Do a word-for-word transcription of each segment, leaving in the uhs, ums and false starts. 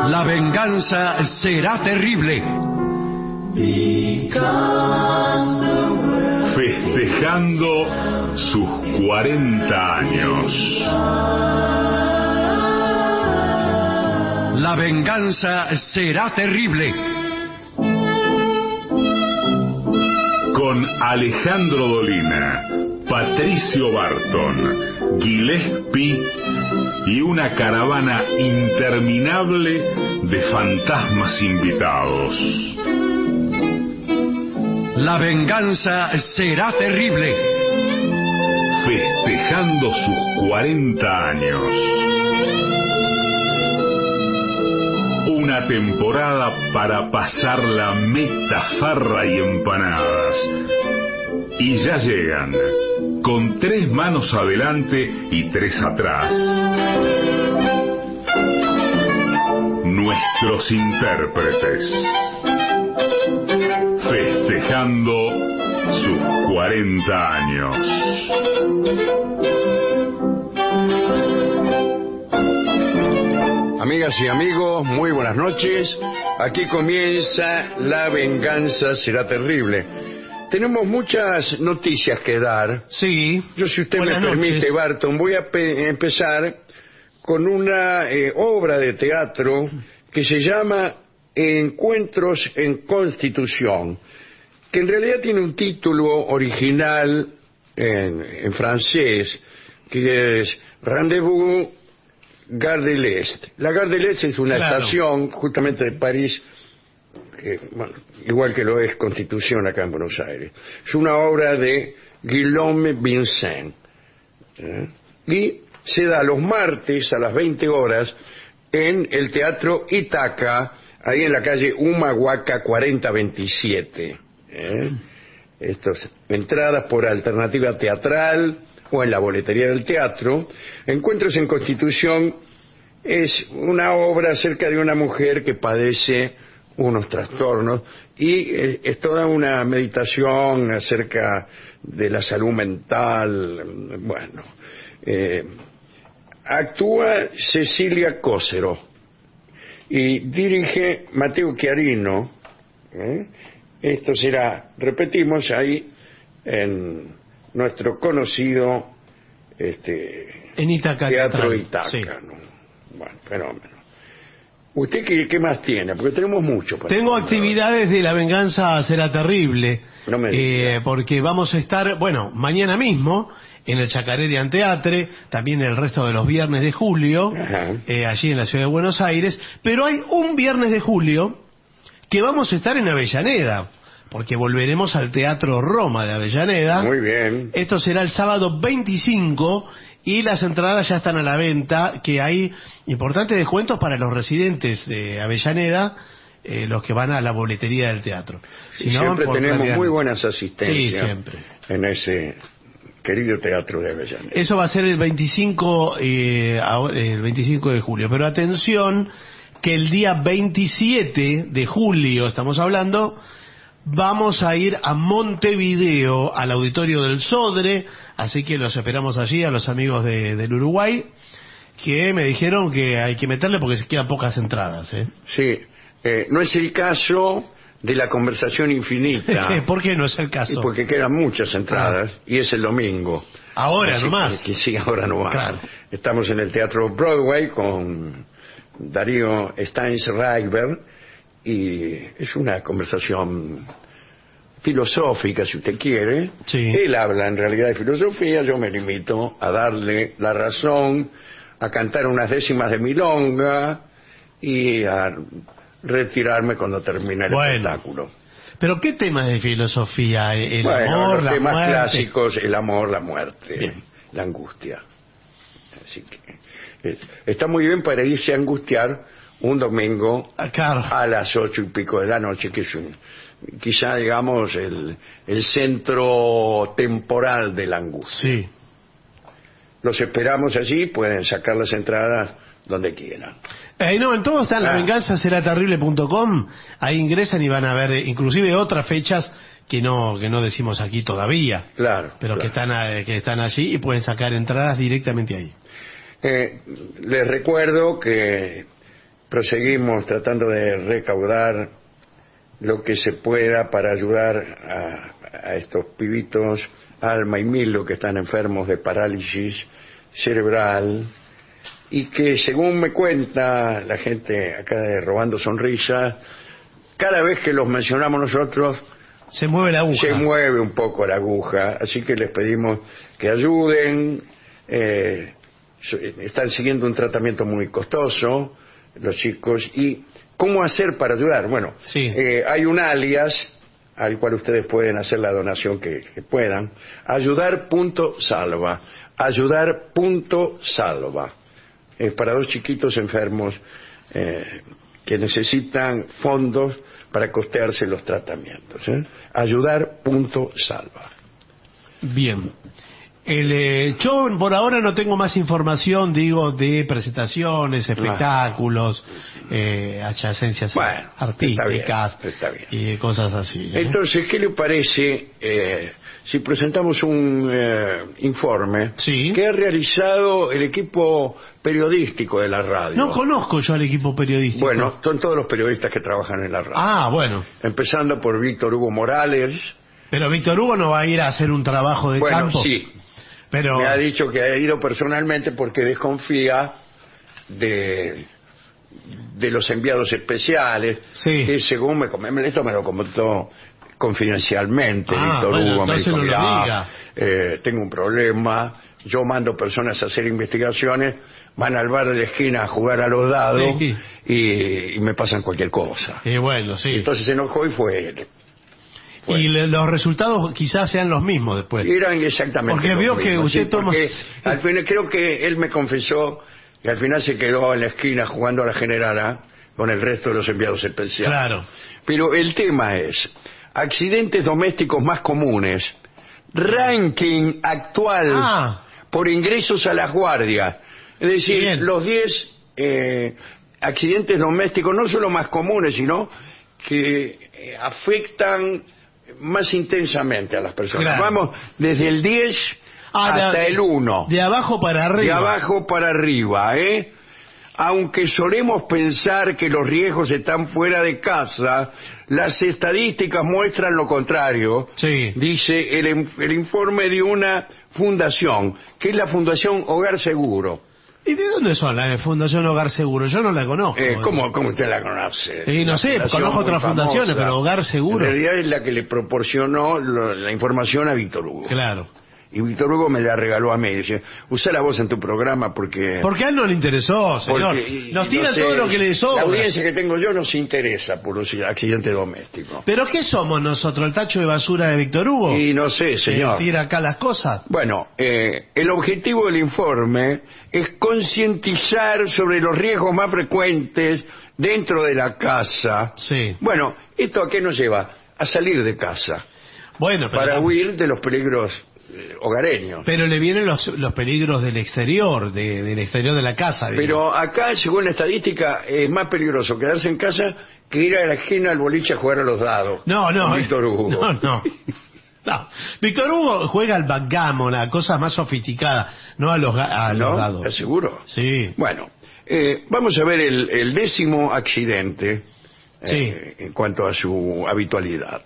La venganza será terrible. Festejando sus cuarenta años. La venganza será terrible. Con Alejandro Dolina, Patricio Barton, Gillespie y una caravana interminable de fantasmas invitados. La venganza será terrible. Festejando sus cuarenta años. Una temporada para pasar la meta, farra y empanadas. Y ya llegan, con tres manos adelante y tres atrás, nuestros intérpretes. Festejando sus cuarenta años. Amigas y amigos, muy buenas noches. Aquí comienza La venganza será terrible. Tenemos muchas noticias que dar. Sí. Yo, si usted buenas me permite, noches. Barton, voy a empezar con una eh, obra de teatro que se llama Encuentros en Constitución, que en realidad tiene un título original en, en francés, que es Rendez-vous Gare de l'Est. La Gare de l'Est es una Claro. estación justamente de París, que, bueno, igual que lo es Constitución acá en Buenos Aires. Es una obra de Guillaume Vincent. ¿eh? Y se da los martes a las veinte horas en el Teatro Itaca, ahí en la calle Humahuaca cuarenta veintisiete. ¿eh? Estas entradas por alternativa teatral o en la boletería del teatro. Encuentros en Constitución es una obra acerca de una mujer que padece unos trastornos y eh, es toda una meditación acerca de la salud mental. Bueno, eh, actúa Cecilia Cócero y dirige Mateo Chiarino. ¿eh? Esto será, repetimos, ahí en nuestro conocido este, En Itaca Teatro Teatral, Itaca. sí. ¿no? Bueno, fenómeno. ¿Usted qué, qué más tiene? Porque tenemos mucho. para Tengo contar. actividades de La venganza será terrible. No me diga. eh, porque vamos a estar, bueno, mañana mismo en el Chacarerian Teatre, también el resto de los viernes de julio, Ajá. eh, allí en la ciudad de Buenos Aires. Pero hay un viernes de julio que vamos a estar en Avellaneda, porque volveremos al Teatro Roma de Avellaneda. Muy bien. Esto será el sábado veinticinco y las entradas ya están a la venta, que hay importantes descuentos para los residentes de Avellaneda, eh, los que van a la boletería del teatro. Sí, Si no, siempre por tenemos prácticamente- muy buenas asistencias. Sí, siempre. En ese querido Teatro de Avellaneda. Eso va a ser el veinticinco, eh, ahora- el veinticinco de julio. Pero atención, que el día veintisiete de julio, estamos hablando, vamos a ir a Montevideo, al auditorio del Sodre, así que los esperamos allí, a los amigos de, del Uruguay, que me dijeron que hay que meterle porque se quedan pocas entradas. ¿eh? Sí, eh, no es el caso de la conversación infinita. ¿Por qué no es el Y caso? porque quedan muchas entradas y es el domingo. Ahora Así nomás. Que, que sí, ahora no va. Claro. Estamos en el Teatro Broadway con Darío Steins-Reichberg y es una conversación filosófica, si usted quiere. Sí. Él habla en realidad de filosofía, yo me limito a darle la razón, a cantar unas décimas de milonga y a retirarme cuando termine el Bueno. espectáculo. Pero ¿qué temas de filosofía? El Bueno, amor, los la temas muerte. clásicos, el amor, la muerte, Bien. la angustia. Así que eh, está muy bien para irse a angustiar un domingo Ah, claro. a las ocho y pico de la noche, que es un, quizá, digamos, el, el centro temporal de la angustia. Sí. Los esperamos allí, pueden sacar las entradas donde quieran. Eh, no, en todo está en Ah. la venganza será terrible punto com. Ahí ingresan y van a ver, eh, inclusive otras fechas que no que no decimos aquí todavía, Claro. pero claro. que están eh, que están allí y pueden sacar entradas directamente ahí. Eh, les recuerdo que proseguimos tratando de recaudar lo que se pueda para ayudar a, a estos pibitos, Alma y Milo, que están enfermos de parálisis cerebral y que, según me cuenta la gente acá de Robando Sonrisas, cada vez que los mencionamos nosotros se mueve la aguja. Se mueve un poco la aguja, así que les pedimos que ayuden. Eh, están siguiendo un tratamiento muy costoso los chicos. ¿Y cómo hacer para ayudar? Bueno, sí. eh, hay un alias al cual ustedes pueden hacer la donación que, que puedan. Ayudar punto salva. Ayudar punto salva. Es para dos chiquitos enfermos eh, que necesitan fondos para costearse los tratamientos. ¿eh? Ayudar punto salva. Bien. El, eh, yo por ahora no tengo más información, digo, de presentaciones, espectáculos, eh, adyacencias bueno, artísticas está bien, está bien. y cosas así. ¿eh? Entonces, ¿qué le parece eh, si presentamos un eh, informe sí. que ha realizado el equipo periodístico de la radio? No conozco yo al equipo periodístico. Bueno, son todos los periodistas que trabajan en la radio. Ah, bueno. Empezando por Víctor Hugo Morales. Pero Víctor Hugo no va a ir a hacer un trabajo de bueno, campo. Sí. Pero... Me ha dicho que ha ido personalmente porque desconfía de de los enviados especiales, sí. que según me comentó, esto me lo comentó confidencialmente, ah, Víctor bueno, Hugo, me dijo, no mira, eh, tengo un problema, yo mando personas a hacer investigaciones, van al bar de la esquina a jugar a los dados sí. y, y me pasan cualquier cosa. Y bueno, sí. Entonces se enojó y fue él. Bueno. Y le, los resultados quizás sean los mismos después. Eran exactamente porque los vio mismos, que usted sí, toma... al final creo que él me confesó que al final se quedó en la esquina jugando a la generala con el resto de los enviados especiales. Claro. Pero el tema es accidentes domésticos más comunes, ranking actual ah. por ingresos a las guardias. Es decir, Bien. los diez eh, accidentes domésticos no solo más comunes, sino que eh, afectan más intensamente a las personas. Claro. Vamos desde el diez ah, hasta de, el uno. De abajo para arriba. De abajo para arriba, ¿eh? Aunque solemos pensar que los riesgos están fuera de casa, las estadísticas muestran lo contrario. Sí. Dice el, el informe de una fundación, que es la Fundación Hogar Seguro. ¿Y de dónde son la Fundación Hogar Seguro? Yo no la conozco. Eh, ¿cómo, ¿Cómo usted la conoce? Y no sé, conozco otras fundaciones, pero Hogar Seguro. En realidad es la que le proporcionó lo, la información a Víctor Hugo. Claro. Y Víctor Hugo me la regaló a mí. Dice, usa la voz en tu programa porque... Porque a él no le interesó, señor. Porque, nos tiran no sé, todo lo que le sobra. La audiencia que tengo yo no se interesa por los accidentes domésticos. ¿Pero qué somos nosotros? ¿El tacho de basura de Víctor Hugo? Y no sé, señor. ¿Que tira acá las cosas? Bueno, eh, el objetivo del informe es concientizar sobre los riesgos más frecuentes dentro de la casa. Sí. Bueno, ¿esto a qué nos lleva? A salir de casa. Bueno, pero... Para huir de los peligros eh, hogareños. Pero le vienen los, los peligros del exterior, de, del exterior de la casa. Digamos. Pero acá, según la estadística, es más peligroso quedarse en casa que ir a la esquina al boliche a jugar a los dados. No, no. Víctor Hugo. No, no. No. Víctor Hugo juega al backgammon, a cosas más sofisticadas, no a los, a los ¿No? dados. ¿Estás seguro? Sí. Bueno, eh, vamos a ver el, el décimo accidente eh, sí. en cuanto a su habitualidad.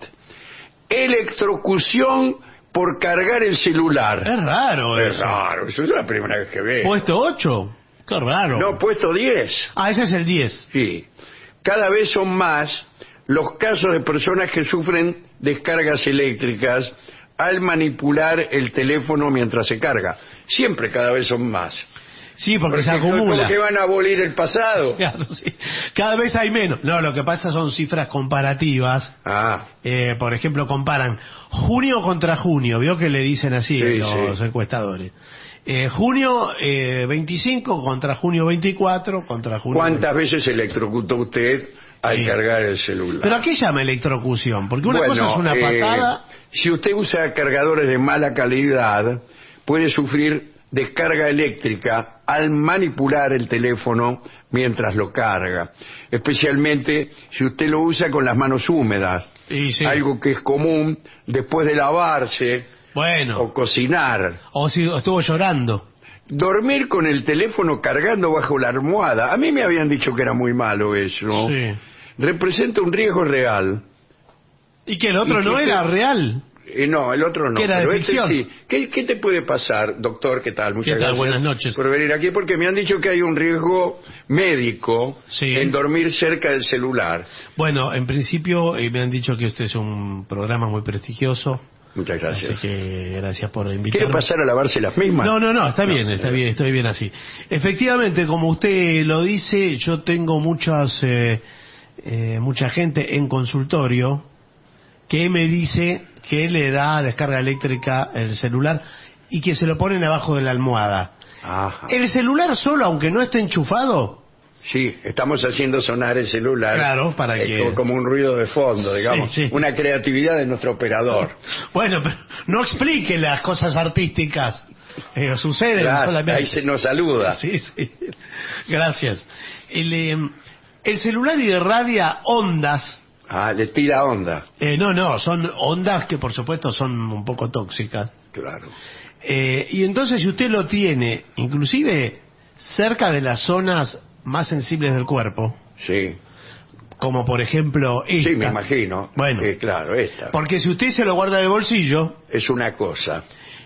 Electrocución por cargar el celular. Es raro Es eso. raro, eso es la primera vez que veo. ¿Puesto ocho? Qué raro. No, puesto diez. Ah, ese es el diez. Sí. Cada vez son más los casos de personas que sufren descargas eléctricas al manipular el teléfono mientras se carga. Siempre cada vez son más. Sí, porque, porque se acumula. ¿Cómo que van a abolir el pasado? Claro, sí. Cada vez hay menos. No, lo que pasa son cifras comparativas. Ah. Eh, por ejemplo, comparan junio contra junio. Vio que le dicen así sí, los sí. encuestadores. Eh, junio eh, veinticinco contra junio veinticuatro contra junio... ¿Cuántas veces se electrocutó usted al sí. cargar el celular? ¿Pero a qué llama electrocución? Porque una bueno, cosa es una patada... Eh, si usted usa cargadores de mala calidad, puede sufrir descarga eléctrica al manipular el teléfono mientras lo carga, especialmente si usted lo usa con las manos húmedas, y sí. algo que es común después de lavarse bueno. o cocinar. O si estuvo llorando. dormir con el teléfono cargando bajo la almohada. A mí me habían dicho que era muy malo eso. Sí. Representa un riesgo real. Y que el otro ¿Y no qué era te- real. Eh, no, el otro no. Que era de pero este ficción. sí. ¿Qué, qué te puede pasar, doctor? ¿Qué tal? Muchas ¿Qué tal? gracias Buenas noches. por venir aquí, porque me han dicho que hay un riesgo médico Sí. en dormir cerca del celular. Bueno, en principio eh, me han dicho que este es un programa muy prestigioso. Muchas gracias. Así que gracias por invitarme. ¿Quiere pasar a lavarse las mismas? No, no, no, está bien, No, está eh. bien, estoy bien así. Efectivamente, como usted lo dice, yo tengo muchas, eh, eh, mucha gente en consultorio que me dice que le da descarga eléctrica el celular y que se lo ponen abajo de la almohada. Ajá. El celular solo, aunque no esté enchufado, Sí, estamos haciendo sonar el celular. Claro, para eh, que- como, como un ruido de fondo, digamos. Sí, sí. Una creatividad de nuestro operador. bueno, pero no explique las cosas artísticas. Eh, suceden Claro, solamente. ahí se nos saluda. Sí, sí. Gracias. El, eh, el celular irradia ondas. Ah, le tira onda. Eh, no, no, son ondas que por supuesto son un poco tóxicas. Claro. Eh, y entonces si usted lo tiene, inclusive cerca de las zonas más sensibles del cuerpo, Sí. como por ejemplo esta. Sí, me imagino. Bueno. Sí, claro, esta. Porque si usted se lo guarda en el bolsillo, Es una cosa.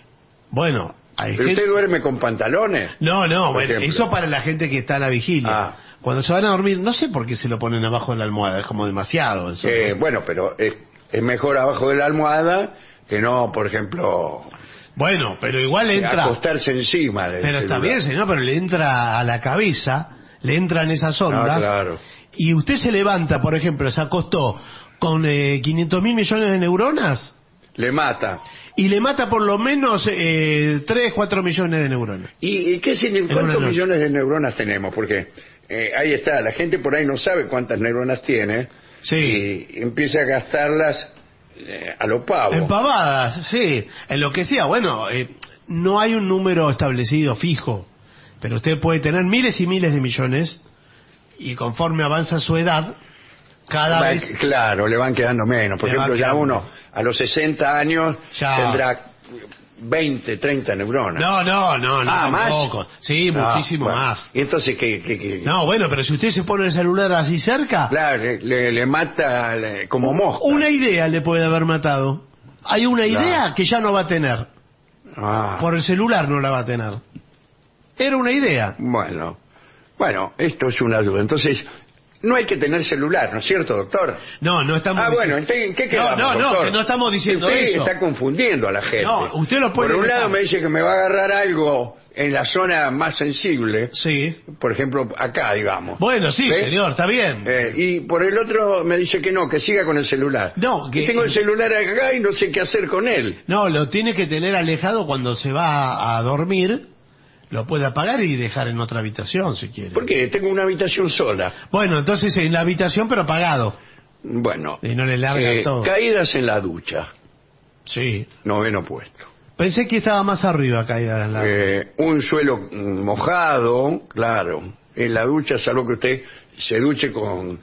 bueno, hay ¿Pero gente- usted duerme con pantalones? No, no, Por bueno, ejemplo. eso para la gente que está a la vigilia. Ah. Cuando se van a dormir, no sé por qué se lo ponen abajo de la almohada, es como demasiado eso. Eh, bueno, pero es, es mejor abajo de la almohada que no, por ejemplo, Bueno, pero igual entra. acostarse encima del Pero está celular. bien, señor, pero le entra a la cabeza, le entran esas ondas. Ah, claro. Y usted se levanta, por ejemplo, se acostó con eh, quinientos mil millones de neuronas Le mata. y le mata por lo menos eh, tres, cuatro millones de neuronas. ¿Y, y qué significa? En una ¿Cuántos noche. millones de neuronas tenemos? Porque eh, ahí está, la gente por ahí no sabe cuántas neuronas tiene Sí. y empieza a gastarlas eh, a lo pavo. En pavadas, sí. En lo que sea, bueno, eh, no hay un número establecido fijo, pero usted puede tener miles y miles de millones y conforme avanza su edad, cada Va- vez... Claro, le van quedando menos. Por Le van ejemplo, ya quedando. uno a los sesenta años Ya. tendrá veinte, treinta neuronas. No, no, no, no, Ah, ¿más? tampoco. Sí, Ah, muchísimo bueno. más. ¿Y entonces qué? qué- qué? No, bueno, pero si usted se pone el celular así cerca, Claro, le, le- le mata le- como mosca. una idea le puede haber matado. Hay una Claro. idea que ya no va a tener. Ah, Por el celular no la va a tener. Era una idea. bueno. Bueno, esto es una duda. Entonces, no hay que tener celular, ¿no es cierto, doctor? No, no estamos Ah, bueno, diciendo- ¿en qué quedamos, No, no, no, doctor? que no estamos diciendo usted eso. está confundiendo a la gente. No, usted lo puede Por un dejar. lado me dice que me va a agarrar algo en la zona más sensible, Sí. por ejemplo, acá, digamos. Bueno, sí, ¿Ve? señor, está bien. Eh, y por el otro me dice que no, que siga con el celular. No, que- Y tengo el celular acá y no sé qué hacer con él. No, lo tiene que tener alejado cuando se va a dormir. Lo puede apagar y dejar en otra habitación si quiere. ¿Por qué? Tengo una habitación sola. Bueno, entonces en la habitación pero apagado. Bueno, Y no le larga eh, todo. caídas en la ducha, Sí. noveno puesto. Pensé que estaba más arriba caída en la... Eh, un suelo mm, mojado, claro. En la ducha, salvo que usted se duche con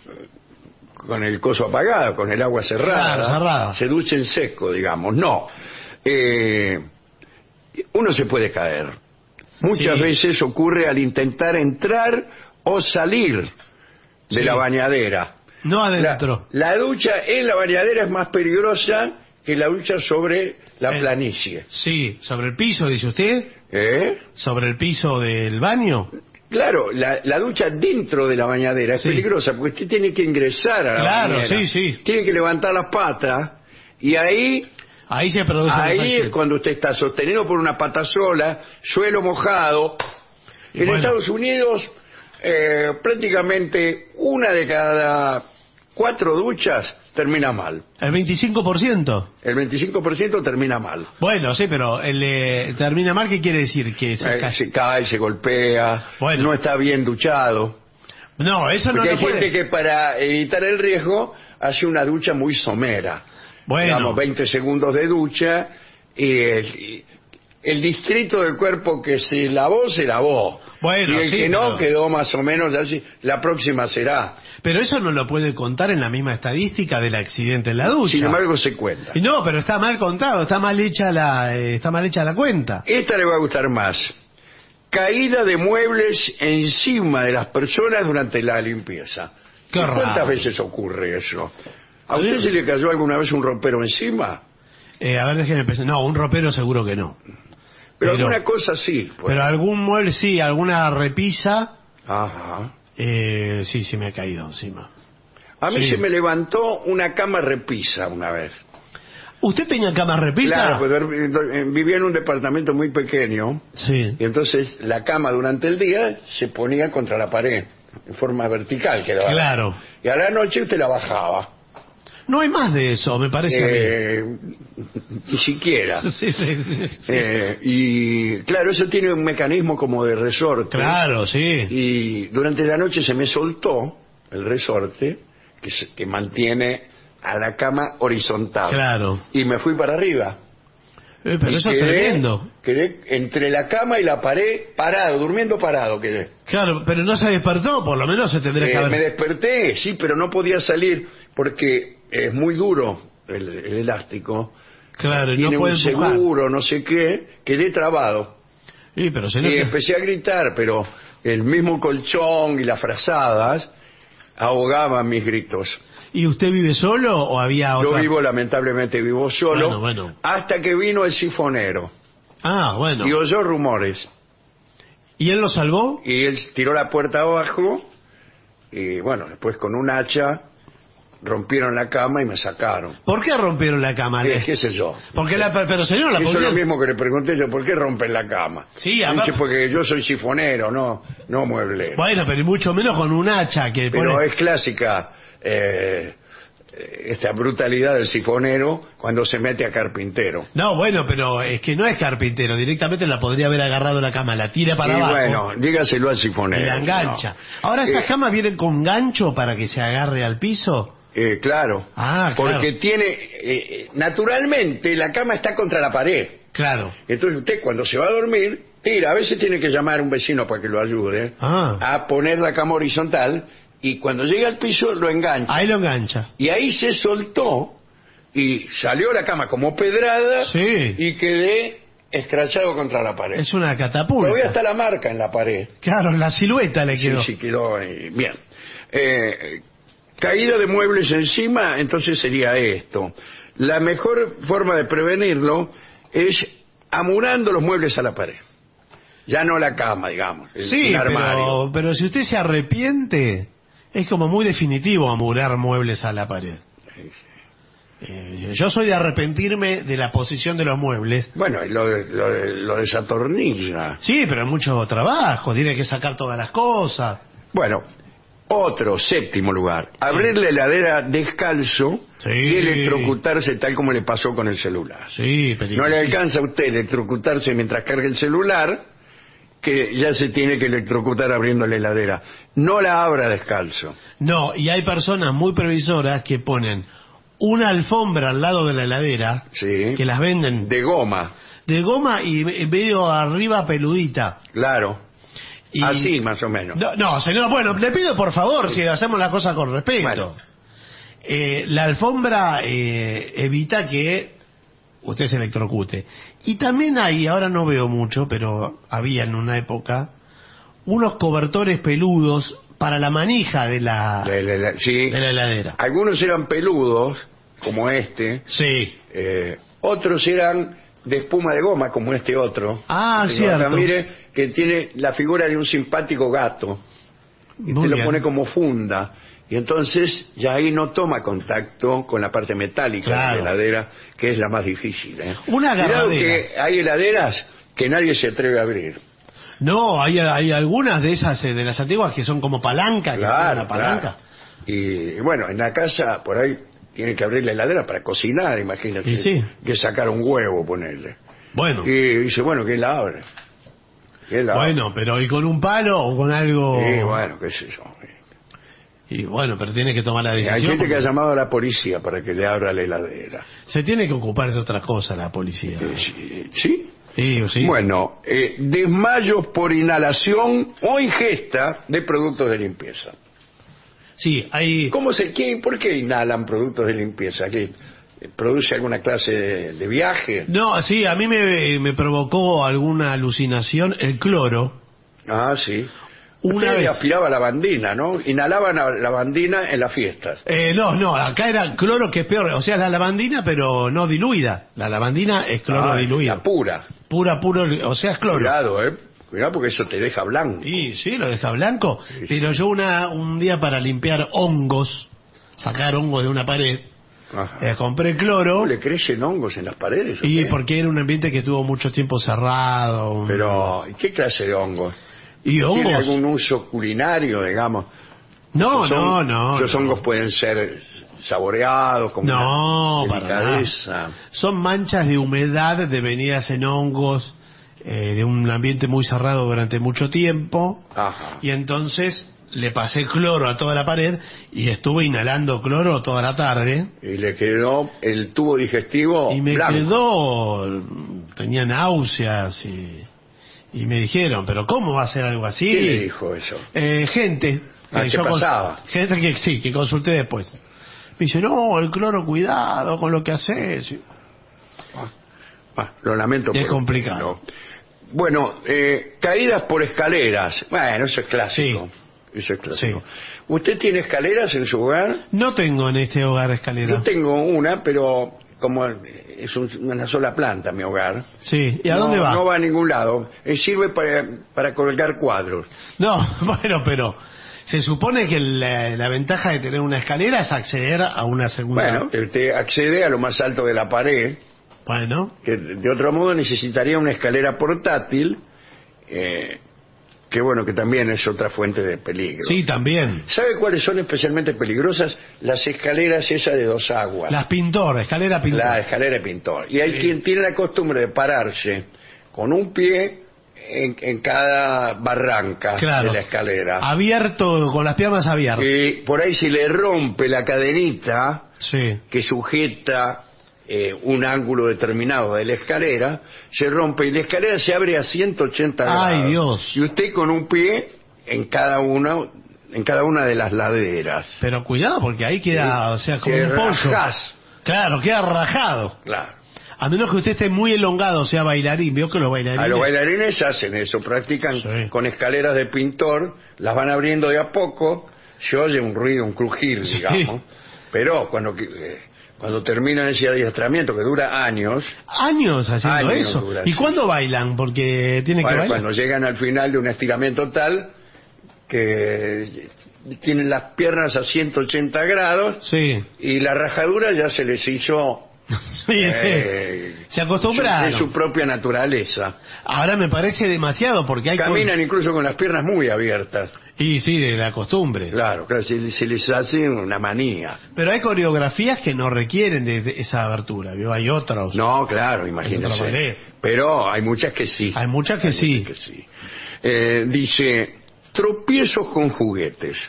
con el coso apagado, con el agua cerrada. Claro, cerrada. Se duche en seco, digamos. No. Eh, uno se puede caer. Muchas Sí. veces ocurre al intentar entrar o salir de Sí. la bañadera. No La, adentro. la ducha en la bañadera es más peligrosa que la ducha sobre la Eh. planicie. Sí, sobre el piso, dice usted. ¿Eh? Sobre el piso del baño. Claro, la, la ducha dentro de la bañadera es Sí. peligrosa porque usted tiene que ingresar a la Claro, bañera. sí, sí. Tiene que levantar las patas y ahí, Ahí se produce la ahí es infección. cuando usted está sostenido por una pata sola, suelo mojado. Y En bueno. Estados Unidos, eh, prácticamente una de cada cuatro duchas termina mal. El veinticinco por ciento. El veinticinco por ciento termina mal. Bueno, sí, pero el, eh, termina mal, ¿qué quiere decir? Que se Eh, cae. se cae, se golpea, Bueno. no está bien duchado. No, eso no Porque lo hay gente puede. que para evitar el riesgo hace una ducha muy somera. Bueno. Digamos, veinte segundos de ducha y el, y el distrito del cuerpo que se lavó, se lavó. Bueno, y el sí, que no, pero- quedó más o menos así. La próxima será. Pero eso no lo puede contar en la misma estadística del accidente en la ducha. Sin embargo, se cuenta. Y no, pero está mal contado, está mal hecha la, eh, está mal hecha la cuenta. Esta le va a gustar más. caída de muebles encima de las personas durante la limpieza. Qué ¿Cuántas raro. veces ocurre eso? ¿A usted se le cayó alguna vez un ropero encima? Eh, a ver, déjeme pensar. No, un ropero seguro que no. Pero, Pero- alguna cosa sí. pues. Pero algún mueble sí, alguna repisa, Ajá. eh, sí, sí me ha caído encima. A mí Sí. se me levantó una cama repisa una vez. ¿Usted tenía cama repisa? Claro, pues, eh, vivía en un departamento muy pequeño Sí. y entonces la cama durante el día se ponía contra la pared en forma vertical quedaba. Claro. Y a la noche usted la bajaba. No hay más de eso, me parece Eh, ni siquiera. a mí. Sí, sí, sí, sí. Eh, y claro, eso tiene un mecanismo como de resorte. Claro, sí. Y durante la noche se me soltó el resorte que, se- que mantiene a la cama horizontal. Claro. Y me fui para arriba. Eh, pero Y eso es quedé- tremendo. Quedé entre la cama y la pared parado, durmiendo parado quedé. Claro, pero no se despertó, por lo menos se tendría Eh, que haber... me desperté, sí, pero no podía salir porque es muy duro el, el elástico. Claro, y Tiene no puede un empujar. seguro, no sé qué. Quedé trabado. Sí, pero se Y nota- empecé a gritar, pero el mismo colchón y las frazadas ahogaban mis gritos. ¿Y usted vive solo o había otra? Yo vivo, lamentablemente, vivo solo, Bueno, bueno. hasta que vino el sifonero Ah, bueno. y oyó rumores. ¿Y él lo salvó? Y él tiró la puerta abajo y, bueno, después con un hacha rompieron la cama y me sacaron. ¿Por qué rompieron la cama? ¿Qué, qué sé yo? Porque la... Pero señor, la Eso es podrían- lo mismo que le pregunté yo, ¿por qué rompen la cama? Sí, Me además- dice, porque yo soy sifonero, no, no mueblero. Bueno, pero y mucho menos con un hacha que Pero pone... es clásica eh, esta brutalidad del sifonero cuando se mete a carpintero. No, bueno, pero es que no es carpintero. Directamente la podría haber agarrado la cama, la tira para y abajo bueno, dígaselo al y sifonero. la engancha. ¿no? Ahora, ¿esas Eh, camas vienen con gancho para que se agarre al piso? eh, claro, Ah, claro. porque tiene, eh, naturalmente la cama está contra la pared. Claro. Entonces usted cuando se va a dormir, tira, a veces tiene que llamar a un vecino para que lo ayude Ah. a poner la cama horizontal y cuando llega al piso lo engancha. Ahí lo engancha. Y ahí se soltó y salió la cama como pedrada Sí. y quedé escrachado contra la pared. Es una catapulta. Todavía está la marca en la pared. Claro, la silueta le Sí, quedó. sí, quedó ahí. Bien. Eh, caída de muebles encima, entonces sería esto. La mejor forma de prevenirlo es amurando los muebles a la pared. Ya no la cama, digamos. el- Sí, el armario. pero, pero si usted se arrepiente, es como muy definitivo amurar muebles a la pared. Eh, yo soy de arrepentirme de la posición de los muebles. Bueno, y lo, de- lo, de- lo desatornilla. Sí, pero es mucho trabajo, tiene que sacar todas las cosas. Bueno, otro, séptimo lugar. Abrir la heladera descalzo Sí. y electrocutarse tal como le pasó con el celular. Sí, pero... No le alcanza a usted electrocutarse mientras carga el celular, que ya se tiene que electrocutar abriendo la heladera. No la abra descalzo. No, y hay personas muy previsoras que ponen una alfombra al lado de la heladera, Sí. que las venden de, De goma, goma y medio arriba peludita. claro. Y- Así más o menos. No, no, señor, bueno, le pido por favor si hacemos la cosa con respeto. Bueno. Eh, la alfombra eh, evita que usted se electrocute. Y también hay, ahora no veo mucho, pero había en una época, unos cobertores peludos para la manija de la, De la- la- sí. de la heladera. Algunos eran peludos, como este. Sí. Eh, otros eran de espuma de goma, como este otro. Ah, Señor cierto. Ramírez, que tiene la figura de un simpático gato. Y Muy te lo bien. pone como funda. Y entonces ya ahí no toma contacto con la parte metálica Claro. de la heladera, que es la más difícil. ¿eh? Una Cuidado agarradera. que hay heladeras que nadie se atreve a abrir. No, hay, hay algunas de esas, eh, de las antiguas, que son como palanca. que tienen Claro, la palanca. claro. Y bueno, en la casa por ahí tiene que abrir la heladera para cocinar, imagínate. Y sí. Que sacar un huevo, ponerle. Bueno, Y dice, bueno, ¿quién la abre? ¿Quién la abre? bueno, pero ¿y con un palo o con algo? Sí, bueno, qué sé yo. Y bueno, pero tiene que tomar la Hay decisión. gente que ha porque llamado a la policía para que le abra la heladera. Se tiene que ocupar de otra cosa la policía. Eh, ¿Sí? ¿Sí? Sí, sí. Bueno, eh, desmayos por inhalación o ingesta de productos de limpieza. Sí, hay... ¿Cómo se, qué, ¿Por qué inhalan productos de limpieza? ¿Qué, produce alguna clase de, de viaje. No, sí, a mí me, me provocó alguna alucinación el cloro. Ah, sí. Una Usted vez. aspiraba lavandina, ¿no? Inhalaban la lavandina en las fiestas. Eh, no, no, acá era cloro que es peor, o sea, la lavandina pero no diluida. La lavandina es cloro Ah, diluido. la pura. Pura, puro, o sea, es cloro. Cuidado, ¿eh? Cuidado porque eso te deja blanco. Sí, sí, lo deja blanco. Sí, sí. Pero yo una, un día para limpiar hongos, sacar hongos de una pared, Ajá. eh, compré cloro. ¿Cómo le crecen hongos en las paredes? Y usted? porque era un ambiente que estuvo mucho tiempo cerrado. un- Pero, ¿y qué clase de hongos? ¿Y ¿Tiene hongos? algún uso culinario, digamos? No, Son- no, no. Esos no. hongos pueden ser saboreados, como No, una para nada. delicadeza. Son manchas de humedad devenidas en hongos, eh, de un ambiente muy cerrado durante mucho tiempo. Ajá. Y entonces le pasé cloro a toda la pared y estuve inhalando cloro toda la tarde. Y le quedó el tubo digestivo Y me blanco. quedó, tenía náuseas y, y me dijeron, pero ¿cómo va a ser algo así? ¿Quién le dijo eso? Eh, gente. Ah, ¿qué yo cons- pasaba? Gente que sí, que consulté después. Me dice, no, el cloro, cuidado con lo que haces. Ah, ah, lo lamento. Es por- complicado. no. Bueno, eh, caídas por escaleras. Bueno, eso es clásico. Eso es clásico. ¿Usted tiene escaleras en su hogar? No tengo en este hogar escalera. Yo tengo una, pero como es un- una sola planta mi hogar. Sí, ¿y a no, dónde va? No va a ningún lado. Eh, sirve para, para colgar cuadros. No, bueno, pero se supone que la, la ventaja de tener una escalera es acceder a una segunda. Bueno, usted accede a lo más alto de la pared, Bueno, que de otro modo necesitaría una escalera portátil, eh, que bueno, que también es otra fuente de peligro. sí, también. ¿Sabe cuáles son especialmente peligrosas? Las escaleras esas de dos aguas. Las pintor, escalera pintor. La escalera de pintor. Y hay Sí. quien tiene la costumbre de pararse con un pie en, en cada barranca Claro. de la escalera. Abierto, con las piernas abiertas. Y por ahí se le rompe la cadenita Sí. que sujeta eh, un ángulo determinado de la escalera, se rompe y la escalera se abre a ciento ochenta grados. Ay, Dios. Y usted con un pie en cada una, en cada una de las laderas. Pero cuidado porque ahí queda, o sea, como Que un pollo. rajás. Claro, queda rajado. Claro. A menos que usted esté muy elongado, o sea, bailarín. Veo que los bailarines... A los bailarines hacen eso, practican Sí. con escaleras de pintor, las van abriendo de a poco, se oye un ruido, un crujir, Sí. digamos, pero cuando eh, cuando terminan ese adiestramiento que dura años, Años haciendo Años eso. dura, ¿Y sí. cuándo bailan? Porque tiene que bueno, bailar. cuando llegan al final de un estiramiento tal que tienen las piernas a ciento ochenta grados Sí. y la rajadura ya se les hizo Sí, eh, sí. Se acostumbraron. su- de su propia naturaleza. Ahora me parece demasiado porque hay... Caminan incluso con las piernas muy abiertas. Y sí, de la costumbre. Claro, claro, se, se les hace una manía. Pero hay coreografías que no requieren de, de esa abertura. ¿Vio? Hay otros. No, claro, otra imagínese. manera. Pero hay muchas que sí. Hay muchas que sí. muchas que sí. Eh, dice, tropiezos con juguetes.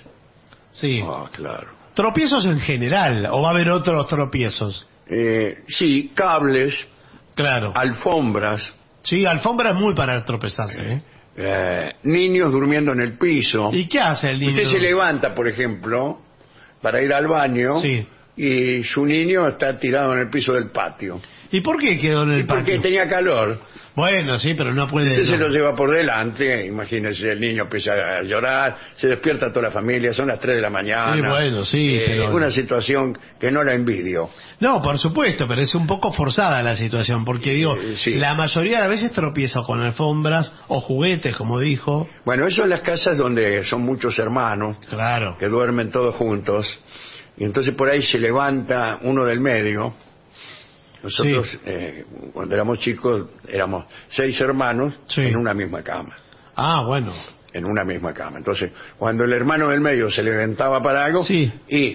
Sí. Ah, claro. Tropiezos en general. ¿O va a haber otros tropiezos? Eh, sí, cables, Claro. alfombras, Sí, alfombra es muy para tropezarse. ¿eh? eh, niños durmiendo en el piso. ¿Y qué hace el niño? Usted se levanta, por ejemplo, para ir al baño Sí. y su niño está tirado en el piso del patio. ¿Y por qué quedó en el ¿Y por qué patio? tenía calor? Bueno, sí, pero no puede... Usted se no. lo lleva por delante, imagínese, el niño empieza a llorar, se despierta toda la familia, son las tres de la mañana. Sí, bueno, sí, Eh, pero- Una situación que no la envidio. No, por supuesto, pero es un poco forzada la situación, porque digo, Eh, sí. la mayoría de las veces tropiezo con alfombras o juguetes, como dijo. Bueno, eso en las casas donde son muchos hermanos, Claro. que duermen todos juntos, y entonces por ahí se levanta uno del medio. Nosotros, Sí. eh, cuando éramos chicos, éramos seis hermanos Sí. en una misma cama. Ah, bueno. En una misma cama. Entonces, cuando el hermano del medio se levantaba para algo, Sí. y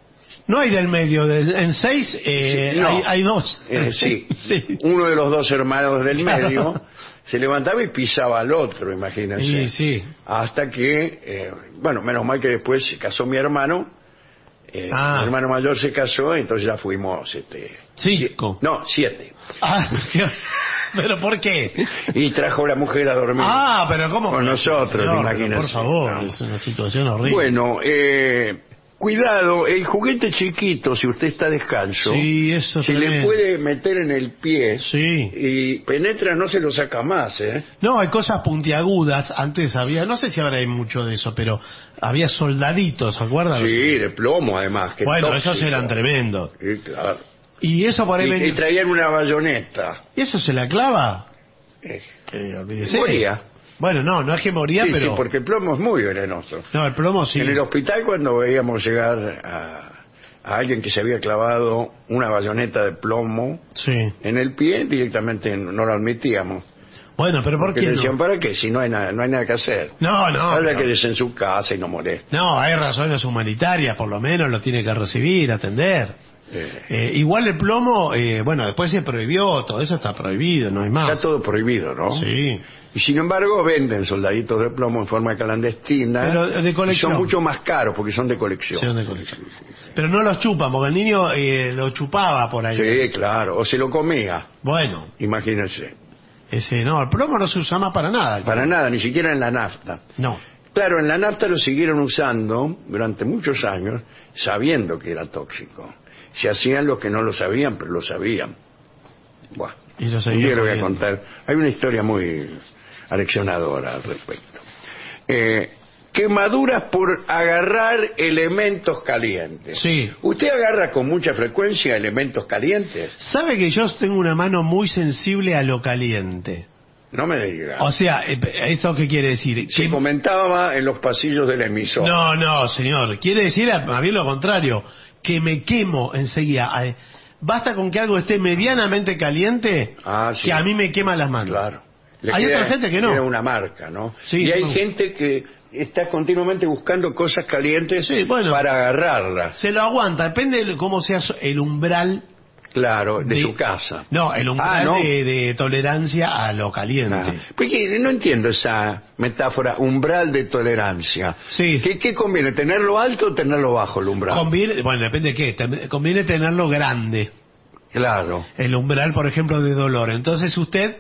No hay del medio, de- en seis eh, Sí, no. hay, hay dos. Eh, sí. Sí. Uno de los dos hermanos del Claro. medio se levantaba y pisaba al otro, imagínense. Sí, sí. Hasta que, eh, bueno, menos mal que después se casó mi hermano. eh, Ah. Mi hermano mayor se casó, entonces ya fuimos, este, Cinco. sie- no, siete. Ah, ¿pero por qué? Y trajo la mujer a dormir. Ah, pero ¿cómo? Con nosotros, Señor, pero imagínense. por favor, No. es una situación horrible. Bueno, eh, cuidado, el juguete chiquito, si usted está descalzo, Sí, eso se le tremendo. puede meter en el pie Sí. y penetra, no se lo saca más, ¿eh? No, hay cosas puntiagudas. Antes había, no sé si ahora hay mucho de eso, pero había soldaditos, ¿se acuerdan? Sí, de plomo además. Que Bueno, tóxico. esos eran tremendos. Sí, claro. Y eso por ahí Y, venía- y traían una bayoneta. ¿Y eso se la clava? Eh, Eh, olvídese. moría. Bueno, no, no es que moría, Sí, pero... sí, porque el plomo es muy venenoso. No, el plomo sí. En el hospital, cuando veíamos llegar a, a alguien que se había clavado una bayoneta de plomo Sí. en el pie, directamente no lo admitíamos. Bueno, pero ¿por Porque qué decían, no? ¿para qué? Si no hay nada, no hay nada que hacer. No, no. Vaya pero- que en su casa y no moleste. No, hay razones humanitarias, por lo menos lo tiene que recibir, atender. Eh, Eh, igual el plomo, eh, bueno, después se prohibió, todo eso está prohibido, no hay más. está todo prohibido, ¿no? Sí. Y sin embargo venden soldaditos de plomo en forma clandestina. Pero de colección. Y son mucho más caros porque son de colección. Sí, de colección. Pero no los chupan, porque el niño eh, lo chupaba por ahí. Sí, claro. O se lo comía, Bueno, imagínense. ese no, el plomo no se usa más para nada. Para nada, ni siquiera en la nafta. No. Claro, en la nafta lo siguieron usando durante muchos años, sabiendo que era tóxico. Se hacían los que no lo sabían, pero lo sabían. Buah. Y lo Un seguían día le voy a comiendo. contar. Hay una historia muy aleccionadora al respecto. Eh, quemaduras por agarrar elementos calientes. Sí. ¿Usted agarra con mucha frecuencia elementos calientes? ¿Sabe que yo tengo una mano muy sensible a lo caliente? No me diga. O sea, eh, ¿esto qué quiere decir? Se Que- comentaba en los pasillos del emisor. No, no, señor. Quiere decir a, a bien lo contrario, que me quemo enseguida. Ay, basta con que algo esté medianamente caliente, Ah, sí. que a mí me quema las manos. Claro. Le Hay queda- otra gente que no. queda una marca, ¿no? Sí, y hay no. gente que está continuamente buscando cosas calientes Sí, bueno. para agarrarlas. Se lo aguanta, depende de cómo sea su- el umbral. Claro, de, su casa. No, el umbral Ah, ¿no? De, de tolerancia a lo caliente. Ah, porque no entiendo esa metáfora, umbral de tolerancia. Sí. ¿Qué, qué conviene, tenerlo alto o tenerlo bajo el umbral? Conviene, bueno, depende de qué. Tem- Conviene tenerlo grande. Claro. El umbral, por ejemplo, de dolor. Entonces usted,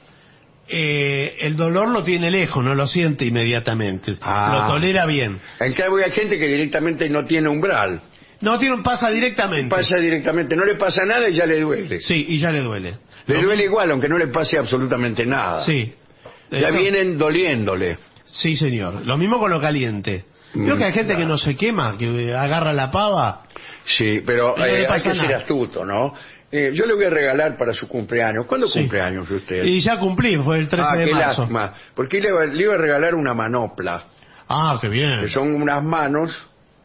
eh, el dolor lo tiene lejos, no lo siente inmediatamente. Ah. Lo tolera bien. En cambio hay gente que directamente no tiene umbral. No tiene un pasa directamente. Pasa directamente, no le pasa nada y ya le duele. Sí, y ya le duele. Le Lo- duele igual, aunque no le pase absolutamente nada. Sí. Ya Esto- vienen doliéndole. Sí, señor. Lo mismo con lo caliente. Mm, Creo que hay gente claro. que no se quema, que agarra la pava. Sí, pero Y no le eh, hay pasa que ser nada. astuto, ¿no? Eh, yo le voy a regalar para su cumpleaños. ¿Cuándo Sí. cumple años usted? Y ya cumplí, fue el trece ah, de qué marzo. lástima. Porque le, iba- le iba a regalar una manopla, Ah, qué bien. que son unas manos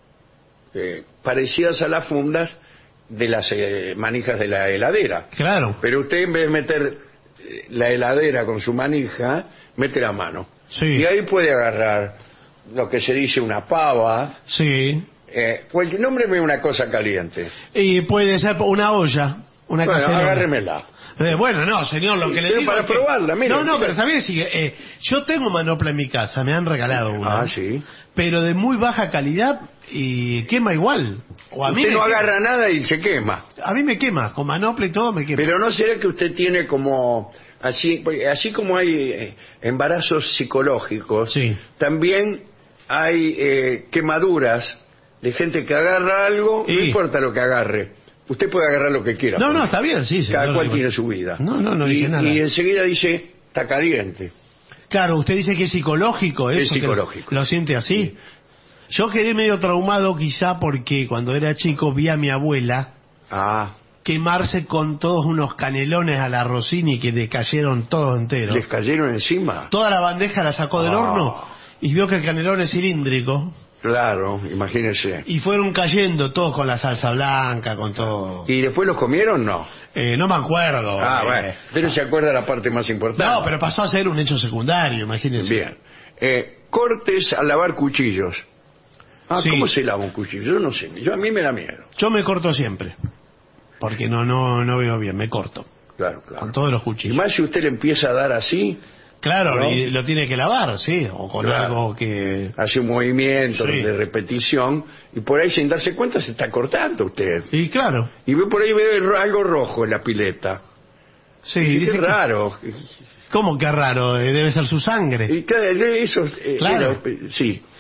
eh, parecidas a las fundas de las eh, manijas de la heladera. Claro. Pero usted en vez de meter eh, la heladera con su manija, mete la mano. Sí. Y ahí puede agarrar lo que se dice una pava. Sí. Eh, cualquier nombre me una cosa caliente. Y puede ser una olla, una Bueno, cacerola. agárremela. Eh, bueno, no, señor, lo que le Pero digo para es que- probarla, mire, No, no, mire. pero también sigue. Eh, yo tengo manopla en mi casa, me han regalado una. Ah, sí. Pero de muy baja calidad y quema igual. O a mí Usted me no quema. agarra nada y se quema. A mí me quema, con manopla y todo me quema. Pero no será que usted tiene como así, porque así como hay eh, embarazos psicológicos, Sí. también hay eh, quemaduras de gente que agarra algo, no Y- importa lo que agarre. Usted puede agarrar lo que quiera. No, por no, ejemplo. está bien, sí, señor. Cada cual tiene su vida. No, no, no y, dije nada. Y enseguida dice, está caliente. Claro, usted dice que es psicológico eso. Es que psicológico. ¿Lo siente así? Yo quedé medio traumado quizá porque cuando era chico vi a mi abuela Ah, quemarse con todos unos canelones a la Rossini que le cayeron todos enteros. ¿les cayeron encima? Toda la bandeja la sacó del Ah. horno y vio que el canelón es cilíndrico Claro, imagínese. y fueron cayendo todos con la salsa blanca, con todo. ¿Y después los comieron? No. Eh, no me acuerdo. Ah, eh. bueno. Pero se acuerda la parte más importante. No, pero pasó a ser un hecho secundario, imagínense. Bien. Eh, cortes al lavar cuchillos. Ah, Sí. ¿cómo se lava un cuchillo? Yo no sé. Yo, a mí me da miedo. Yo me corto siempre. Porque no, no, no veo bien, me corto. Claro, claro. Con todos los Y cuchillos. más si usted le empieza a dar así, Claro, ¿no? y lo tiene que lavar, sí. O con Claro. algo que... hace un movimiento Sí. de repetición, y por ahí sin darse cuenta se está cortando usted. Y claro, Y ve por ahí ve ro- algo rojo en la pileta. sí. Y dice qué que- raro. ¿Cómo que raro? Eh, Debe ser su sangre. Y claro, eso, eh, Claro. era- sí.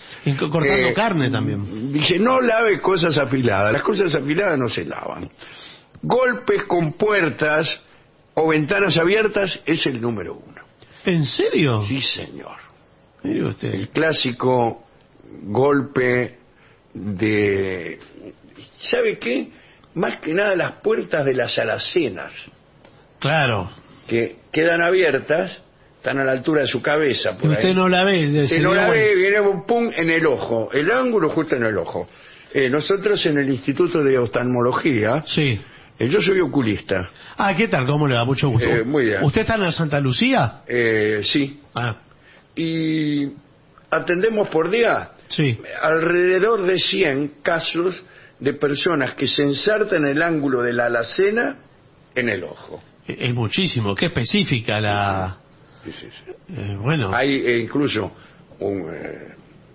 Y co- cortando Eh, carne también. Dice, no lave cosas afiladas. Las cosas afiladas no se lavan. Golpes con puertas o ventanas abiertas es el número uno. ¿En serio? Sí, señor. Mire usted. El clásico golpe de... ¿Sabe qué? Más que nada las puertas de las alacenas, Claro. que quedan abiertas, están a la altura de su cabeza. Por Usted ahí. no la ve. de- Si se no dio la vuelta. ve, viene un pum en el ojo. El ángulo justo en el ojo. Eh, nosotros en el Instituto de Oftalmología, Sí. eh, yo soy oculista. Ah, ¿qué tal? ¿Cómo le da? Mucho gusto. Eh, muy bien. ¿Usted está en la Santa Lucía? Eh, sí. Ah, Y atendemos por día sí. alrededor de cien casos de personas que se ensartan el ángulo de la alacena en el ojo. Es muchísimo. Qué específica la... Sí, sí, sí. eh, bueno. Hay eh, incluso un, eh,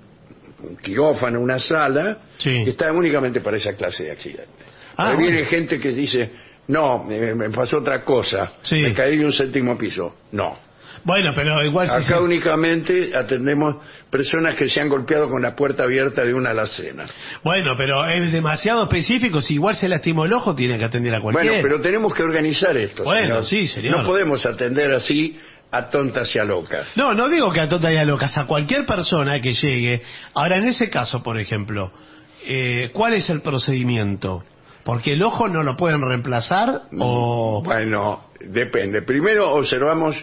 un quirófano, una sala, Sí. que está únicamente para esa clase de accidentes. Ah, Ahí viene bueno. gente que dice, no, me, me pasó otra cosa, Sí. me caí de un séptimo piso. No. Bueno, pero igual si Acá se- únicamente atendemos personas que se han golpeado con la puerta abierta de una alacena. Bueno, pero es demasiado específico. Si igual se lastimó el ojo, tiene que atender a cualquiera. Bueno, pero tenemos que organizar esto. Bueno, señor. sí, señor. No podemos atender así a tontas y a locas. No, no digo que a tonta y a locas, a cualquier persona que llegue. Ahora, en ese caso, por ejemplo, eh, ¿cuál es el procedimiento? Porque el ojo no lo pueden reemplazar o... Bueno, depende. Primero observamos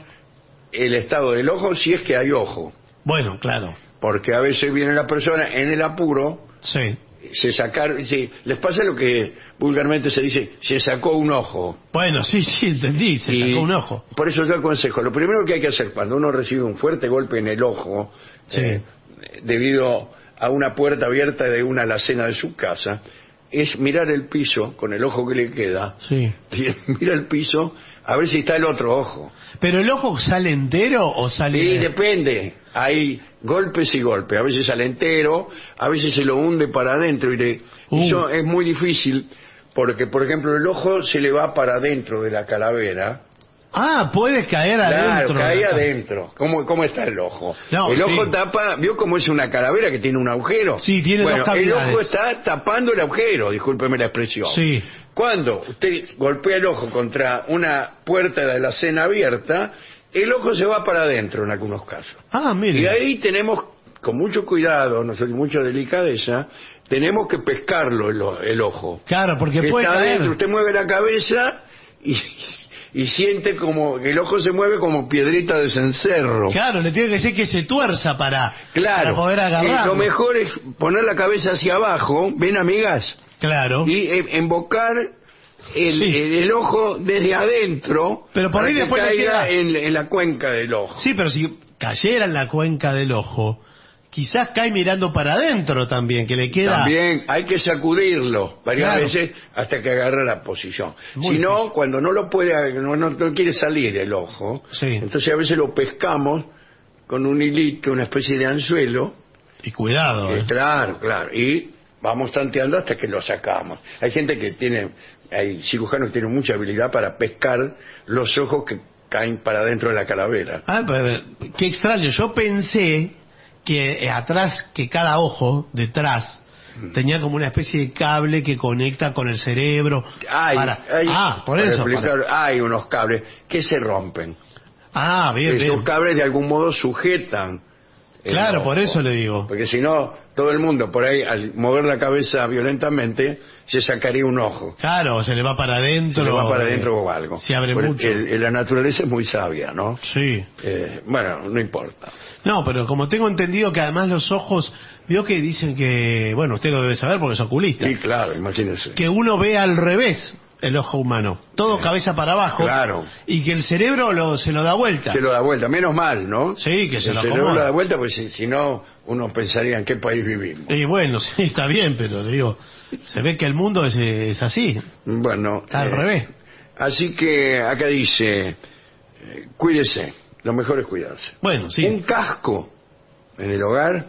el estado del ojo si es que hay ojo. Bueno, claro. Porque a veces viene la persona en el apuro, Sí. se sacar, sí, les pasa lo que vulgarmente se dice, se sacó un ojo. Bueno, sí, sí, entendí. Se Y sacó un ojo. Por eso yo aconsejo, lo primero que hay que hacer cuando uno recibe un fuerte golpe en el ojo, Sí. eh, debido a una puerta abierta de una alacena de su casa, es mirar el piso con el ojo que le queda, Sí. y mira el piso a ver si está el otro ojo. ¿Pero el ojo sale entero o sale...? Y depende, hay golpes y golpes, a veces sale entero, a veces se lo hunde para adentro y le... Uh. Eso es muy difícil porque, por ejemplo, el ojo se le va para adentro de la calavera. Ah, puede caer Claro, adentro. cae de la- adentro. ¿Cómo, ¿Cómo está el ojo? No, el ojo sí. tapa, ¿vio cómo es una calavera que tiene un agujero? Sí, tiene bueno, dos cavidades. el ojo está tapando el agujero, discúlpeme la expresión. Sí. Cuando usted golpea el ojo contra una puerta de la cena abierta, el ojo se va para adentro en algunos casos. Ah, mire. Y ahí tenemos, con mucho cuidado, no sé, mucha delicadeza, tenemos que pescarlo el, o- el ojo. Claro, porque puede Está caer. adentro, usted mueve la cabeza y, y siente como que el ojo se mueve como piedrita de cencerro. Claro, le tiene que decir que se tuerza para, Claro. para poder Eh, agarrarlo. lo mejor es poner la cabeza hacia abajo, ven amigas, Claro. y eh, embocar el, Sí. el- el ojo desde adentro, Pero por para ahí que después le caiga queda- en, en la cuenca del ojo. Sí, pero si cayera en la cuenca del ojo, quizás cae mirando para adentro también, que le queda... También hay que sacudirlo varias Claro. veces hasta que agarre la posición. Muy Si no, difícil. cuando no lo puede, no, no- no quiere salir el ojo, Sí. entonces a veces lo pescamos con un hilito, una especie de anzuelo. Y cuidado, Eh, ¿eh? claro, claro. Y vamos tanteando hasta que lo sacamos. Hay gente que tiene, hay cirujanos que tienen mucha habilidad para pescar los ojos que caen para adentro de la calavera. Ah, pero qué extraño. Yo pensé que eh, atrás, que cada ojo, detrás, tenía como una especie de cable que conecta con el cerebro. Hay, para- hay- ah, por para eso. explicar, para- hay unos cables que se rompen. Ah, bien, Esos bien. cables de algún modo sujetan. el Claro, ojo. por eso le digo. Porque si no, todo el mundo por ahí, al mover la cabeza violentamente, se sacaría un ojo. Claro, se le va para adentro. Se le va para eh, adentro o algo. Se abre Porque mucho. el- el- la naturaleza es muy sabia, ¿no? Sí. Eh, bueno, no importa. No, pero como tengo entendido que además los ojos, vio que dicen que, bueno, usted lo debe saber porque es oculista, Sí, claro, imagínense. que uno ve al revés el ojo humano, todo Sí. cabeza para abajo, Claro. y que el cerebro lo, se lo da vuelta. Se lo da vuelta, menos mal, ¿no? Sí, que se El lo cerebro acomoda. lo da vuelta, pues si, si no, uno pensaría en qué país vivimos. Y bueno, sí, está bien, pero le digo, se ve que el mundo es, es así, Bueno. está al eh, revés. Así que acá dice, eh, cuídese, lo mejor es cuidarse. Bueno, sí. Un casco en el hogar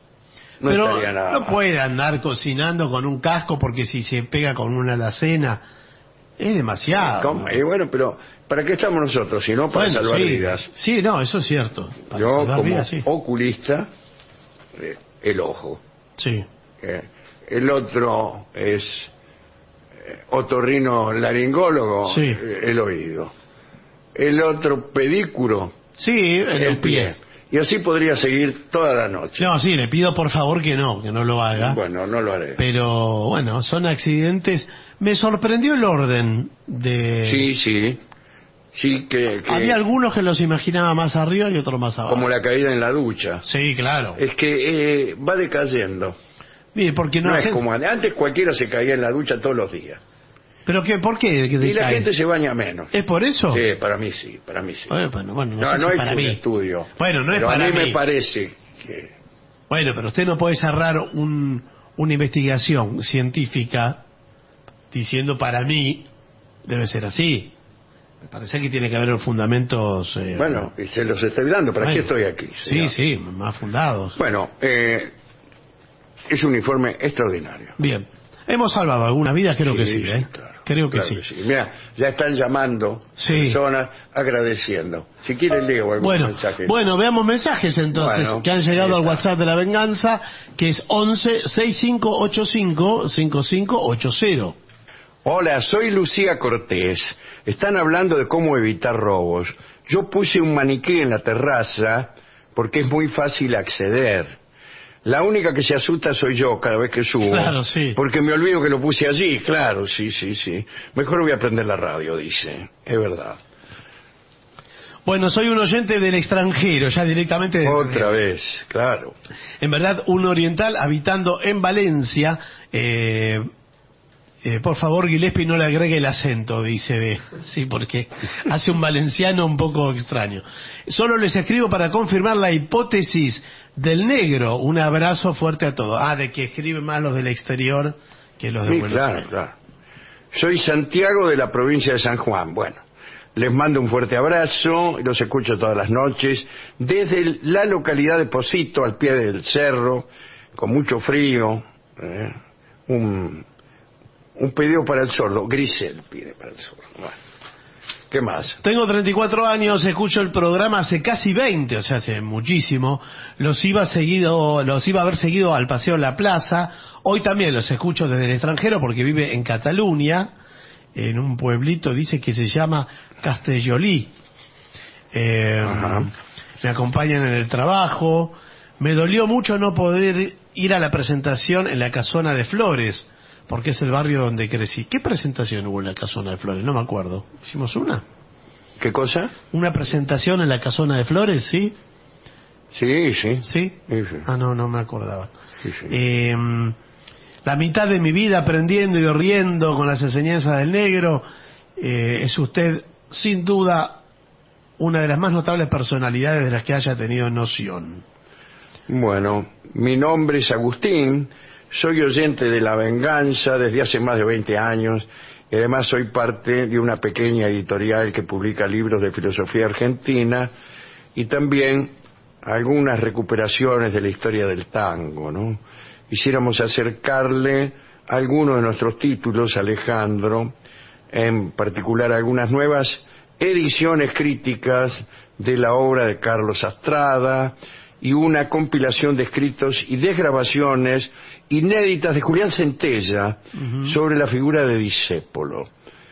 no pero estaría nada no mal. puede andar cocinando con un casco porque si se pega con una alacena, es demasiado. ¿Cómo? Y bueno, pero ¿para qué estamos nosotros? Si no, para Bueno, salvar sí. vidas. Sí, no, eso es cierto. Para Yo, salvar como vidas, sí. oculista, eh, el ojo. Sí. Eh, el otro es eh, otorrino laringólogo, Sí. eh, el oído. El otro pedículo, Sí, en el los pies. pie. Y así podría seguir toda la noche. No, sí, le pido por favor que no, que no lo haga. Bueno, no lo haré. Pero bueno, son accidentes. Me sorprendió el orden de... Sí, sí. Sí, que, que Había algunos que los imaginaba más arriba y otros más abajo. como la caída en la ducha. Sí, claro. Es que eh, va decayendo. Mire, porque no, No la es gente- como antes. Antes cualquiera se caía en la ducha todos los días. ¿Pero qué? ¿Por qué? que Y la decae? gente se baña menos. ¿Es por eso? Sí, para mí sí, para mí sí. Bueno, bueno, bueno, no, No, sé no si es para un mí. estudio. Bueno, no es Pero para a mí, mí. me parece que... Bueno, pero usted no puede cerrar un, una investigación científica diciendo para mí debe ser así. Me parece que tiene que haber fundamentos... eh, Bueno, y se los estoy dando, ¿para qué bueno. estoy aquí? Sí, señor? sí, más fundados. Bueno, eh, es un informe extraordinario. Bien. ¿Hemos salvado alguna vida? Creo que sí, ¿eh? claro. Creo que Claro sí. Mira, ya están llamando Sí. personas agradeciendo. Si quiere leo algún Bueno, mensaje. bueno, veamos mensajes entonces Bueno, que han llegado ahí al está. WhatsApp de la venganza, que es once sesenta y cinco ochenta y cinco cincuenta y cinco ochenta. Hola, soy Lucía Cortés. Están hablando de cómo evitar robos. Yo puse un maniquí en la terraza porque es muy fácil acceder. La única que se asusta soy yo cada vez que subo. Claro, sí. Porque me olvido que lo puse allí. Claro, sí, sí, sí. Mejor voy a prender la radio, dice. Es verdad. Bueno, soy un oyente del extranjero, ya directamente de... Otra vez, claro. En verdad, un oriental habitando en Valencia. Eh, eh, por favor, Gillespie, no le agregue el acento, dice B. Sí, porque hace un valenciano un poco extraño. Solo les escribo para confirmar la hipótesis del negro. Un abrazo fuerte a todos. Ah, de que escriben más los del exterior que los de Sí, Buenos claro, Aires. claro. Soy Santiago de la provincia de San Juan. Bueno, les mando un fuerte abrazo, los escucho todas las noches, desde la localidad de Posito, al pie del cerro, con mucho frío, ¿eh? un, un pedido para el sordo, Grisel pide para el sordo. Bueno, ¿qué más? Tengo treinta y cuatro años, escucho el programa hace casi veinte, o sea, hace muchísimo. Los iba seguido, los iba a haber seguido al Paseo La Plaza. Hoy también los escucho desde el extranjero porque vive en Cataluña, en un pueblito, dice que se llama Castellolí. Eh, me acompañan en el trabajo. Me dolió mucho no poder ir a la presentación en la Casona de Flores, porque es el barrio donde crecí. ¿Qué presentación hubo en la Casona de Flores? No me acuerdo. ¿Hicimos una? ¿Qué cosa? ¿Una presentación en la Casona de Flores? ¿Sí? Sí, sí. ¿Sí? Sí, sí. Ah, no, no me acordaba. Sí, sí. Eh, la mitad de mi vida aprendiendo y riendo con las enseñanzas del negro. Eh, es usted, sin duda, una de las más notables personalidades de las que haya tenido noción. Bueno, mi nombre es Agustín, soy oyente de La Venganza desde hace más de veinte años y además soy parte de una pequeña editorial que publica libros de filosofía argentina y también algunas recuperaciones de la historia del tango, ¿no? Quisiéramos acercarle algunos de nuestros títulos, Alejandro, en particular algunas nuevas ediciones críticas de la obra de Carlos Astrada y una compilación de escritos y desgrabaciones inéditas de Julián Centella uh-huh. sobre la figura de Discépolo.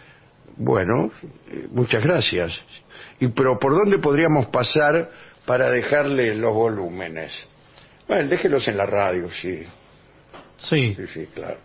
Bueno, eh, muchas gracias. Y pero ¿por dónde podríamos pasar para dejarle los volúmenes? Bueno, déjelos en la radio, sí. Sí. Sí, sí, claro.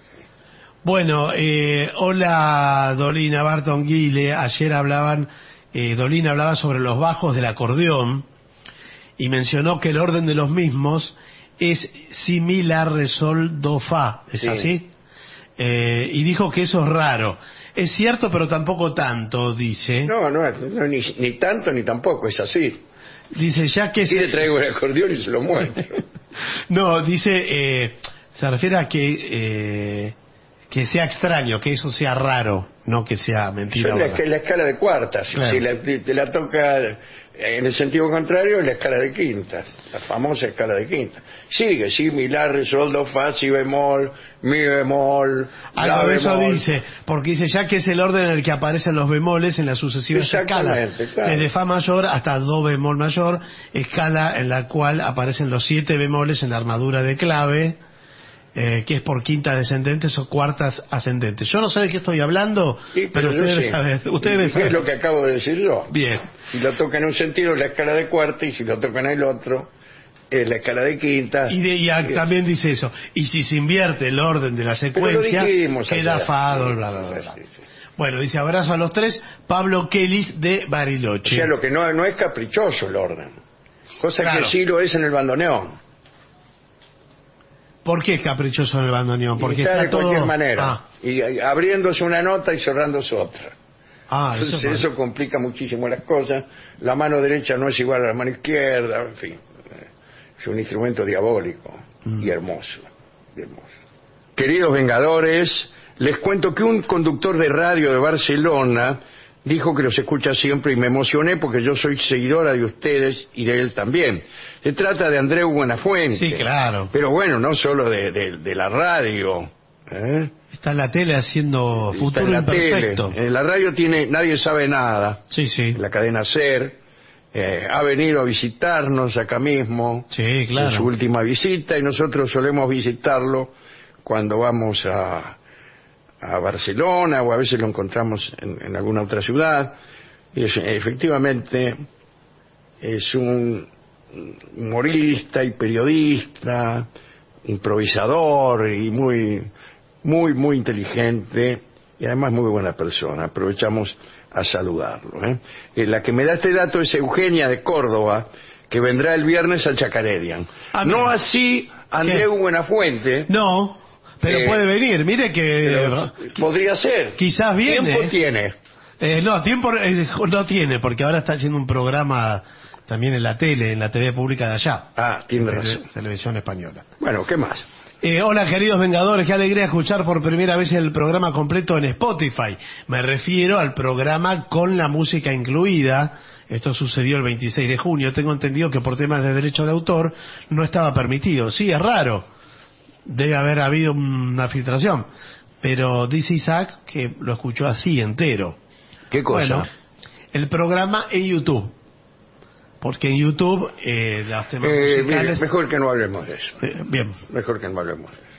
Bueno, eh, hola Dolina Barton Guile. Ayer hablaban, eh, Dolina hablaba sobre los bajos del acordeón y mencionó que el orden de los mismos es si, mi, la, re, sol, do, fa. ¿Es sí. así? Eh, y dijo que eso es raro. Es cierto, pero tampoco tanto, dice. No, no, no ni, ni tanto ni tampoco, es así. Dice, ya que... Sí, le traigo el acordeón y se lo muestro. No, dice, eh, se refiere a que... Eh, que sea extraño, que eso sea raro, no que sea mentira. Eso es la, la escala de cuartas. Claro. Si la, te la toca en el sentido contrario, es la escala de quintas, la famosa escala de quintas. Sigue, sí, mi, la, re, sol, do, fa, si bemol, mi bemol, la Algo de eso bemol. dice, porque dice ya que es el orden en el que aparecen los bemoles en las sucesivas escalas. Exactamente, claro. Desde fa mayor hasta do bemol mayor, escala en la cual aparecen los siete bemoles en la armadura de clave, eh, que es por quintas descendentes o cuartas ascendentes. Yo no sé de qué estoy hablando, Sí, pero, pero yo ustedes deben sé. saber. Ustedes deben ¿Qué es saber. lo que acabo de decir yo? Bien. Si lo toca en un sentido, es la escala de cuarta, y si lo toca en el otro, es la escala de quinta. Y, de, y a- también dice eso. Y si se invierte el orden de la secuencia, dijimos queda ayer. fa, do, bla, bla, bla, bla. Sí, sí. Bueno, dice abrazo a los tres, Pablo Kellis de O Bariloche. sea, lo que no, no es caprichoso el orden. Cosa Claro. que sí lo es en el bandoneón. ¿Por qué es caprichoso en el bandoneón? Porque Y está está, de cualquier todo... manera. Ah, Y y abriéndose una nota y cerrándose otra. ah, eso, Entonces es eso complica muchísimo las cosas. La mano derecha no es igual a la mano izquierda, en fin. Es un instrumento diabólico Mm. y hermoso, y hermoso. Queridos Vengadores, les cuento que un conductor de radio de Barcelona dijo que los escucha siempre y me emocioné porque yo soy seguidora de ustedes y de él también. Se trata de Andreu Buenafuente. Sí, claro. Pero bueno, no solo de, de- de la radio. ¿eh? Está en la tele haciendo Está futuro en la imperfecto. tele. En la radio tiene Nadie Sabe Nada. Sí, sí. En la cadena SER. Eh, ha venido a visitarnos acá mismo. Sí, En su claro. última visita, y nosotros solemos visitarlo cuando vamos a, a Barcelona, o a veces lo encontramos en, en alguna otra ciudad. Y es, efectivamente es un humorista y periodista, improvisador y muy, muy, muy inteligente, y además muy buena persona. Aprovechamos a saludarlo. ¿eh? Eh, la que me da este dato es Eugenia de Córdoba, que vendrá el viernes al Chacarerian. Ah, no mira. así Andreu Buenafuente. No, pero Eh, puede venir. Mire que pero podría ser. quizás viene. Tiempo tiene. Eh, no, tiempo eh, no tiene, porque ahora está haciendo un programa también en la tele, en la T V pública de allá. Ah, tiene Tele- razón. Televisión española. Bueno, ¿qué más? Eh, hola queridos Vengadores, qué alegría escuchar por primera vez el programa completo en Spotify. Me refiero al programa con la música incluida. Esto sucedió el veintiséis de junio. Tengo entendido que por temas de derecho de autor no estaba permitido. Sí, es raro. Debe haber habido una filtración. Pero dice Isaac que lo escuchó así, entero. ¿Qué cosa? Bueno, el programa en YouTube. Porque en YouTube eh, los temas Eh, mire, musicales... mejor que no hablemos de eso. Eh, bien, Mejor que no hablemos de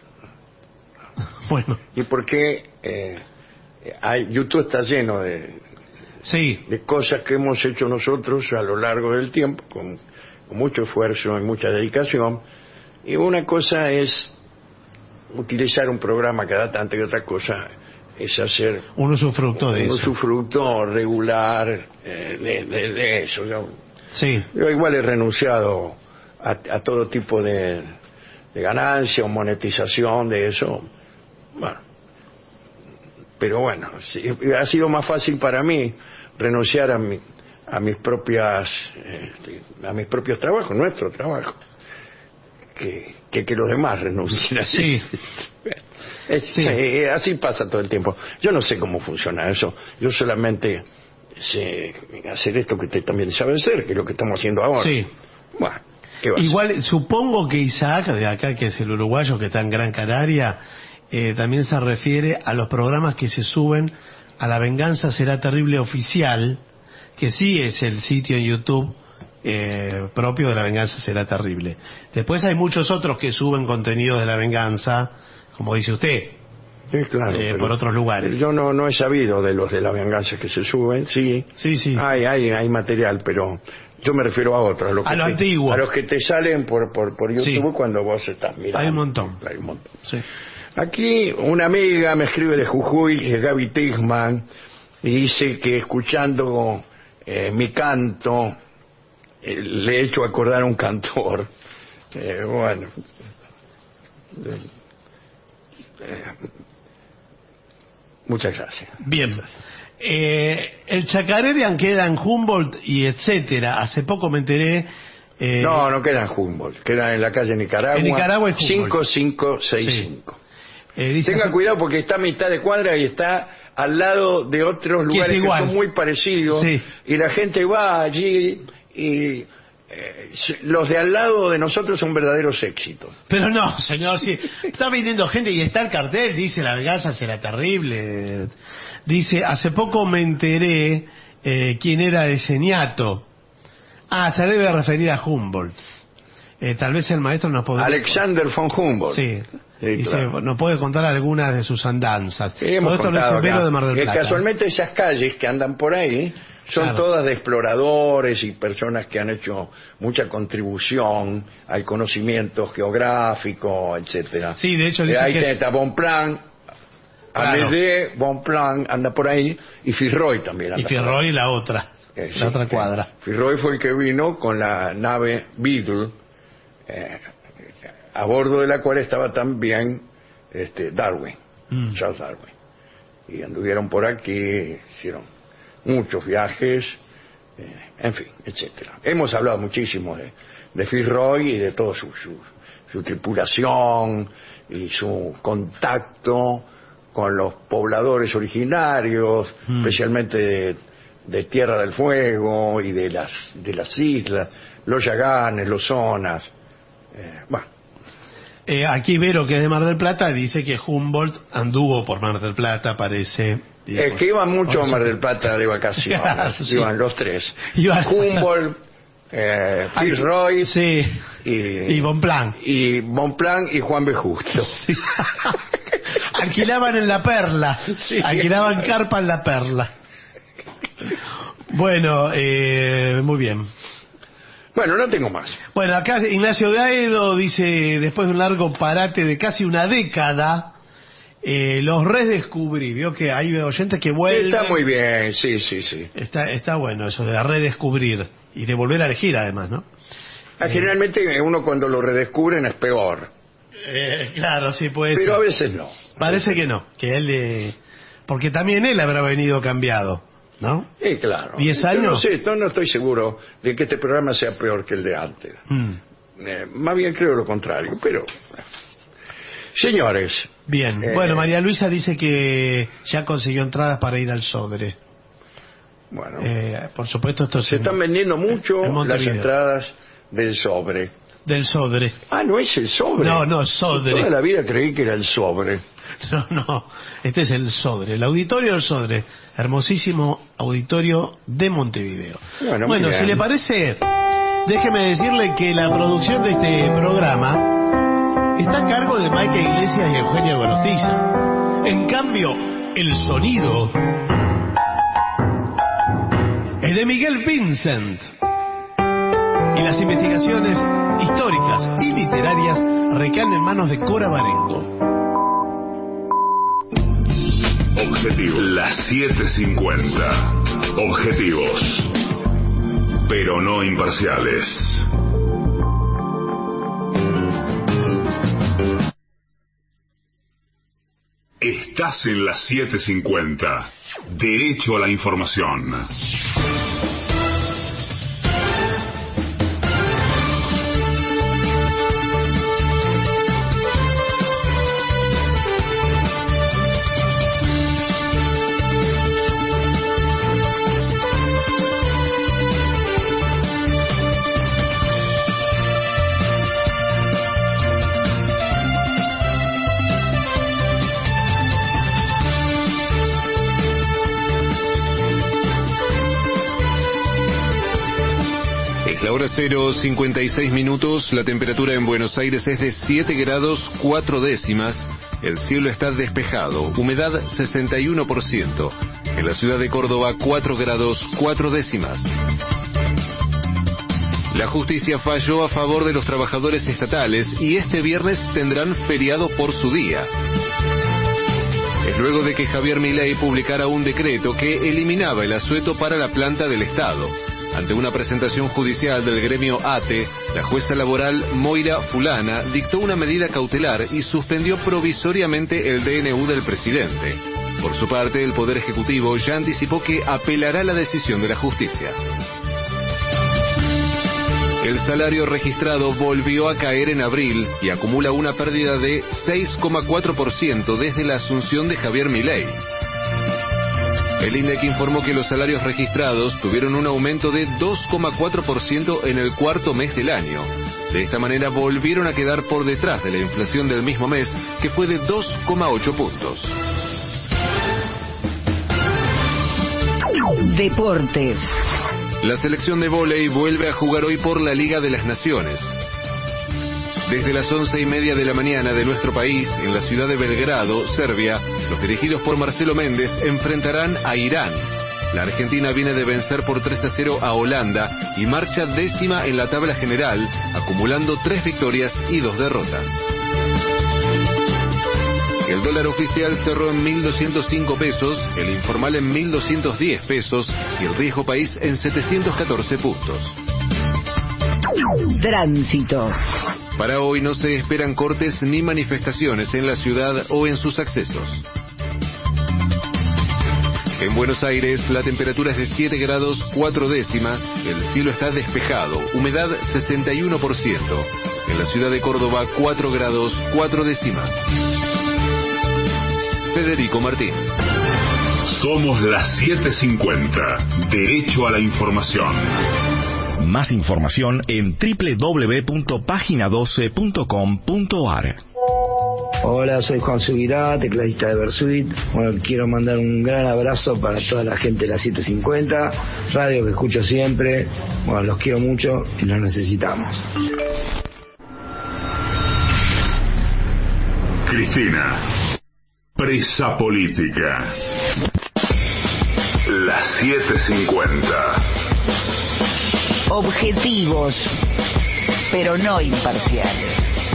eso. bueno, ¿Y por qué eh, hay, YouTube está lleno de, sí, de cosas que hemos hecho nosotros a lo largo del tiempo, con, con mucho esfuerzo y mucha dedicación? Y una cosa es utilizar un programa cada tanto, y otra cosa es hacer un usufructo de un eso. usufructo regular eh, de, de- de eso. Yo, Sí, yo igual he renunciado a, a todo tipo de, de ganancia o monetización de eso. Bueno, pero bueno, sí, ha sido más fácil para mí renunciar a mi, a mis propias eh, a mis propios trabajos, nuestro trabajo, que que, que los demás renuncien así. sí. Es- Sí. sí, así pasa todo el tiempo. Yo no sé cómo funciona eso. Yo solamente sé hacer esto que usted también sabe hacer, que es lo que estamos haciendo ahora. Sí. Bueno, ¿qué va a Igual, supongo que Isaac, de acá, que es el uruguayo que está en Gran Canaria, eh, también se refiere a los programas que se suben a La Venganza Será Terrible Oficial, que sí es el sitio en YouTube eh, propio de La Venganza Será Terrible. Después hay muchos otros que suben contenido de La Venganza, como dice usted. Sí, claro, eh, pero por otros lugares. Yo no, no he sabido de los de la venganza que se suben, sí. Sí, sí. Hay, hay, hay material, pero yo me refiero a otros. A, los A que lo te- antiguo. A los que te salen por, por, por YouTube Sí. cuando vos estás mirando. Hay un montón. Hay un montón. Sí. Aquí una amiga me escribe de Jujuy, es Gaby Tisman, y dice que escuchando eh, mi canto eh, le he hecho acordar a un cantor. Eh, bueno. Eh, eh, muchas gracias. Bien. Eh, el Chacarerian queda en Humboldt y etcétera. Hace poco me enteré. eh, No, no queda en Humboldt, queda en la calle Nicaragua, En Nicaragua y Humboldt. cinco cinco seis cinco. Eh, dice, Tenga hace... cuidado porque está a mitad de cuadra y está al lado de otros lugares que, que son muy parecidos. Sí. Y la gente va allí y eh, los de al lado de nosotros son verdaderos éxitos. Pero no, señor, sí. Está viniendo gente y está el cartel, dice la venganza será terrible. Dice, hace poco me enteré eh, quién era ese ñato. Ah, se debe referir a Humboldt. Eh, tal vez el maestro nos podrá... Alexander von Humboldt. Sí. Sí, Dice, claro. nos puede contar algunas de sus andanzas. Sí, hemos Todo esto no es contado un velo acá. de Mar del Eh, Plata. Casualmente esas calles que andan por ahí son Claro. todas de exploradores y personas que han hecho mucha contribución al conocimiento geográfico, etcétera. Sí, de hecho Eh, dice ahí que... está Bonpland, Claro. Amédée Bonpland anda por ahí y Firroy también anda Y Fierroy la otra, por ahí. Eh, la sí, otra eh, cuadra. Firroy fue el que vino con la nave Beagle, eh, a bordo de la cual estaba también este, Darwin, Mm. Charles Darwin. Y anduvieron por aquí, hicieron muchos viajes, eh, en fin, etcétera. Hemos hablado muchísimo de, de Firroy y de toda su, su, su tripulación y su contacto con los pobladores originarios, Mm. especialmente de, de Tierra del Fuego y de las, de las islas, los Yaganes, los Zonas. Eh, bueno, Eh, aquí Vero, que es de Mar del Plata, dice que Humboldt anduvo por Mar del Plata, parece. Es que iban mucho a Mar del Plata de vacaciones, Claro, sí. iban los tres. Iban- Humboldt, eh, Fitzroy Sí. y, Y Bonpland. y Bonpland y Juan B. Justo. Sí. Alquilaban en La Perla. Sí. Alquilaban carpa en La Perla. Bueno, eh, muy bien. Bueno, no tengo más. Bueno, acá Ignacio Gaedo dice, después de un largo parate de casi una década, eh, los redescubrí. Vio que hay oyentes que vuelven. Está muy bien, sí, sí, sí. Está, está bueno eso de redescubrir y de volver a elegir además, ¿no? Ah, generalmente uno cuando lo redescubren es peor, Eh, claro, sí, puede pero a ser. veces no. Parece que no, que él... eh, porque también él habrá venido cambiado, ¿no? Sí, claro. ¿Diez Yo años? No sé, no, no estoy seguro de que este programa sea peor que el de antes. Mm. Eh, más bien creo lo contrario, pero... Señores, Bien, Eh, bueno, María Luisa dice que ya consiguió entradas para ir al Sodre. bueno, Eh, por supuesto, esto se es están vendiendo mucho en las Montevideo. entradas del sobre. Del Sodre. Ah, ¿no es el sobre? No, no, Sodre. Toda la vida creí que era el sobre. No, no, este es el Sodre, el auditorio del Sodre, hermosísimo auditorio de Montevideo. Bueno, muy Bueno, bien. si le parece, déjeme decirle que la producción de este programa está a cargo de Maika Iglesias y Eugenia Gorostiza. En cambio, el sonido es de Miguel Vincent. Y las investigaciones históricas y literarias recaen en manos de Cora Barengo. Objetivo. Las siete cincuenta. Objetivos. Pero no imparciales. Estás en las siete cincuenta. Derecho a la información. Es la hora cero, cincuenta y seis minutos, la temperatura en Buenos Aires es de siete grados cuatro décimas, el cielo está despejado, humedad sesenta y uno por ciento, en la ciudad de Córdoba cuatro grados cuatro décimas. La justicia falló a favor de los trabajadores estatales y este viernes tendrán feriado por su día. Es luego de que Javier Milei publicara un decreto que eliminaba el asueto para la planta del Estado. Ante una presentación judicial del gremio ATE, la jueza laboral Moira Fulana dictó una medida cautelar y suspendió provisoriamente el D N U del presidente. Por su parte, el Poder Ejecutivo ya anticipó que apelará la decisión de la justicia. El salario registrado volvió a caer en abril y acumula una pérdida de seis coma cuatro por ciento desde la asunción de Javier Milei. El INDEC informó que los salarios registrados tuvieron un aumento de dos coma cuatro por ciento en el cuarto mes del año. De esta manera volvieron a quedar por detrás de la inflación del mismo mes, que fue de dos coma ocho puntos. Deportes. La selección de vóley vuelve a jugar hoy por la Liga de las Naciones. Desde las once y media de la mañana de nuestro país, en la ciudad de Belgrado, Serbia, los dirigidos por Marcelo Méndez enfrentarán a Irán. La Argentina viene de vencer por tres a cero a Holanda y marcha décima en la tabla general, acumulando tres victorias y dos derrotas. El dólar oficial cerró en mil doscientos cinco pesos, el informal en mil doscientos diez pesos y el riesgo país en setecientos catorce puntos. Tránsito. Para hoy no se esperan cortes ni manifestaciones en la ciudad o en sus accesos. En Buenos Aires la temperatura es de siete grados cuatro décimas, el cielo está despejado, humedad sesenta y uno por ciento. En la ciudad de Córdoba cuatro grados cuatro décimas. Federico Martín. Somos las siete cincuenta. Derecho a la información. Más información en doble u doble u doble u punto página doce punto com punto a r. Hola, soy Juan Subirá, tecladista de Versuit. Bueno, quiero mandar un gran abrazo para toda la gente de la siete cincuenta, radio que escucho siempre. Bueno, los quiero mucho y los necesitamos. Cristina, presa política. Las siete cincuenta. Objetivos, pero no imparciales.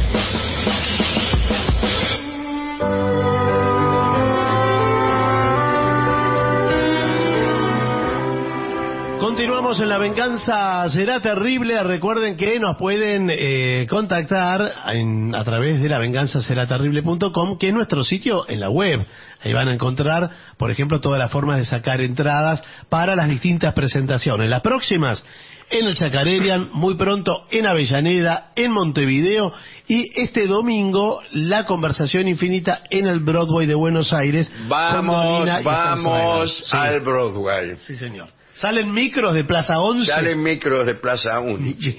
Continuamos en La Venganza Será Terrible. Recuerden que nos pueden eh, contactar en, a través de la venganza será terrible punto com, que es nuestro sitio en la web. Ahí van a encontrar, por ejemplo, todas las formas de sacar entradas para las distintas presentaciones. Las próximas en el Chacarerian, muy pronto en Avellaneda, en Montevideo, y este domingo la Conversación Infinita en el Broadway de Buenos Aires. Vamos, vamos sí. al Broadway. Sí, señor. Salen micros de Plaza once. Salen micros de Plaza Única.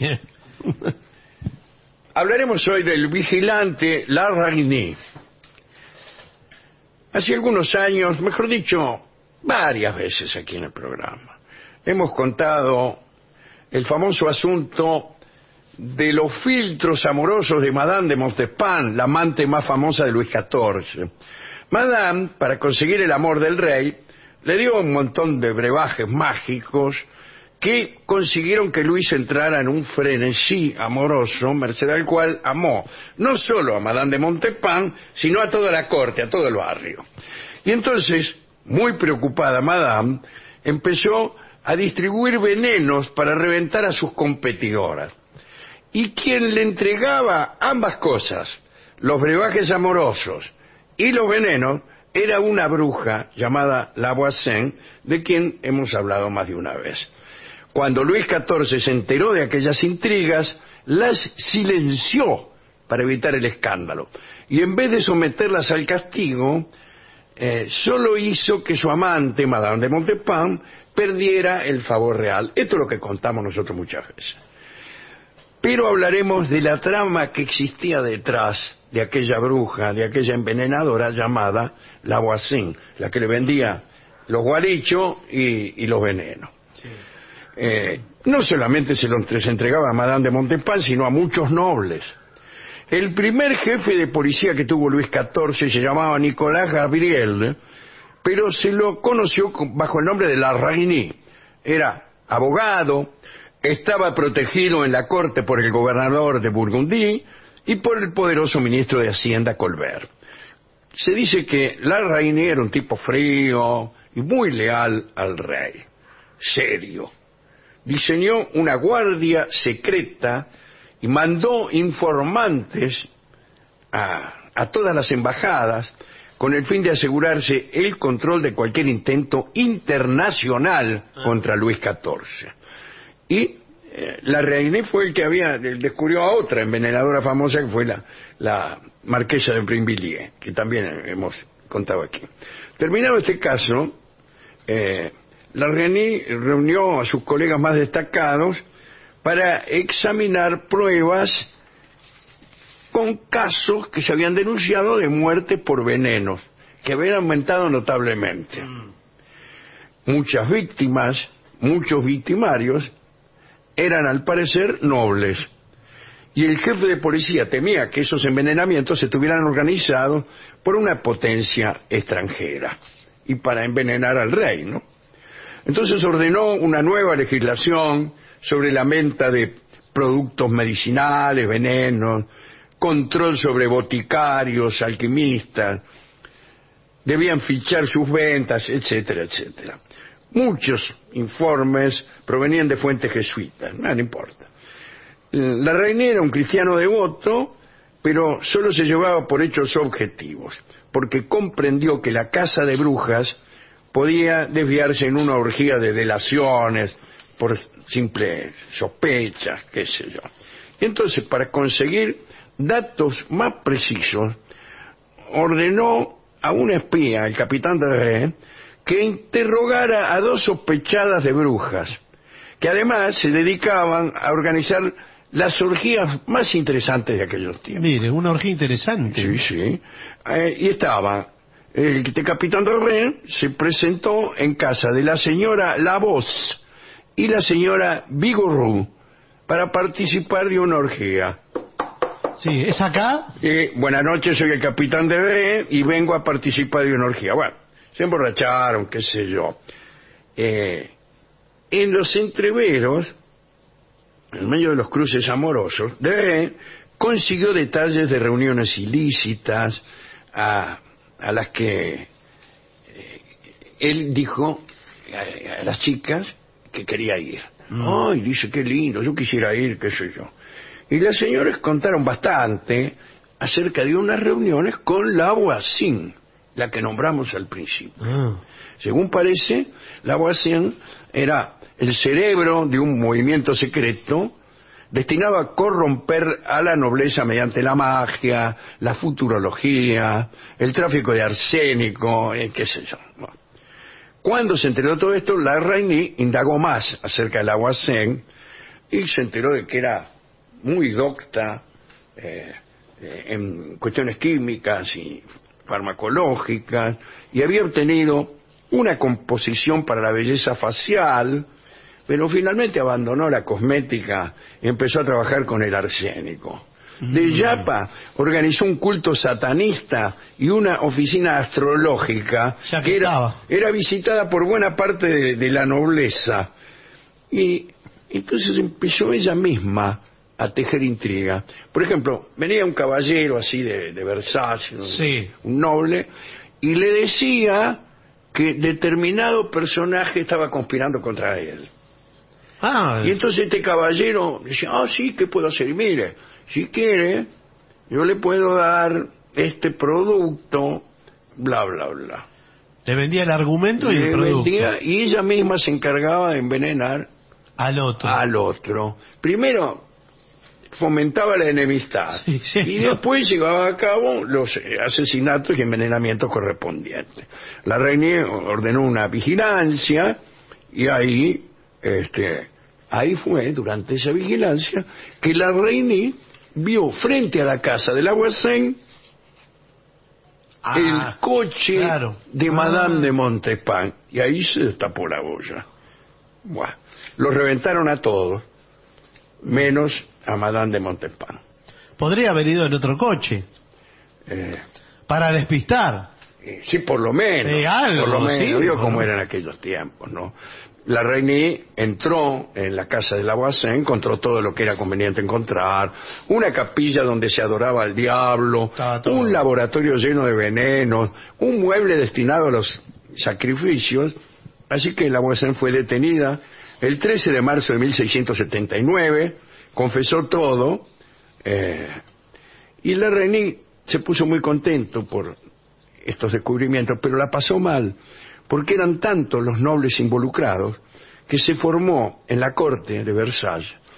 Hablaremos hoy del vigilante Larraín. Hace algunos años, mejor dicho, varias veces aquí en el programa, hemos contado el famoso asunto de los filtros amorosos de Madame de Montespan, la amante más famosa de Luis catorce. Madame, para conseguir el amor del rey, le dio un montón de brebajes mágicos que consiguieron que Luis entrara en un frenesí amoroso, merced al cual amó no solo a Madame de Montespan, sino a toda la corte, a todo el barrio. Y entonces, muy preocupada Madame, empezó a distribuir venenos para reventar a sus competidoras. Y quien le entregaba ambas cosas, los brebajes amorosos y los venenos, era una bruja llamada Lavoisier, de quien hemos hablado más de una vez. Cuando Luis catorce se enteró de aquellas intrigas, las silenció para evitar el escándalo. Y en vez de someterlas al castigo, eh, solo hizo que su amante, Madame de Montespan, perdiera el favor real. Esto es lo que contamos nosotros muchas veces. Pero hablaremos de la trama que existía detrás de aquella bruja, de aquella envenenadora llamada Lavoisier, la que le vendía los guarichos y, y los venenos. Sí. Eh, no solamente se los entregaba a Madame de Montespan, sino a muchos nobles. El primer jefe de policía que tuvo Luis catorce se llamaba Nicolás Gabriel, pero se lo conoció bajo el nombre de Larraín. Era abogado, estaba protegido en la corte por el gobernador de Burgundí y por el poderoso ministro de Hacienda Colbert. Se dice que Larraín era un tipo frío y muy leal al rey, serio. Diseñó una guardia secreta y mandó informantes a, a todas las embajadas con el fin de asegurarse el control de cualquier intento internacional contra Luis catorce. Y eh, la Reine fue el que había descubrió a otra envenenadora famosa, que fue la, la marquesa de Brinvilliers, que también hemos contado aquí. Terminado este caso, eh, la Reine reunió a sus colegas más destacados para examinar pruebas con casos que se habían denunciado de muerte por veneno, que habían aumentado notablemente. Muchas víctimas, muchos victimarios, eran al parecer nobles. Y el jefe de policía temía que esos envenenamientos se estuvieran organizados por una potencia extranjera y para envenenar al rey, ¿no? Entonces ordenó una nueva legislación sobre la venta de productos medicinales, venenos, control sobre boticarios, alquimistas, debían fichar sus ventas, etcétera, etcétera. Muchos informes provenían de fuentes jesuitas, no, no importa. La Reine era un cristiano devoto, pero solo se llevaba por hechos objetivos, porque comprendió que la caza de brujas podía desviarse en una orgía de delaciones por simples sospechas, qué sé yo. Y entonces, para conseguir datos más precisos, ordenó a un espía, el capitán de Rey, que interrogara a dos sospechadas de brujas, que además se dedicaban a organizar las orgías más interesantes de aquellos tiempos. Mire, una orgía interesante. Sí, sí. Eh, y estaba, el este capitán de Rey se presentó en casa de la señora Lavoz y la señora Vigorou para participar de una orgía. Sí, ¿es acá? Eh, buenas noches, soy el capitán de Rey y vengo a participar de una orgía. Bueno, se emborracharon, qué sé yo. Eh, en los entreveros, en medio de los cruces amorosos, Rey consiguió detalles de reuniones ilícitas a, a las que eh, él dijo a, a las chicas que quería ir. Mm. Ay, dice, qué lindo, yo quisiera ir, qué sé yo. Y las señoras contaron bastante acerca de unas reuniones con la Voisin, la que nombramos al principio. Ah. Según parece, la Voisin era el cerebro de un movimiento secreto destinado a corromper a la nobleza mediante la magia, la futurología, el tráfico de arsénico, eh, qué sé yo. Bueno. Cuando se enteró de todo esto, la Reine indagó más acerca de la Voisin y se enteró de que era muy docta eh, eh, en cuestiones químicas y farmacológicas, y había obtenido una composición para la belleza facial, pero finalmente abandonó la cosmética y empezó a trabajar con el arsénico. De Yapa organizó un culto satanista y una oficina astrológica ya que, que era, era visitada por buena parte de, de la nobleza. Y entonces empezó ella misma a tejer intriga. Por ejemplo, venía un caballero así de, de Versace, sí. un noble, y le decía que determinado personaje estaba conspirando contra él. Ah. Y entonces este caballero decía, ah, sí, ¿qué puedo hacer? Y mire, si quiere, yo le puedo dar este producto, bla, bla, bla. Le vendía el argumento y le el producto. Vendía, y ella misma se encargaba de envenenar al otro. Al otro. Primero fomentaba la enemistad, sí, sí, y después llevaba a cabo los asesinatos y envenenamientos correspondientes. La Reine ordenó una vigilancia y ahí, este, ahí fue, durante esa vigilancia, que la Reine vio frente a la casa de la Voisin ah, el coche claro. de Madame ah. de Montespan, y ahí se destapó la boya. Buah. Los reventaron a todos, menos a Madame de Montespan. Podría haber ido en otro coche. Eh, para despistar. Eh, sí, por lo menos. Eh, algo, por lo menos. Sí, Digo por cómo lo... eran aquellos tiempos, ¿no? La Reine entró en la casa de la Voisin, encontró todo lo que era conveniente encontrar, una capilla donde se adoraba al diablo, un laboratorio lleno de venenos, un mueble destinado a los sacrificios, así que la Voisin fue detenida el trece de marzo de mil seiscientos setenta y nueve, confesó todo, eh, y la Reine se puso muy contento por estos descubrimientos, pero la pasó mal, porque eran tantos los nobles involucrados que se formó en la corte de Versalles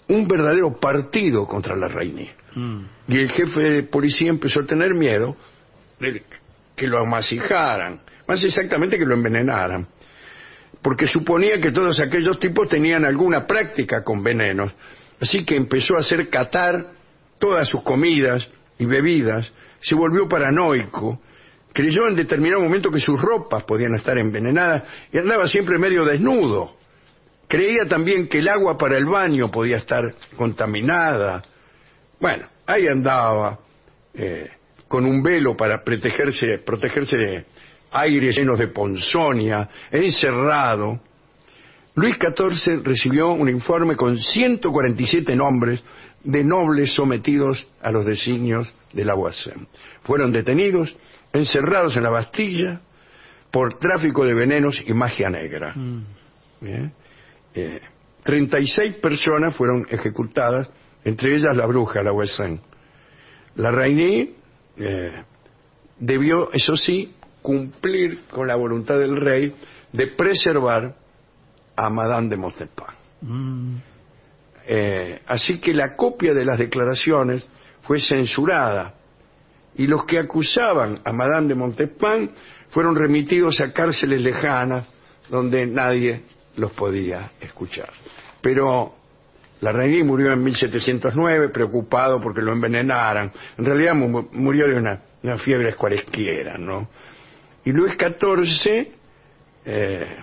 un verdadero partido contra la Reynie. Mm. Y el jefe de policía empezó a tener miedo de que lo amasijaran, más exactamente que lo envenenaran, porque suponía que todos aquellos tipos tenían alguna práctica con venenos. Así que empezó a hacer catar todas sus comidas y bebidas, se volvió paranoico, creyó en determinado momento que sus ropas podían estar envenenadas y andaba siempre medio desnudo. Creía también que el agua para el baño podía estar contaminada. Bueno, ahí andaba eh, con un velo para protegerse, protegerse de aires llenos de ponzoña, encerrado. Luis catorce recibió un informe con ciento cuarenta y siete nombres de nobles sometidos a los designios de la Voisin. Fueron detenidos, encerrados en la Bastilla por tráfico de venenos y magia negra. Mm. ¿Bien? Eh, treinta y seis personas fueron ejecutadas, entre ellas la bruja, la Voisin. La Reynie eh, debió, eso sí, cumplir con la voluntad del rey de preservar a Madame de Montespan. Mm. Eh, así que la copia de las declaraciones fue censurada y los que acusaban a Madame de Montespan fueron remitidos a cárceles lejanas donde nadie los podía escuchar. Pero la Reynie murió en mil setecientos nueve preocupado porque lo envenenaran. En realidad mu- murió de una, una fiebre cualesquiera, ¿no? Y Luis catorce, eh,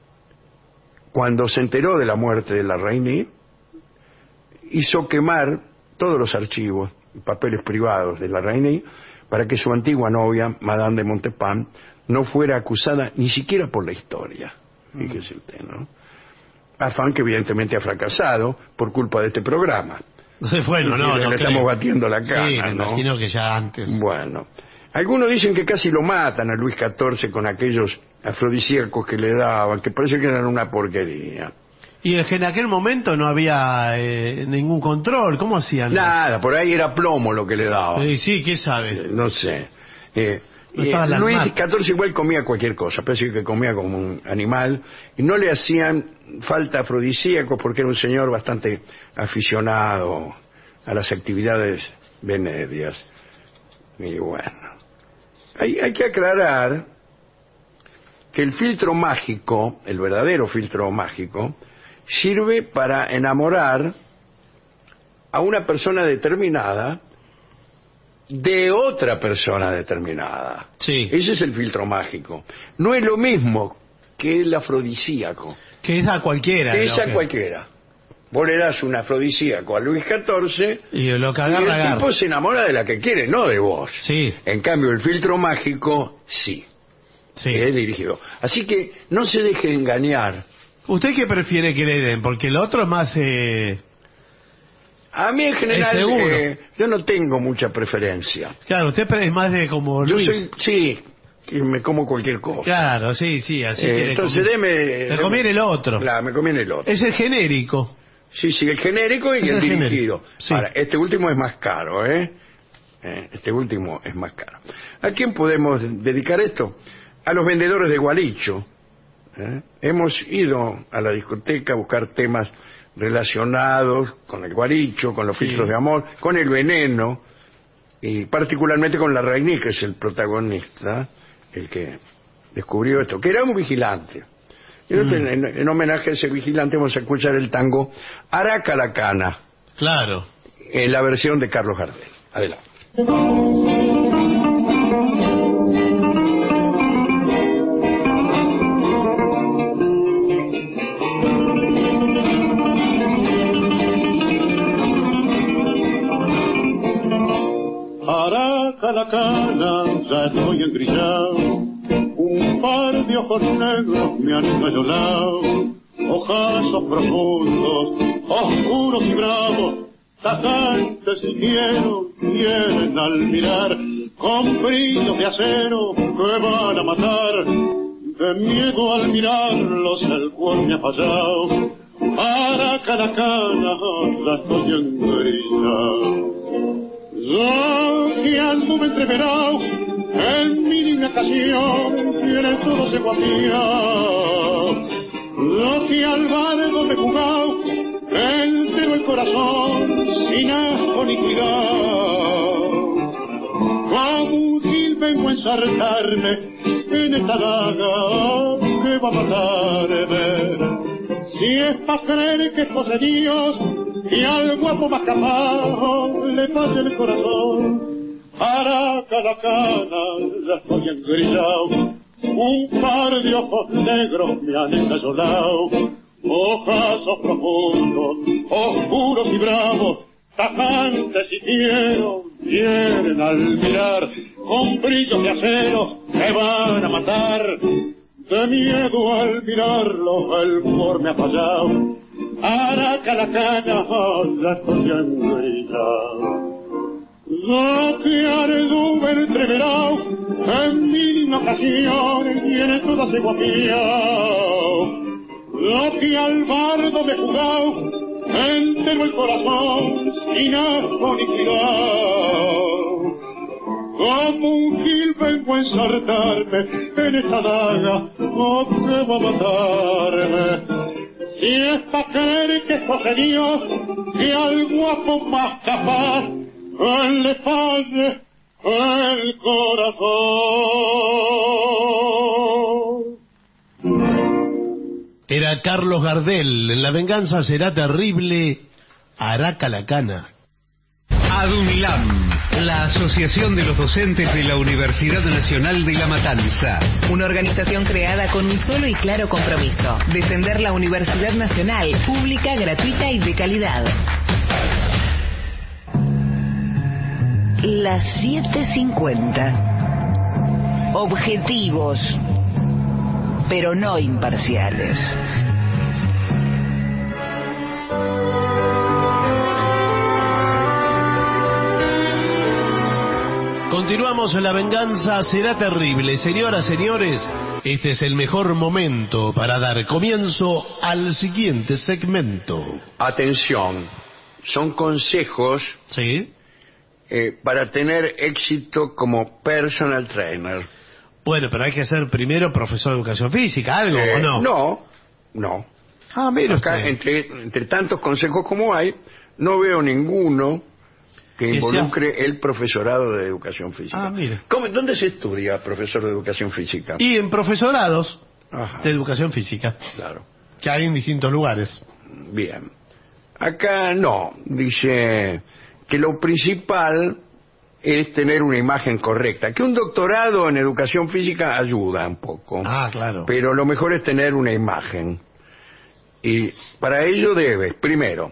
cuando se enteró de la muerte de la Reynie, hizo quemar todos los archivos y papeles privados de la Reynie para que su antigua novia, Madame de Montespan, no fuera acusada ni siquiera por la historia. Fíjese usted, ¿no? Afán que evidentemente ha fracasado por culpa de este programa. Bueno, no, le no estamos creo. batiendo la cama, sí, me ¿no? imagino que ya antes. Bueno, algunos dicen que casi lo matan a Luis catorce con aquellos afrodisíacos que le daban, que parece que eran una porquería. Y es que en aquel momento no había eh, ningún control, ¿cómo hacían? Nada, por ahí era plomo lo que le daban. Sí, sí, ¿qué sabe? Eh, no sé. Eh, No eh, Luis catorce igual comía cualquier cosa, parece que comía como un animal, y no le hacían falta afrodisíacos porque era un señor bastante aficionado a las actividades venedias. Y bueno, hay, hay que aclarar que el filtro mágico, el verdadero filtro mágico, sirve para enamorar a una persona determinada de otra persona determinada. Sí. Ese es el filtro mágico. No es lo mismo que el afrodisíaco. Que es a cualquiera. Que es a que... cualquiera. Vos le das un afrodisíaco a Luis catorce y, lo que y agarra, el agarra. tipo se enamora de la que quiere, no de vos. Sí. En cambio, el filtro mágico, sí. Sí. Es dirigido. Así que no se deje engañar. ¿Usted qué prefiere que le den? Porque el otro es más... Eh... A mí en general, seguro. eh, yo no tengo mucha preferencia. Claro, usted es más de como Yo Luis. soy, sí, que me como cualquier cosa. Claro, sí, sí, así Eh, que... le entonces conviene- deme... Le deme- conviene el otro. Claro, me conviene el otro. Es el genérico. Sí, sí, el genérico y Es el, el dirigido. genérico, sí. Ahora, este último es más caro, ¿eh? ¿eh? Este último es más caro. ¿A quién podemos dedicar esto? A los vendedores de gualicho. ¿eh? Hemos ido a la discoteca a buscar temas relacionados con el guaricho, con los filtros Sí. de amor, con el veneno, y particularmente con la Reynie, que es el protagonista, el que descubrió esto, que era un vigilante. Y mm. en, en homenaje a ese vigilante vamos a escuchar el tango Araca la Cana, Claro. en la versión de Carlos Gardel. Adelante. Araca la cana, ya estoy engrillado, un par de ojos negros me han engañolado, ojazos profundos, oscuros y bravos, tajantes y fieros, vienen al mirar, con brillos de acero que van a matar, de miedo al mirarlos el cuerpo me ha fallado, Araca la cana, ya estoy engrillado. Yo que anduve entreverado en mi linda ocasión, tiene todo se guapía. Yo que al barco me he jugado entero el corazón sin asco ni cuidado. Como un gil vengo a ensartarme en esta daga que va a matarme. Si es pa' creer que es cosa de Dios y al guapo más capaz le pase el corazón, para cada cana ya estoy engrillado. Un par de ojos negros me han encayolado, ojazos profundos, oscuros y bravos, tajantes y fieros, vienen al mirar con brillos de acero, me van a matar. De miedo al mirarlo el humor me ha fallado, Araca la cana ya estoy engrillado. Lo que arduve entreverado en mil ocasiones y en todas he guapiao. Lo que al bardo me he jugado entero el corazón sin asco ni cuidado. Como un gil vengo a ensartarme en esta daga, oh, que va a matarme. Si es pa' creer que escoge Dios, que al guapo más capaz, él le falle el corazón. Era Carlos Gardel, en La venganza será terrible, Araca la cana. ADUNLAM, la Asociación de los Docentes de la Universidad Nacional de La Matanza. Una organización creada con un solo y claro compromiso: defender la Universidad Nacional, pública, gratuita y de calidad. Las siete cincuenta. Objetivos, pero no imparciales. Continuamos en La venganza será terrible. Señoras, señores, este es el mejor momento para dar comienzo al siguiente segmento. Atención, son consejos ¿sí? eh, para tener éxito como personal trainer. Bueno, pero hay que ser primero profesor de educación física, ¿algo Eh, o no? No, no. Ah, mira Acá, usted. entre, entre tantos consejos como hay, no veo ninguno que Que involucre sea- el profesorado de educación física. Ah, mire. ¿Cómo- ¿Dónde se estudia profesor de educación física? Y en profesorados Ajá, de educación física, claro. que hay en distintos lugares. Bien. Acá no. Dice que lo principal es tener una imagen correcta. Que un doctorado en educación física ayuda un poco. Ah, claro. Pero lo mejor es tener una imagen. Y para ello debes, primero,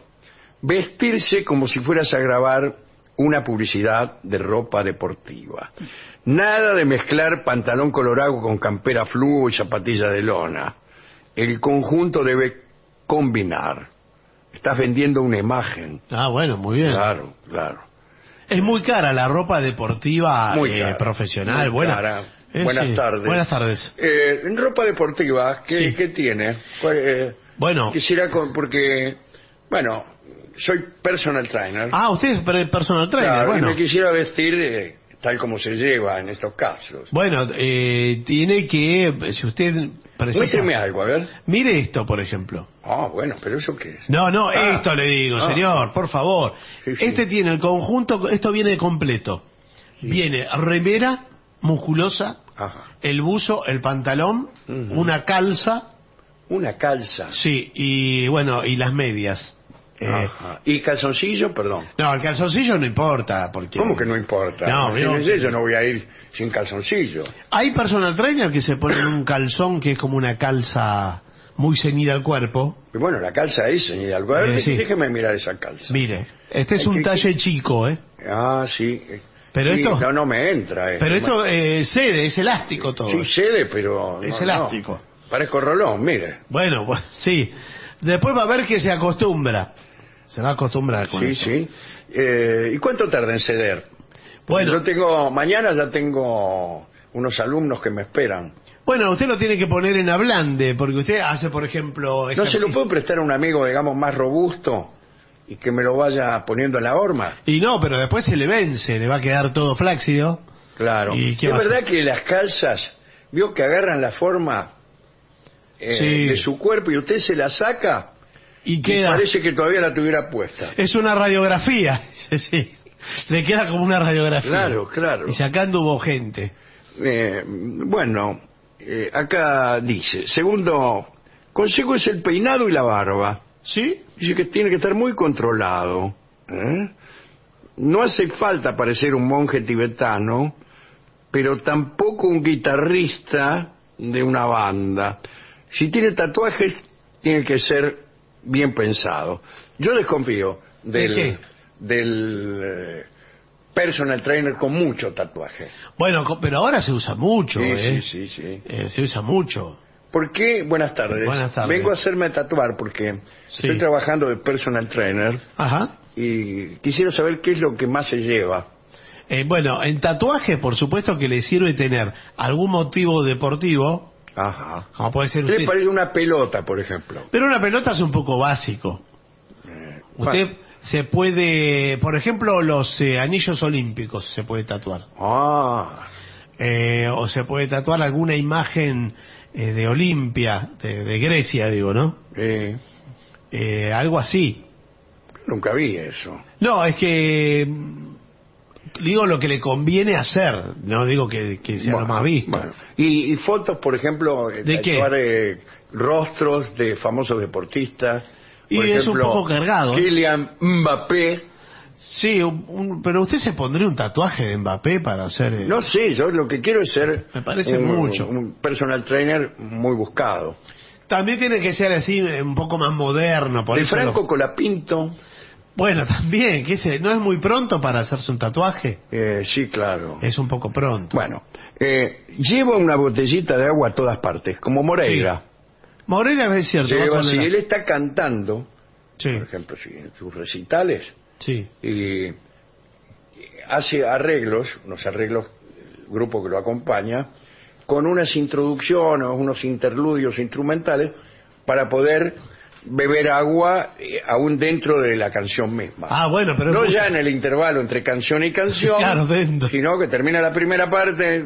vestirse como si fueras a grabar una publicidad de ropa deportiva. Nada de mezclar pantalón colorado con campera fluo y zapatilla de lona. El conjunto debe combinar. Estás vendiendo una imagen. Ah, bueno, muy bien. Claro, claro. Es muy cara la ropa deportiva Muy eh, cara, profesional. muy Buena- cara. eh, Buenas sí. tardes. Buenas tardes. Eh, en ropa deportiva, ¿qué, Sí. qué tiene? ¿Cuál, eh, Bueno. Quisiera, con, porque, bueno, soy personal trainer. Ah, usted es per- personal trainer. Claro, bueno. y me quisiera vestir eh, tal como se lleva en estos casos. Bueno, eh, tiene que, si usted... por ejemplo- Muéstreme algo, a ver. Mire esto, por ejemplo. Ah, bueno, pero ¿eso qué es? No, no, Ah. esto le digo, Ah. señor, por favor. Sí, sí. Este tiene el conjunto, esto viene completo. Viene remera musculosa, Ajá. el buzo, el pantalón, Ujú. una calza, Una calza. sí, y bueno, y las medias. Eh, Ajá. ¿Y calzoncillo? Perdón. no, el calzoncillo no importa, porque... ¿Cómo que no importa? No, Imagínese, yo- yo no voy a ir sin calzoncillo. Hay personal trainer que se ponen un calzón que es como una calza muy ceñida al cuerpo. Y bueno, la calza es, señor Algo. A ver, Eh, sí. déjeme mirar esa calza. Mire, este es Ay, un ¿qué- talle chico, ¿eh? Ah, sí. Pero Sí, esto- No, no me entra. eh. Pero esto eh, cede, es elástico todo. Sí, cede, pero... Es no, elástico. no. Parezco Rolón, mire. Bueno, pues sí. Después va a ver que se acostumbra. Se va a acostumbrar con Sí, eso. sí. Eh, ¿Y cuánto tarda en ceder? Porque Bueno. yo tengo... Mañana ya tengo unos alumnos que me esperan. Bueno, usted lo tiene que poner en ablande, porque usted hace, por ejemplo... ¿No se lo ejercicio- puedo prestar a un amigo, digamos, más robusto y que me lo vaya poniendo en la horma? Y no, pero después se le vence, le va a quedar todo flácido. Claro. ¿Y qué es va a verdad hacer? que las calzas, vio que agarran la forma eh, Sí. de su cuerpo y usted se la saca Y queda... Parece que todavía la tuviera puesta. Es una radiografía, sí, sí. Le queda como una radiografía. Claro, claro. Y acá anduvo gente. Eh, bueno, eh, acá dice, segundo consejo es el peinado y la barba. ¿Sí? Dice que tiene que estar muy controlado. ¿eh? No hace falta parecer un monje tibetano, pero tampoco un guitarrista de una banda. Si tiene tatuajes, tiene que ser bien pensado. Yo desconfío del, ¿De qué? del eh, personal trainer con mucho tatuaje. Bueno, co- pero ahora se usa mucho, Sí, ¿eh? sí, sí, sí. Eh, se usa mucho. ¿Por qué? Buenas tardes. Buenas tardes. Vengo a hacerme tatuar porque Sí. estoy trabajando de personal trainer Ajá. y quisiera saber qué es lo que más se lleva. Eh, bueno, en tatuaje, por supuesto que le sirve tener algún motivo deportivo, Ajá. como puede ser ¿Qué le usted. parece una pelota, por ejemplo? Pero una pelota es un poco básico. Usted bueno. se puede, por ejemplo, los eh, anillos olímpicos se puede tatuar. Ah, Eh, o se puede tatuar alguna imagen eh, de Olimpia, de, de Grecia, digo, ¿no? eh, Eh, algo así. nunca vi eso. No, es que mm, digo lo que le conviene hacer, no digo que, que sea Bueno, lo más visto. bueno. Y, y fotos, por ejemplo, eh, ¿De qué? tatuar, eh, rostros de famosos deportistas. Y Por es un ejemplo, poco cargado. Kylian Mbappé. Sí, un- un- pero usted se pondría un tatuaje de Mbappé para hacer... eh, No sé, yo lo que quiero es ser Me parece un, mucho. un personal trainer muy buscado. También tiene que ser así, eh, un poco más moderno. Por De eso Franco lo- Colapinto, Bueno, también, ¿qué sé? ¿No es muy pronto para hacerse un tatuaje? eh, sí, claro. Es un poco pronto. Bueno, eh, lleva una botellita de agua a todas partes, como Moreira. Moreira es cierto. va Lleva, con si la- él está cantando, Sí, por ejemplo, si en sus recitales, sí. y hace arreglos, unos arreglos, el grupo que lo acompaña, con unas introducciones, unos interludios instrumentales, para poder beber agua eh, aún dentro de la canción misma. Ah, bueno, pero... No es ya mucho- en el intervalo entre canción y canción, Claro, dentro. sino que termina la primera parte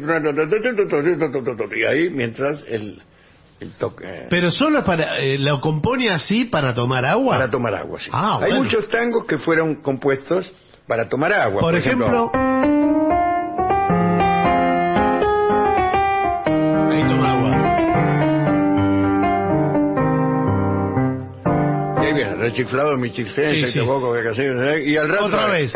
y ahí mientras el, el toque... Pero solo para... eh, ¿lo compone así para tomar agua? Para tomar agua, sí. Ah, Hay bueno. muchos tangos que fueron compuestos para tomar agua. Por, ejemplo... Ahí toma agua. Y ahí viene, rechiflado, mi chiflense, Sí, sí. tabaco, que casi- y al rato... Otra vez.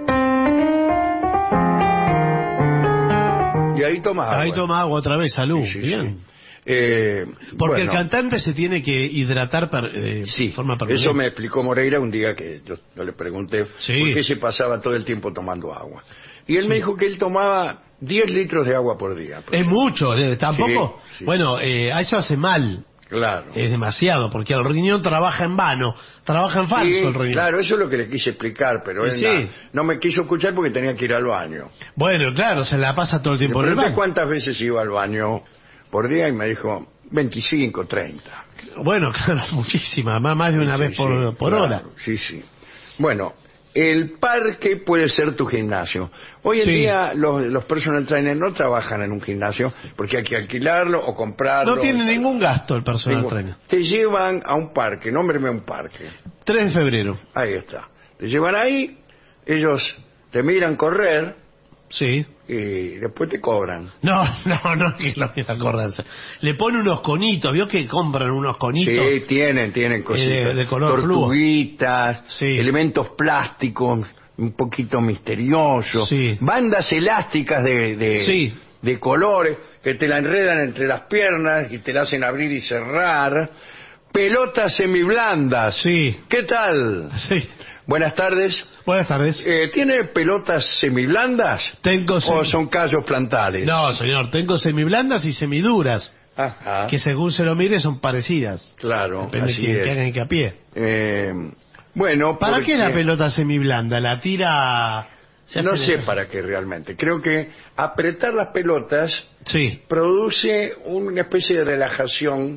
Y ahí toma agua. Ahí toma agua otra vez, salud. Sí, sí, Bien. sí. Eh, Porque bueno, el cantante se tiene que hidratar per- eh, sí, de forma permanente. eso me explicó Moreira un día que yo, yo le pregunté Sí. por qué se pasaba todo el tiempo tomando agua. Y él me dijo que él tomaba diez litros de agua por día. Es mucho, eh, tampoco. Sí, sí. Bueno, eh, a eso hace mal. Claro. Es demasiado, porque el riñón trabaja en vano, trabaja en falso Sí, el riñón. claro, eso es lo que le quise explicar, pero Y él sí. na- no me quiso escuchar porque tenía que ir al baño. Bueno, claro, se la pasa todo el Le tiempo en el pregunté baño. cuántas veces iba al baño por día y me dijo veinticinco, treinta. Bueno, claro, muchísima, más, más de una Sí, vez sí, por, por claro, hora. Sí, sí. Bueno, el parque puede ser tu gimnasio. Hoy en Sí. día los, los personal trainers no trabajan en un gimnasio porque hay que alquilarlo o comprarlo. No tiene ningún gasto el personal Ningún- trainer. Te llevan a un parque, nómbreme un parque. tres de febrero. Ahí está. Te llevan ahí, ellos te miran correr Sí. y después te cobran. No, no, no, que lo mira correrse. Le pone unos conitos, ¿vio que compran unos conitos? Sí, tienen, tienen cositas. de- de color fluo. Tortuguitas, Sí. elementos plásticos, un poquito misteriosos. Sí. Bandas elásticas de, de, Sí. de colores que te la enredan entre las piernas y te la hacen abrir y cerrar. Pelotas semiblandas. Sí. ¿Qué tal? Sí. Buenas tardes. Buenas tardes. Eh, ¿Tiene pelotas semiblandas Tengo o semi- son callos plantales? No, señor, tengo semiblandas y semiduras, Ajá. que según se lo mire son parecidas. Claro, Depende de así quién es. que hagan hincapié. Eh, bueno, ¿Para porque- qué la pelota semiblanda? ¿La tira...? se No hace- sé para qué realmente. Creo que apretar las pelotas Sí. produce una especie de relajación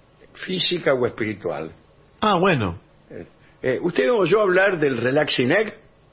física o espiritual. Ah, bueno. Eh, eh, ¿Usted oyó hablar del relaxing egg?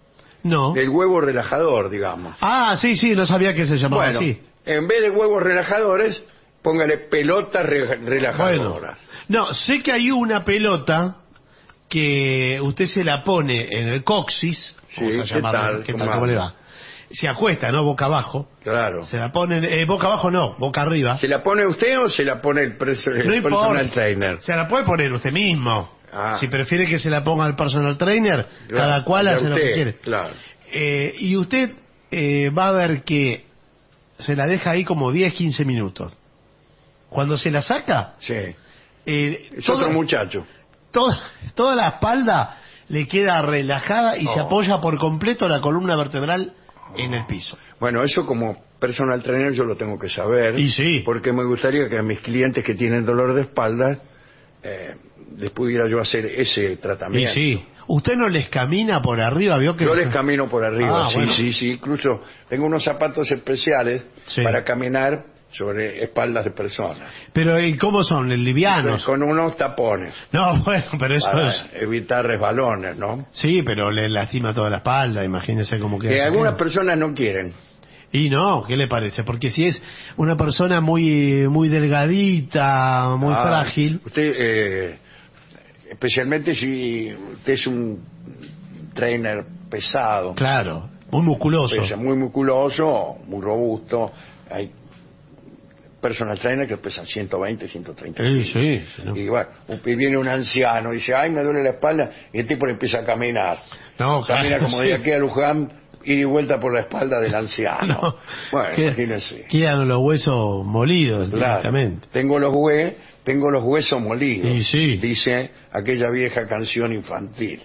No. Del huevo relajador, digamos. Ah, sí, sí, no sabía que se llamaba Bueno, así. en vez de huevos relajadores, póngale pelotas re- Bueno. relajadoras. No, sé que hay una pelota que usted se la pone en el coxis, Sí, vamos a ¿qué llamarlo, tal? ¿qué ¿Cómo tal? ¿Cómo le anda? va? Se acuesta, ¿no? Boca abajo. Claro. Se la pone, eh, boca abajo no, boca arriba. ¿Se la pone usted o se la pone el, preso, el No personal importa. trainer? Se la puede poner usted mismo. Ah. Si prefiere que se la ponga el personal trainer, Claro, cada cual de hace lo que usted, quiere. Claro. Eh, y usted eh, va a ver que se la deja ahí como diez, quince minutos. Cuando se la saca, Sí. eh, Es todo- otro muchacho. toda, toda la espalda le queda relajada y se Oh. apoya por completo la columna vertebral en el piso. Bueno, eso como personal trainer yo lo tengo que saber. Y sí. Porque me gustaría que a mis clientes que tienen dolor de espalda eh, les pudiera yo hacer ese Y tratamiento. sí. ¿Usted no les camina por arriba? ¿Vio que Yo les camino por arriba, Ah, sí, bueno. sí, sí. Incluso tengo unos zapatos especiales Sí. para caminar sobre espaldas de personas. Pero ¿y cómo son? ¿Livianos? Con unos tapones No, bueno, pero eso para es... evitar resbalones, ¿no? Sí, pero le lastima toda la espalda, imagínese cómo queda. Que esa algunas queda. personas no quieren. Y no, ¿qué le parece? Porque si es una persona muy muy delgadita, muy Ah, frágil... Usted, eh, especialmente si usted es un trainer pesado, Claro, muy musculoso. pesa muy musculoso, muy robusto, hay personal trainer que pesan ciento veinte, ciento treinta Sí, kilos. sí. sí, no. Y bueno, y viene un anciano y dice, ay, me duele la espalda, y el tipo le empieza a caminar. No, Camina claro, como sí. de aquí a Luján, ir y vuelta por la espalda del anciano. No, Bueno, queda- imagínese. Quedan los huesos molidos Claro. directamente. Tengo los hue, tengo los huesos molidos. Y sí. Dice aquella vieja canción infantil.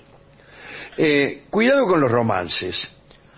Eh, cuidado con los romances.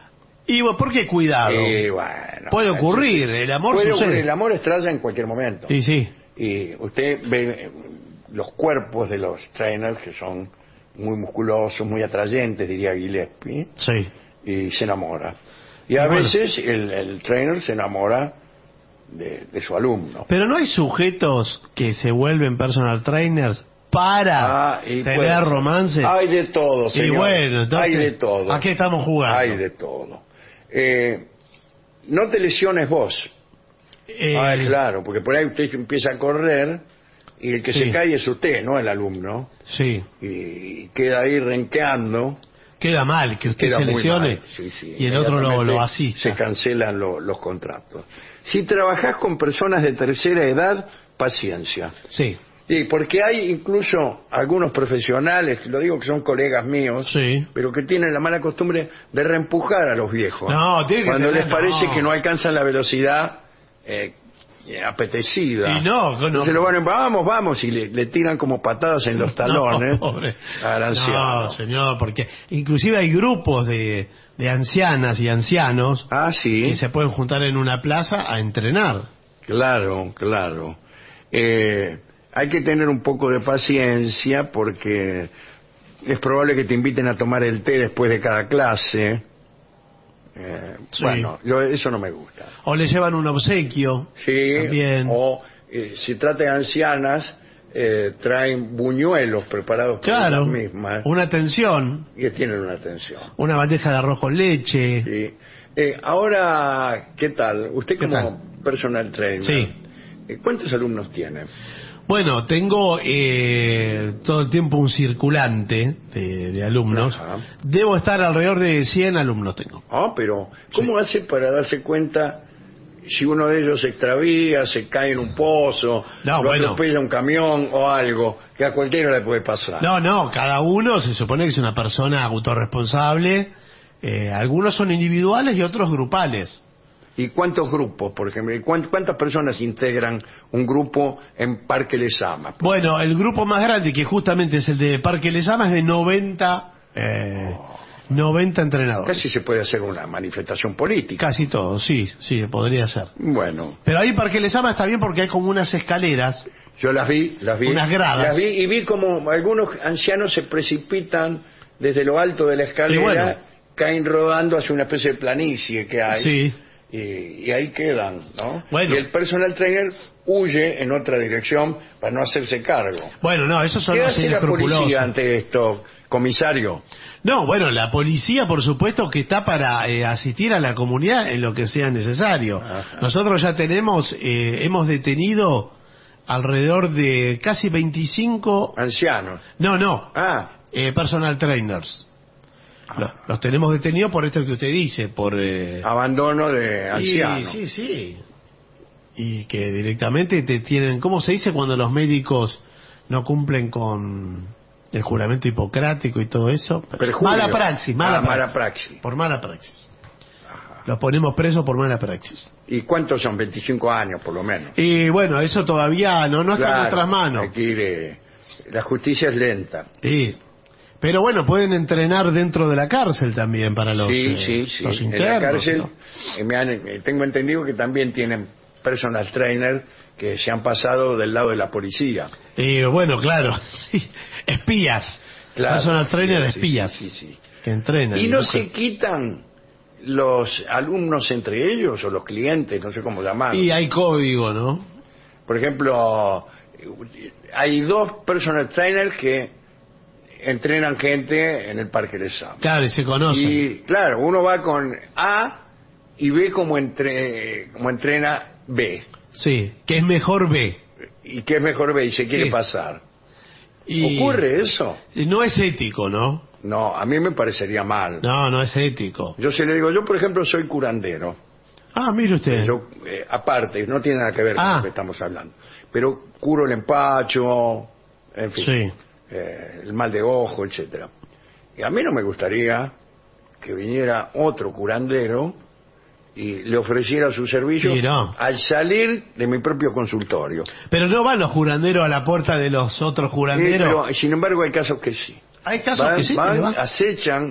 Y bueno, ¿por qué cuidado? Eh, bueno, Puede eso ocurrir, sí. el amor Puede sucede. ocurrir, el amor estalla en cualquier momento. Y sí. Y usted ve eh, los cuerpos de los trainers que son muy musculosos, muy atrayentes, diría Gillespie, Sí. y se enamora. Y a Y bueno. veces el, el trainer se enamora de, de su alumno. Pero no hay sujetos que se vuelven personal trainers para Ah, y tener puede ser. romances. Hay de todo, Y señor. bueno, entonces, hay de todo. ¿a qué estamos jugando? Hay de todo. Eh, no te lesiones vos. Eh, Ah, claro, porque por ahí usted empieza a correr y el que Sí. se cae es usted, no el alumno. Sí. Y queda ahí renqueando. Queda mal que usted Queda se muy lesione mal, sí, sí. y el otro lo, Inmediatamente lo asista. Se cancelan lo- los contratos. Si trabajás con personas de tercera edad, paciencia. Sí. Sí, porque hay incluso algunos profesionales, lo digo que son colegas míos, Sí. pero que tienen la mala costumbre de reempujar a los viejos. No, tiene que Cuando tener- les parece no. que no alcanzan la velocidad eh, eh, apetecida. Y no, no. Entonces lo van, vamos, vamos, y le, le tiran como patadas en los talones No, pobre. al anciano. No, señor, porque inclusive hay grupos de, de ancianas y ancianos Ah, sí. que se pueden juntar en una plaza a entrenar. Claro, claro. Eh, hay que tener un poco de paciencia porque es probable que te inviten a tomar el té después de cada clase. Eh, Sí. Bueno, yo- eso no me gusta. O le llevan un obsequio. Sí, También. o eh, si trata de ancianas, eh, traen buñuelos preparados por Claro, ellas mismas una atención, que tienen una atención. una bandeja de arroz con leche. Sí. Eh, ahora, ¿qué tal? Usted ¿Qué como tal? personal trainer, Sí. eh, ¿cuántos alumnos tiene? Bueno, tengo eh, todo el tiempo un circulante de, de alumnos. Ajá. Debo estar alrededor de cien alumnos tengo. Ah, pero ¿cómo hace para darse cuenta si uno de ellos se extravía, se cae en un pozo, No, lo bueno. atropella un camión o algo, que a cualquiera le puede pasar? No, no, cada uno se supone que es una persona autorresponsable. Eh, algunos son individuales y otros grupales. ¿Y cuántos grupos, por ejemplo? ¿Y cuánt- ¿Cuántas personas integran un grupo en Parque Lesama? Bueno, el grupo más grande, que justamente es el de Parque Lesama, es de noventa, eh, noventa entrenadores. Casi se puede hacer una manifestación política. Casi todo, sí, sí, podría ser. Bueno, Pero ahí Parque Lesama está bien porque hay como unas escaleras. yo las vi, las vi. Unas gradas. Las vi y vi como algunos ancianos se precipitan desde lo alto de la escalera, Y bueno. caen rodando hacia una especie de planicie que hay. Sí. Y, y ahí quedan, ¿no? Bueno. Y el personal trainer huye en otra dirección para no hacerse cargo. Bueno, no, esos son ¿Qué los hace la inescrupulosos. policía ante esto, comisario? No, bueno, la policía, por supuesto, que está para eh, asistir a la comunidad en lo que sea necesario. Ajá. Nosotros ya tenemos, eh, hemos detenido alrededor de casi veinticinco... Ancianos. No, no, Ah, Eh, personal trainers. Los, los tenemos detenidos por esto que usted dice, por... Eh... Abandono de ancianos. Sí, sí, sí. Y que directamente te tienen... ¿Cómo se dice cuando los médicos no cumplen con el juramento hipocrático y todo eso? Perjurio. Mala praxis, mala, ah, praxis. mala praxis. Por mala praxis. Ajá. Los ponemos presos por mala praxis. ¿Y cuántos son? veinticinco años, por lo menos. Y bueno, eso todavía no, no está claro, en nuestras manos. Hay que ir, eh, la justicia es lenta. Sí. Pero bueno, pueden entrenar dentro de la cárcel también para los, sí, eh, sí, sí. los internos. En la cárcel, ¿no? eh, me han, eh, tengo entendido que también tienen personal trainer que se han pasado del lado de la policía. Y bueno, claro, sí. espías. Claro, Personal trainer sí, espías. Sí, sí, sí. Que entrenan. ¿Y no buscan. se quitan los alumnos entre ellos o los clientes, no sé cómo llamarlos? Y hay código, ¿no? Por ejemplo, hay dos personal trainers que entrenan gente en el Parque Les Sable. Claro, y se conocen. Y claro, uno va con A y ve cómo, entre, cómo entrena B. Sí, que es mejor B. Y que es mejor B y se quiere Sí. pasar. Y... ¿Ocurre eso? No es ético, ¿no? No, a mí me parecería mal. No, no es ético. Yo se le digo, yo por ejemplo soy curandero. Ah, mire usted. Yo, eh, aparte, no tiene nada que ver Ah. con lo que estamos hablando. Pero curo el empacho, en fin, Sí. eh, el mal de ojo, etcétera. Y a mí no me gustaría que viniera otro curandero y le ofreciera su servicio Sí, no. al salir de mi propio consultorio. Pero no van los curanderos a la puerta de los otros Sí, curanderos. pero, sin embargo, hay casos que sí. Hay casos van, que sí. van, que van. acechan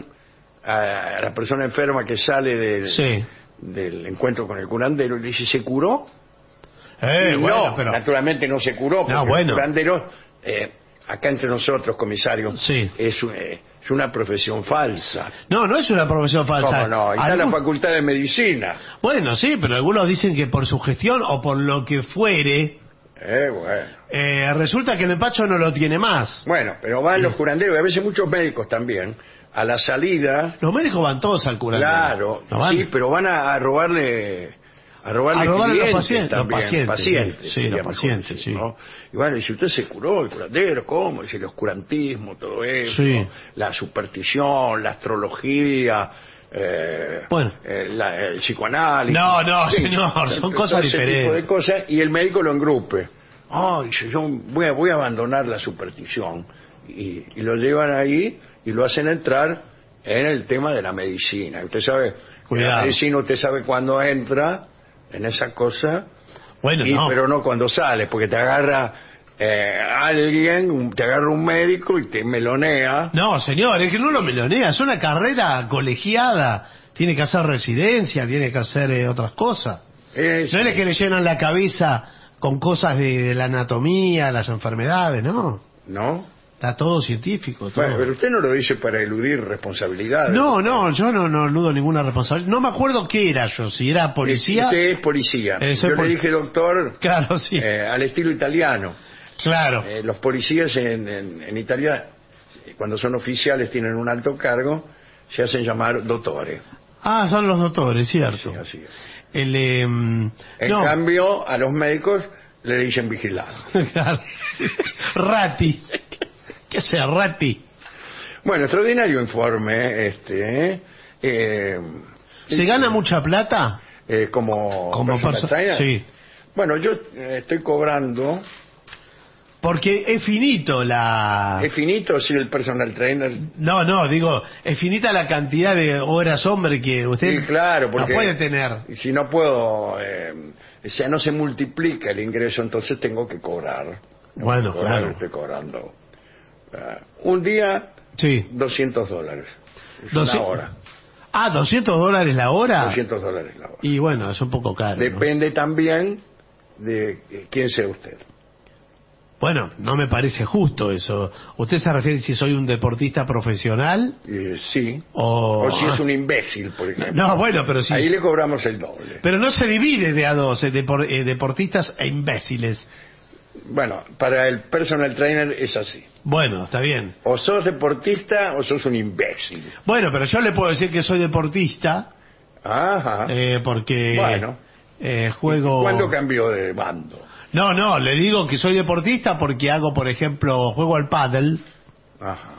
a la persona enferma que sale del, Sí. del encuentro con el curandero y le dice, ¿se curó? Eh, Y bueno, no, pero... naturalmente no se curó, porque No, bueno. el curandero, eh, acá entre nosotros, comisario, Sí. es, eh, es una profesión falsa. No, no es una profesión falsa. ¿Cómo no? Y está en la Algún- facultad de medicina. Bueno, sí, pero algunos dicen que por su gestión o por lo que fuere, Eh, bueno. eh, resulta que el empacho no lo tiene más. Bueno, pero van los curanderos, y a veces muchos médicos también, a la salida, Los médicos van todos al curandero. claro, ¿No van? sí, pero van a, a robarle... A robarle A robarle clientes los pacientes, los también, pacientes, pacientes, sí, sí, sería los mejor pacientes, decir, sí. ¿no? Y bueno, dice, usted se curó, el curandero, ¿cómo? Dice, el oscurantismo, todo eso, Sí. la superstición, la astrología, eh, Bueno. eh, la- el psicoanálisis. No, no, Sí, señor, son todo cosas ese diferentes. tipo de cosas, y el médico lo engrupe. Ah, dice, yo voy a, voy a abandonar la superstición. Y, y lo llevan ahí y lo hacen entrar en el tema de la medicina. Usted sabe, Cuidado. la medicina usted sabe cuándo entra en esa cosa, Bueno, y, no. pero no cuando sale, porque te agarra eh, alguien, un- te agarra un médico y te melonea. No, señor, es que no lo melonea, es una carrera colegiada. Tiene que hacer residencia, tiene que hacer eh, otras cosas. Es- No es que le llenan la cabeza con cosas de, de la anatomía, las enfermedades, ¿no? ¿No? Está todo científico. Todo. Bueno, pero usted no lo dice para eludir responsabilidades. No, no, yo no, no eludo ninguna responsabilidad. No me acuerdo qué era yo, si era policía. Usted es policía. Eh, soy Yo pol- le dije doctor Claro, sí. eh, al estilo italiano. Claro. Eh, los policías en, en, en Italia, eh, cuando son oficiales, tienen un alto cargo, se hacen llamar dottore. Ah, son los doctores, cierto. Sí, así es. El, eh, En no. cambio, a los médicos le dicen vigilado. Claro. Rati. ¿Qué sea Rati? Bueno, extraordinario informe este. ¿eh? Eh, ¿Se gana mucha plata? eh, como Como personal perso- trainer. sí. Bueno, yo eh, estoy cobrando. Porque es finito la... Es finito si el personal trainer. No, no, digo, es finita la cantidad de horas hombre que usted Sí, claro, porque no puede tener. si no puedo, eh, o sea, no se multiplica el ingreso, entonces tengo que cobrar. Tengo Bueno, que cobrar, claro. Estoy cobrando. eh, un día, Sí. doscientos dólares. Es doscientos una hora. Ah, ¿doscientos dólares la hora? doscientos dólares la hora. Y bueno, es un poco caro. ¿no? Depende también de eh, quién sea usted. Bueno, no me parece justo eso. ¿Usted se refiere si soy un deportista profesional? Eh, sí. O... O si es un imbécil, por ejemplo. No, bueno, pero sí. Ahí le cobramos el doble. Pero no se divide de a dos, eh, depor- eh, deportistas e imbéciles. Bueno, para el personal trainer es así. Bueno, está bien. O sos deportista o sos un imbécil. Bueno, pero yo le puedo decir que soy deportista Ajá. eh, porque Bueno. eh, juego... ¿Cuándo cambió de bando? No, no, le digo que soy deportista porque hago, por ejemplo, juego al pádel Ajá.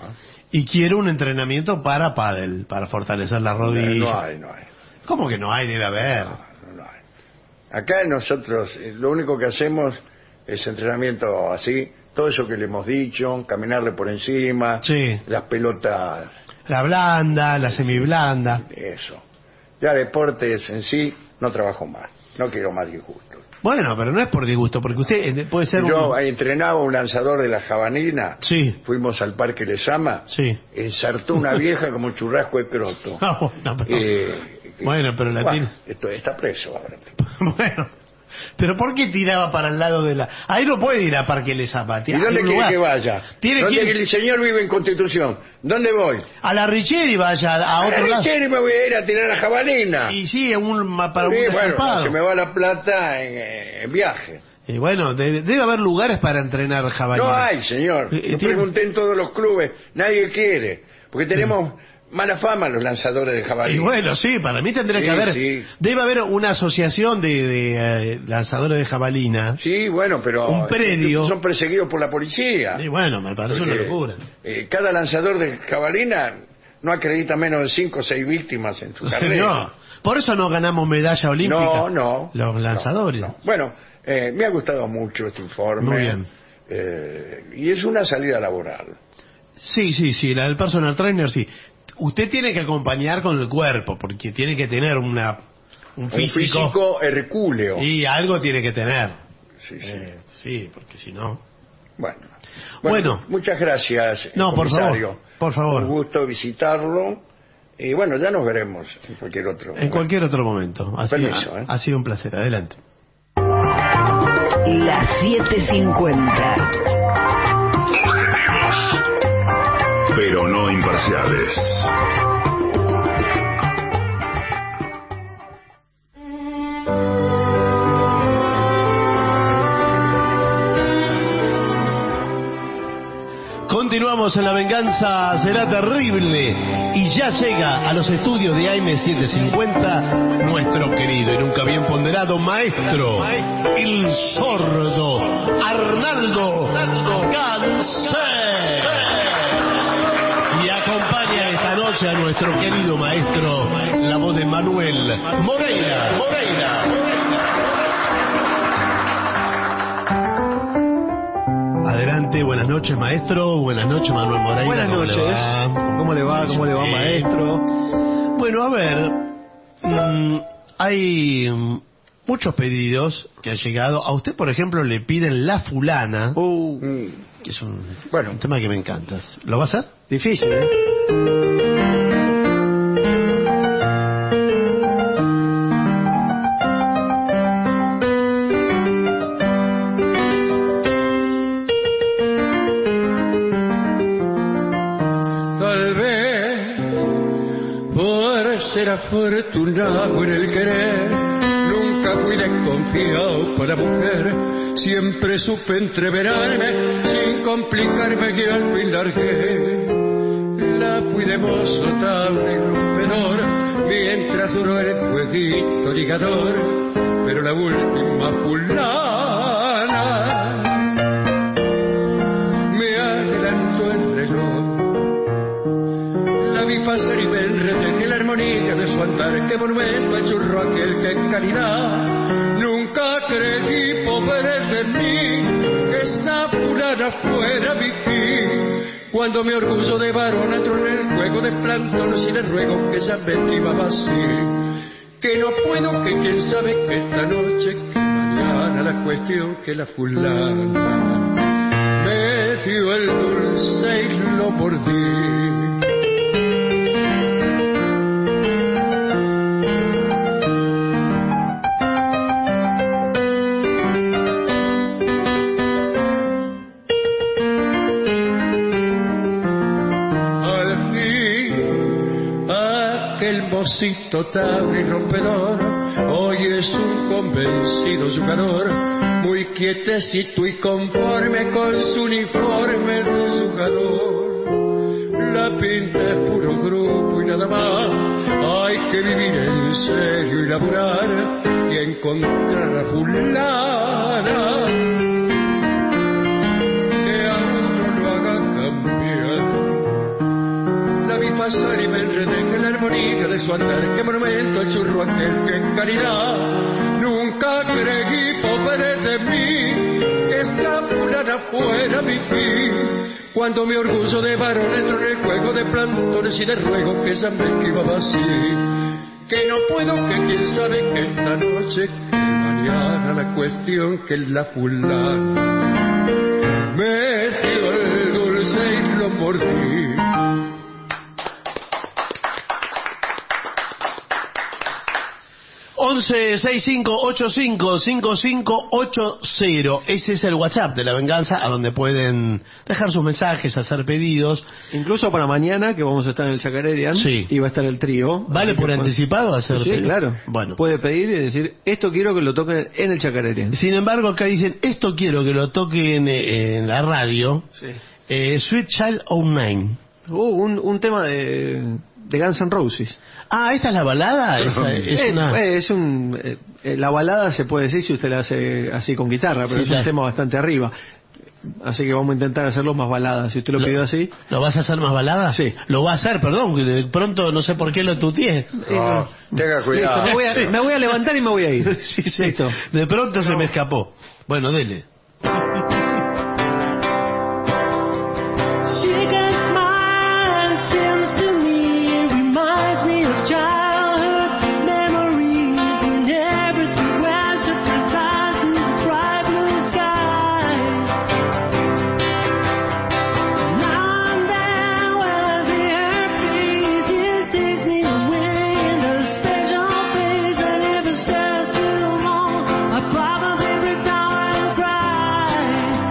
Y quiero un entrenamiento para pádel, para fortalecer la rodilla. No hay, no hay. ¿Cómo que no hay? Debe haber. No, no, no hay. Acá nosotros eh, lo único que hacemos es entrenamiento así, todo eso que le hemos dicho, caminarle por encima, sí. las pelotas. La blanda, la semiblanda. Eso. Ya deportes en sí, no trabajo más. No quiero más disgustos. Bueno, pero no es por disgusto, porque usted puede ser Yo un... entrenaba un lanzador de la jabalina. Sí. Fuimos al Parque Lezama. Sí. Ensartó una vieja como un churrasco de croto. Ah, bueno, pero... Eh, bueno, pero la bueno, tiene... esto está preso ahora. Bueno, pero ¿por qué tiraba para el lado de la...? Ahí no puede ir a Parque Lezama. ¿Y dónde quiere que vaya? Tiene ¿Dónde que ir... el señor vive en Constitución? ¿Dónde voy? A la Richieri vaya a, a otro la lado. Richieri me voy a ir a tirar la jabalina. Y sí, un, para un sí, bueno, descampado. se me va la plata en, en viaje. Y bueno, debe, debe haber lugares para entrenar jabalina. No hay, señor. Eh, Yo tiene... pregunté en todos los clubes. Nadie quiere. Porque tenemos... mala fama los lanzadores de jabalina. Y bueno, sí, para mí tendría sí, que haber... Sí. Debe haber una asociación de, de eh, lanzadores de jabalina. Sí, bueno, pero... Un predio. Son perseguidos por la policía. Y bueno, me parece Porque, una locura. Eh, cada lanzador de jabalina no acredita menos de cinco o seis víctimas en su carrera. No, por eso no ganamos medalla olímpica. No, no. Los lanzadores. No, no. Bueno, eh, me ha gustado mucho este informe. Muy bien. Eh, y es una salida laboral. Sí, sí, sí, la del personal trainer, sí. Usted tiene que acompañar con el cuerpo, porque tiene que tener una un físico, un físico hercúleo. Y algo tiene que tener. Sí, sí. Eh, sí, porque si no... Bueno. Bueno. bueno muchas gracias, No, por comisario. favor, por favor. Un gusto visitarlo. Y bueno, ya nos veremos en cualquier otro En momento. cualquier otro momento. Ha, Permiso, sido, ¿eh? ha sido un placer. Adelante. Las siete cincuenta. Pero no imparciales. Continuamos en La Venganza Será Terrible y ya llega a los estudios de A M setecientos cincuenta nuestro querido y nunca bien ponderado maestro, el sordo Arnaldo Gansé. Y acompaña esta noche a nuestro querido maestro, la voz de Manuel Moreira. Moreira. Adelante, buenas noches maestro, buenas noches Manuel Moreira. Buenas ¿Cómo noches, le va? ¿cómo le va? ¿Cómo le va maestro? Bueno, a ver, mmm, hay mm, muchos pedidos que han llegado. A usted, por ejemplo, le piden La Fulana, Uh, que es un, bueno. un tema que me encanta. ¿Lo va a hacer? difícil, ¿eh? Ser afortunado en el querer, nunca fui desconfiado para mujer, siempre supe entreverarme sin complicarme que al fin largué. La fui de mozo tabla y rompedor, mientras duró el jueguito ligador, pero la última fulana me adelantó el reloj. La vi pasar y me enredé en la armonía de su andar, que monumento achurró aquel que en caridad nunca creí poder de mí, que esa fulana fuera mi fin. Cuando mi orgullo de varón entró en el juego de plantón, si le ruego que ella me estimaba así, que no puedo, que quién sabe que esta noche, que mañana, la cuestión que la fulana me dio el dulce y lo mordí. Mocito tabla y rompedor, hoy es un convencido jugador, muy quietecito y conforme con su uniforme de jugador. La pinta es puro grupo y nada más, hay que vivir en serio y laburar y encontrar a fulana que a uno lo haga cambiar. pasar y me enredé en la armonía de su andar. Qué monumento al churro aquel que en caridad nunca creí pobre de mí, que esta fulana fuera mi fin. Cuando mi orgullo de varón entró en el juego de plantones y de ruego que esa me esquivaba así, que no puedo, que quién sabe que esta noche, que mañana, la cuestión que la fulana me dio el dulce y lo mordí. once sesenta y cinco ochenta y cinco cincuenta y cinco ochenta. Ese es el WhatsApp de La Venganza, a donde pueden dejar sus mensajes, hacer pedidos. Incluso para mañana, que vamos a estar en el Chacarerian, sí. Y va a estar el trío. ¿Vale por anticipado hacer Sí, pedidos? claro. Bueno. Puede pedir y decir, esto quiero que lo toquen en el Chacarerian. Sin embargo, acá dicen, esto quiero que lo toquen en la radio. Sí. Eh, Sweet Child O' Nine. Uh, un, un tema de, de Guns N' Roses. Ah, ¿esta es la balada? Esa, es, Eh, una... eh, es un eh, la balada se puede decir si usted la hace así con guitarra, pero Sí, es un claro. tema bastante arriba. Así que vamos a intentar hacerlo más balada. Si usted lo, ¿Lo- pidió así. ¿Lo vas a hacer más balada? Sí. Lo va a hacer, perdón, que de pronto no sé por qué lo tuteé. No, tenga cuidado. Listo, me, voy a, me voy a levantar y me voy a ir. Sí, sí. Listo. De pronto se me escapó. Bueno, dele. She gets smile, tends to me, it reminds me of childhood memories and everything where she flies to the bright blue sky. Now and then when I see her face, it takes me away in her special place, and if it stays too long, I probably break down and cry.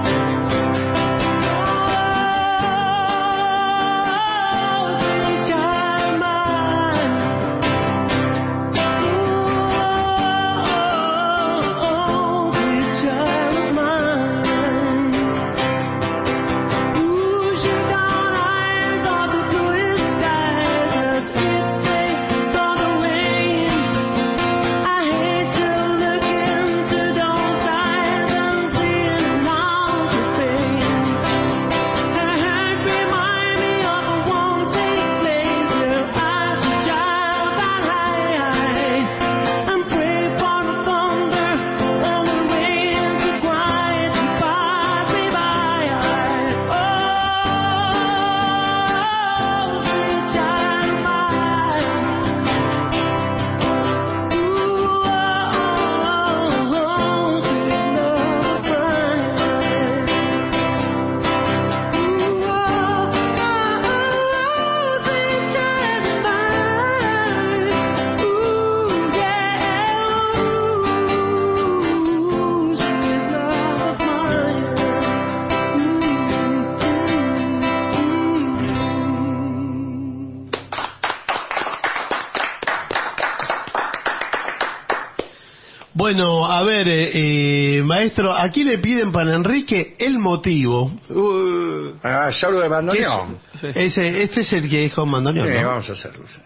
Bueno, a ver, eh, eh, maestro, aquí le piden para Enrique el motivo. Uh, ah, solo de ¿Qué bandoneón. es? Ese, este es el que es con bandoneón, Sí, ¿no? vamos a hacerlo. sí.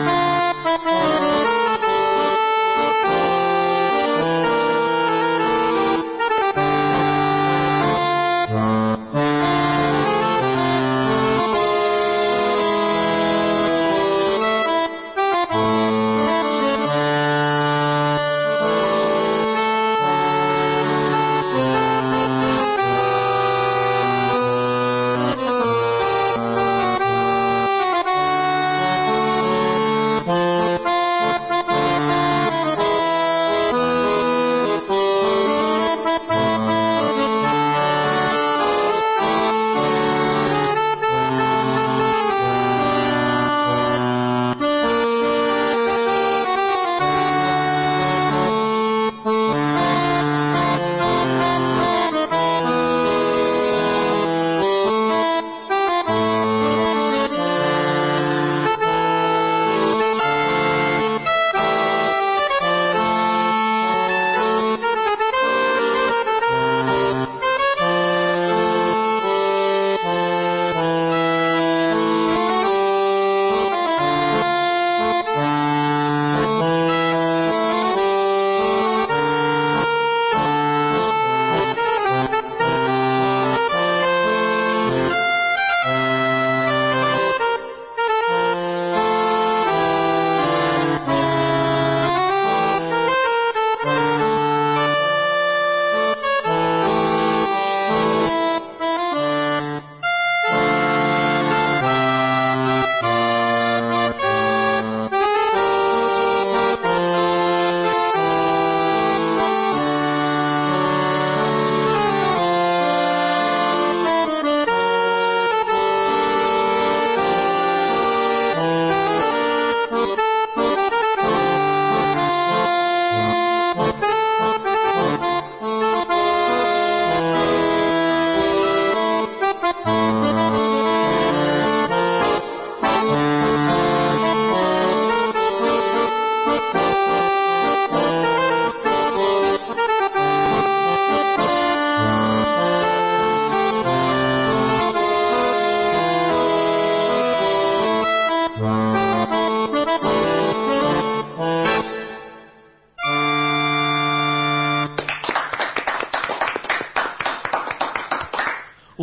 Thank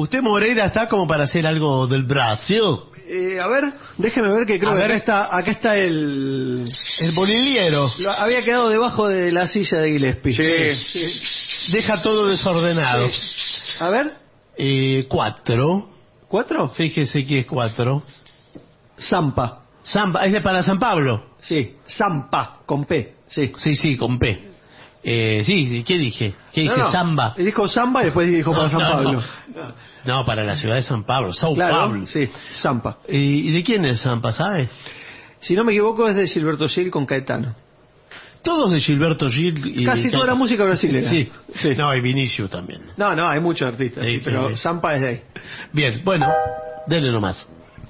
Usted, Moreira, está como para hacer algo del Brasil. Eh, a ver, déjeme ver que creo A que ver. acá está, acá está el... El boliliero. Lo- había quedado debajo de la silla de Gillespie. Sí. Deja todo desordenado. A ver, Eh, cuatro. ¿cuatro? Fíjese que es cuatro. Zampa. Zampa, es de para San Pablo. Sí, Zampa, con P. Sí. Sí, sí, con P. Eh, sí, ¿qué dije? ¿Qué No, dije? no. Samba. Y dijo Zamba y después dijo para No, San no, Pablo. No. No, para la ciudad de San Pablo. Sao Claro, Pablo. sí, Zampa. ¿Y y de quién es Zampa, sabe? Si no me equivoco es de Gilberto Gil con Caetano. Todos de Gilberto Gil. Y Casi toda la música brasileña. Sí, Sí. No, y Vinicius también. No, no, hay muchos artistas, Sí, sí, sí, pero sí. Zampa es de ahí. Bien, bueno, dele nomás.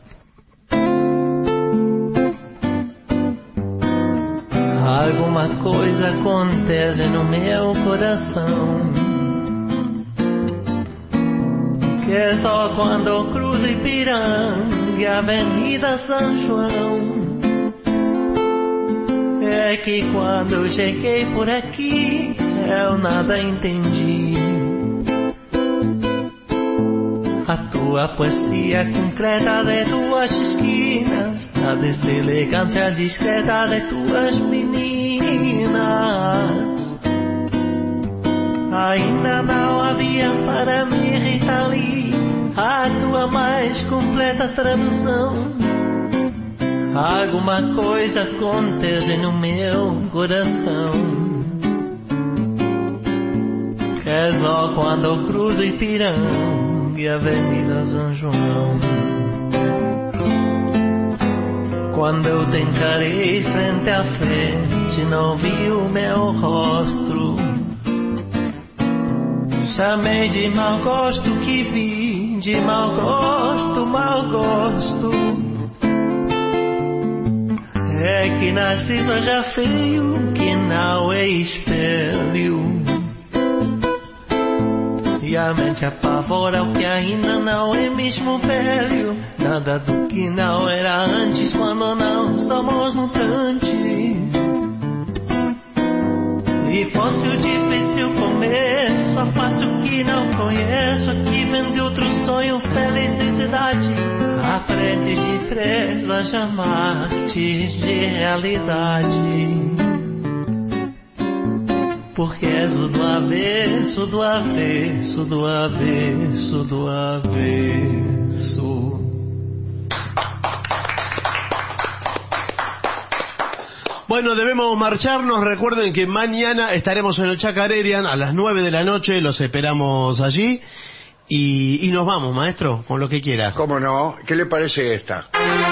Alguma coisa acontece no meu coração, que é só quando eu cruzo Ipiranga e a Avenida São João. É que quando eu cheguei por aqui eu nada entendi. A tua poesia concreta de tuas esquinas, a deselegância discreta de tuas meninas. Ainda não havia para mim, Rita Lee, a tua mais completa tradução. Alguma coisa acontece no meu coração, que é só quando eu cruzo Ipiranga e Avenida São João. Quando eu te encarei frente a frente, não vi o meu rosto. Chamei de mau gosto que vi, de mau gosto, mau gosto. É que Narciso já feio, que não é espelho. E a mente apavora o que ainda não é mesmo velho. Nada do que não era antes, quando não somos mutantes. E foste o difícil começo, só faço o que não conheço. Aqui vem de outro sonho, felicidade. Aprende depressa a chamar-te de realidade. Porque és o do avesso, do avesso, do avesso, do avesso. Bueno, debemos marcharnos. Recuerden que mañana estaremos en el Chacarerian a las nueve de la noche. Los esperamos allí. Y, y nos vamos, maestro, con lo que quiera. ¿Cómo no? ¿Qué le parece esta?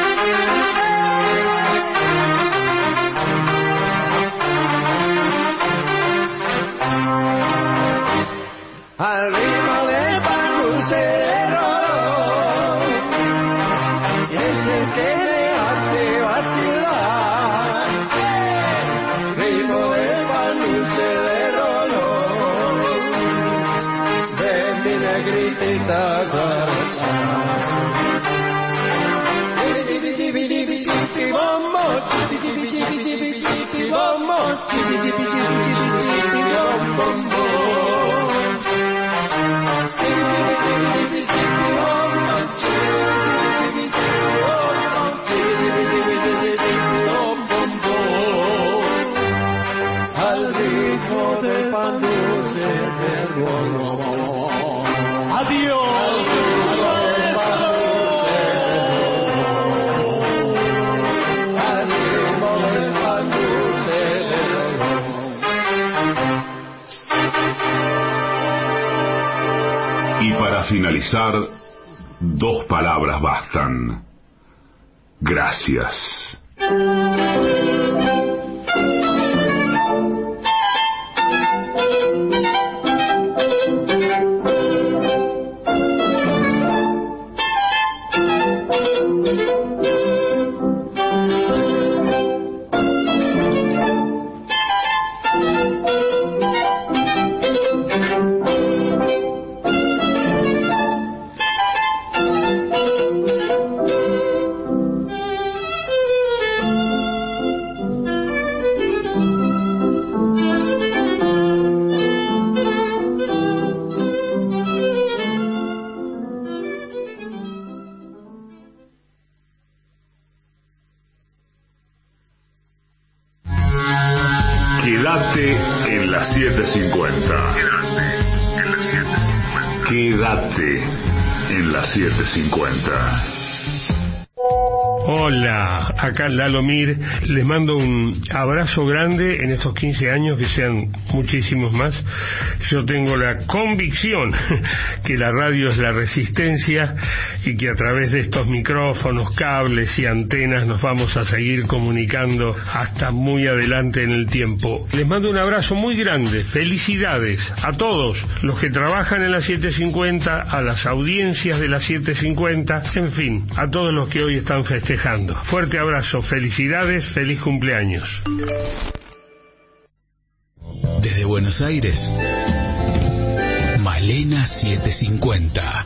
Al ritmo del panucero, es el que me hace vacilar. Ritmo del panucero, de mi negrita guaracha. Chipi chipi chipi chipi bombo, chipi chipi chipi chipi chipi bombo, chipi chipi chipi chipi chipi bombo. Al ritmo del pan dulce del robo. Adiós. Al ritmo del pan dulce del robo. Y para finalizar, dos palabras bastan. Gracias. Quédate en la setecientos cincuenta. Quédate en la setecientos cincuenta. Hola, acá Lalo Mir, les mando un abrazo grande en estos quince años, que sean muchísimos más. Yo tengo la convicción que la radio es la resistencia y que a través de estos micrófonos, cables y antenas nos vamos a seguir comunicando hasta muy adelante en el tiempo. Les mando un abrazo muy grande, felicidades a todos los que trabajan en la setecientos cincuenta, a las audiencias de la setecientos cincuenta, en fin, a todos los que hoy están festejando. Fuerte abrazo, felicidades, feliz cumpleaños. Desde Buenos Aires, Malena setecientos cincuenta.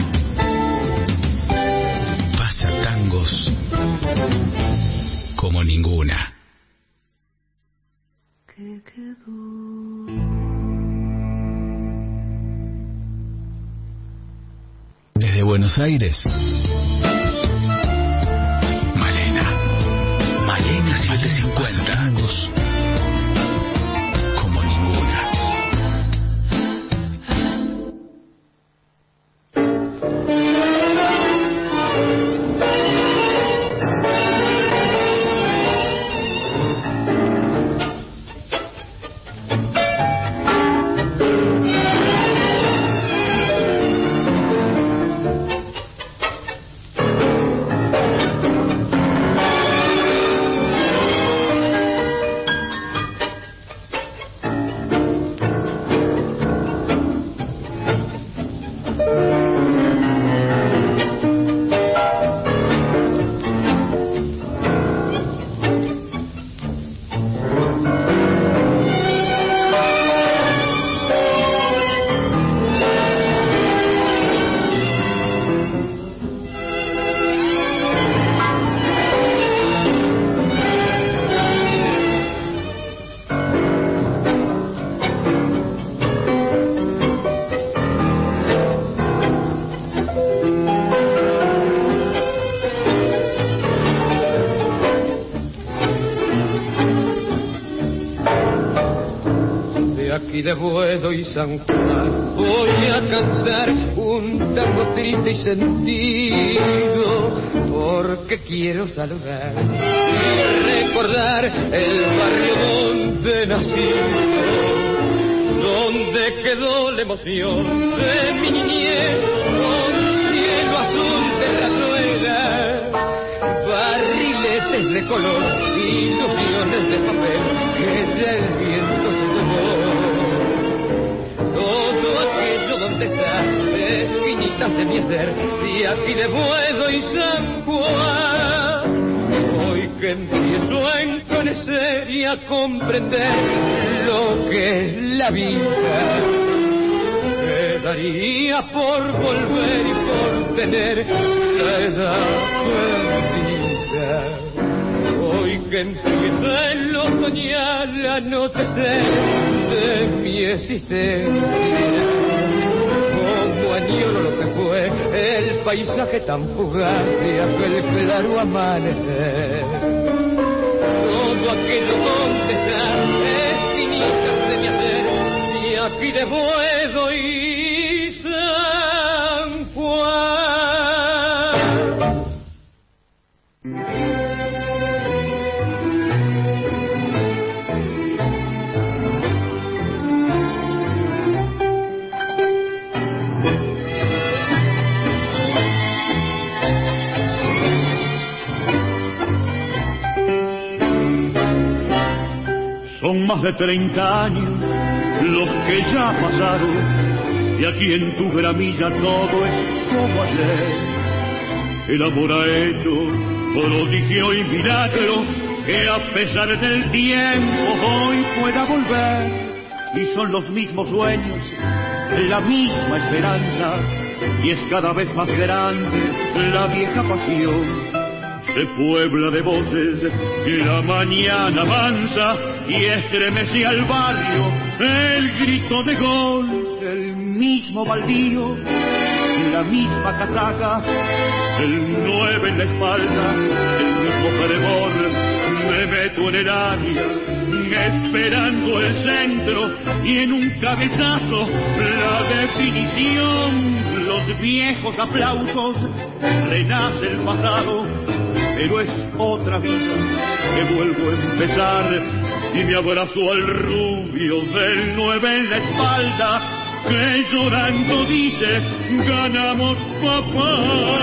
Pasa tangos como ninguna. Desde Buenos Aires, Malena setecientos cincuenta. Como ninguna. De Buedo y San Juan voy a cantar un tango triste y sentido, porque quiero saludar y recordar el barrio donde nací, donde quedó la emoción de mi niñez, con cielo azul de rayuela, barriletes de color, ilusiones de papel que ya el viento se llevó. Todo aquello donde está, espinitas de mi ser, de aquí de Buedo y San Juan. Hoy que empiezo a enconocer y a comprender lo que es la vida, quedaría por volver y por tener la edad perdida. Hoy que empieza en lo soñar la anochecer de mi existencia, como añoro lo que fue el paisaje tan fugaz de aquel claro amanecer. Todo aquello donde está espinitas de mi hacer, y aquí de Buedo y San Juan. Son más de treinta años los que ya pasaron, y aquí en tu gramilla todo es como ayer. El amor ha hecho prodigio y milagro, que a pesar del tiempo hoy pueda volver. Y son los mismos sueños, la misma esperanza, y es cada vez más grande la vieja pasión. Se puebla de voces, la mañana avanza y estremece al barrio el grito de gol. El mismo baldío, la misma casaca, el nueve en la espalda, el mismo fervor, Me meto en el área, esperando el centro, y en un cabezazo la definición. Los viejos aplausos, renace el pasado, pero es otra vida que vuelvo a empezar. Y me abrazo al rubio del nueve en la espalda, que llorando dice, ganamos papá.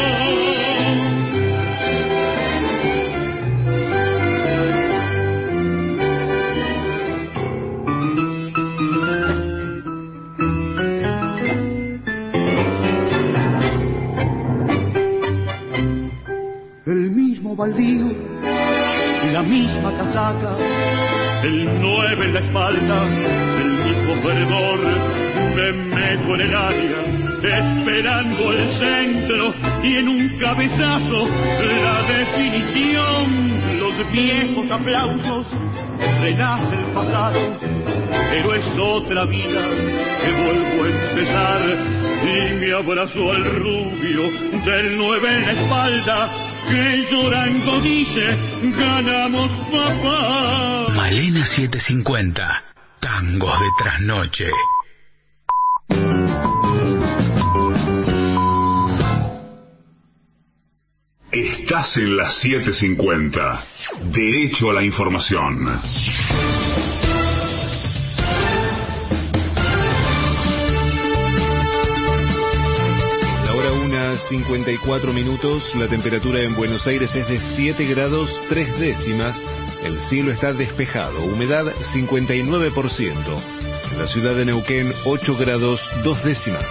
El mismo baldío, la misma casaca, el nueve en la espalda, el mismo fervor. Me meto en el área, esperando el centro, y en un cabezazo la definición. Los viejos aplausos, renace el pasado, pero es otra vida que vuelvo a empezar. Y me abrazo al rubio del nueve en la espalda, que llorando dice, ganamos papá. Malena setecientos cincuenta, tangos de trasnoche. Estás en las setecientos cincuenta. Derecho a la información. cincuenta y cuatro minutos, la temperatura en Buenos Aires es de siete grados tres décimas, el cielo está despejado, humedad cincuenta y nueve por ciento, en la ciudad de Neuquén ocho grados dos décimas.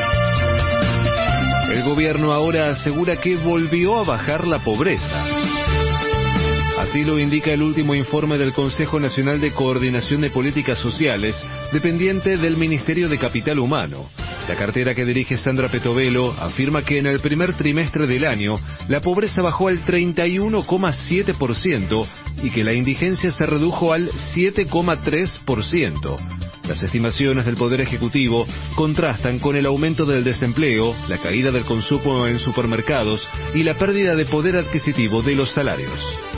El gobierno ahora asegura que volvió a bajar la pobreza. Así lo indica el último informe del Consejo Nacional de Coordinación de Políticas Sociales, dependiente del Ministerio de Capital Humano. La cartera que dirige Sandra Petovelo afirma que en el primer trimestre del año la pobreza bajó al treinta y uno coma siete por ciento y que la indigencia se redujo al siete coma tres por ciento. Las estimaciones del Poder Ejecutivo contrastan con el aumento del desempleo, la caída del consumo en supermercados y la pérdida de poder adquisitivo de los salarios.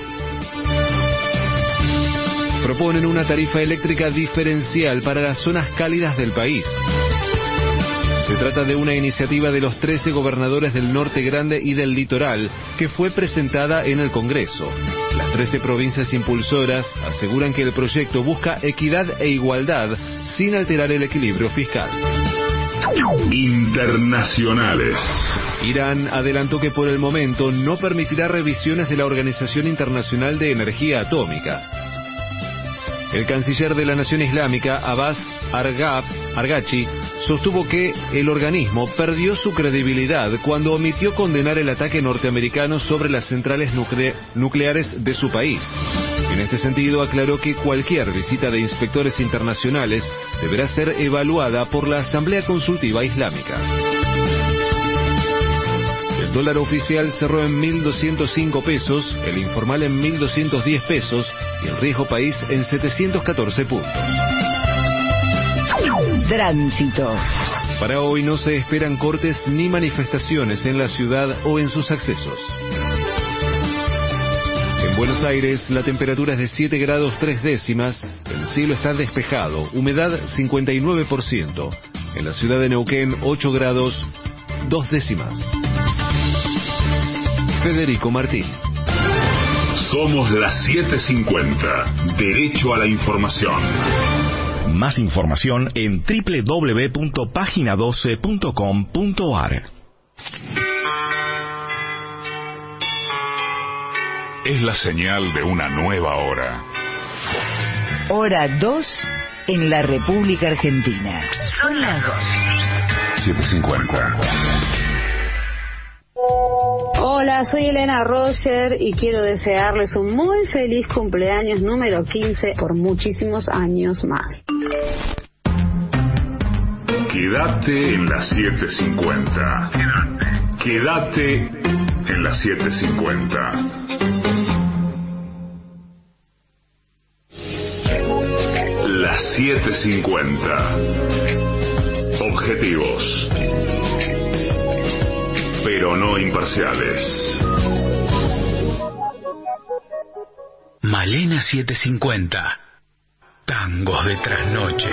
Proponen una tarifa eléctrica diferencial para las zonas cálidas del país. Se trata de una iniciativa de los trece gobernadores del Norte Grande y del Litoral que fue presentada en el Congreso. Las trece provincias impulsoras aseguran que el proyecto busca equidad e igualdad sin alterar el equilibrio fiscal. Internacionales. Irán adelantó que por el momento no permitirá revisiones de la Organización Internacional de Energía Atómica. El canciller de la Nación Islámica, Abbas Argab, Argachi, sostuvo que el organismo perdió su credibilidad cuando omitió condenar el ataque norteamericano sobre las centrales nucle- nucleares de su país. En este sentido, aclaró que cualquier visita de inspectores internacionales deberá ser evaluada por la Asamblea Consultiva Islámica. El dólar oficial cerró en mil doscientos cinco pesos, el informal en mil doscientos diez pesos y el riesgo país en setecientos catorce puntos. Tránsito. Para hoy no se esperan cortes ni manifestaciones en la ciudad o en sus accesos. En Buenos Aires la temperatura es de siete grados tres décimas, el cielo está despejado, humedad cincuenta y nueve por ciento. En la ciudad de Neuquén ocho grados dos décimas. Federico Martín. Somos las setecientos cincuenta. Derecho a la información. Más información en doble u doble u doble u punto página doce punto com punto a r. Es la señal de una nueva hora. Hora dos en la República Argentina. Son las dos. setecientos cincuenta. Hola, soy Elena Roger y quiero desearles un muy feliz cumpleaños número quince por muchísimos años más. Quédate en las setecientos cincuenta. Quédate en las setecientos cincuenta. Las setecientos cincuenta. Objetivos, pero no imparciales. Malena setecientos cincuenta. Tangos de trasnoche.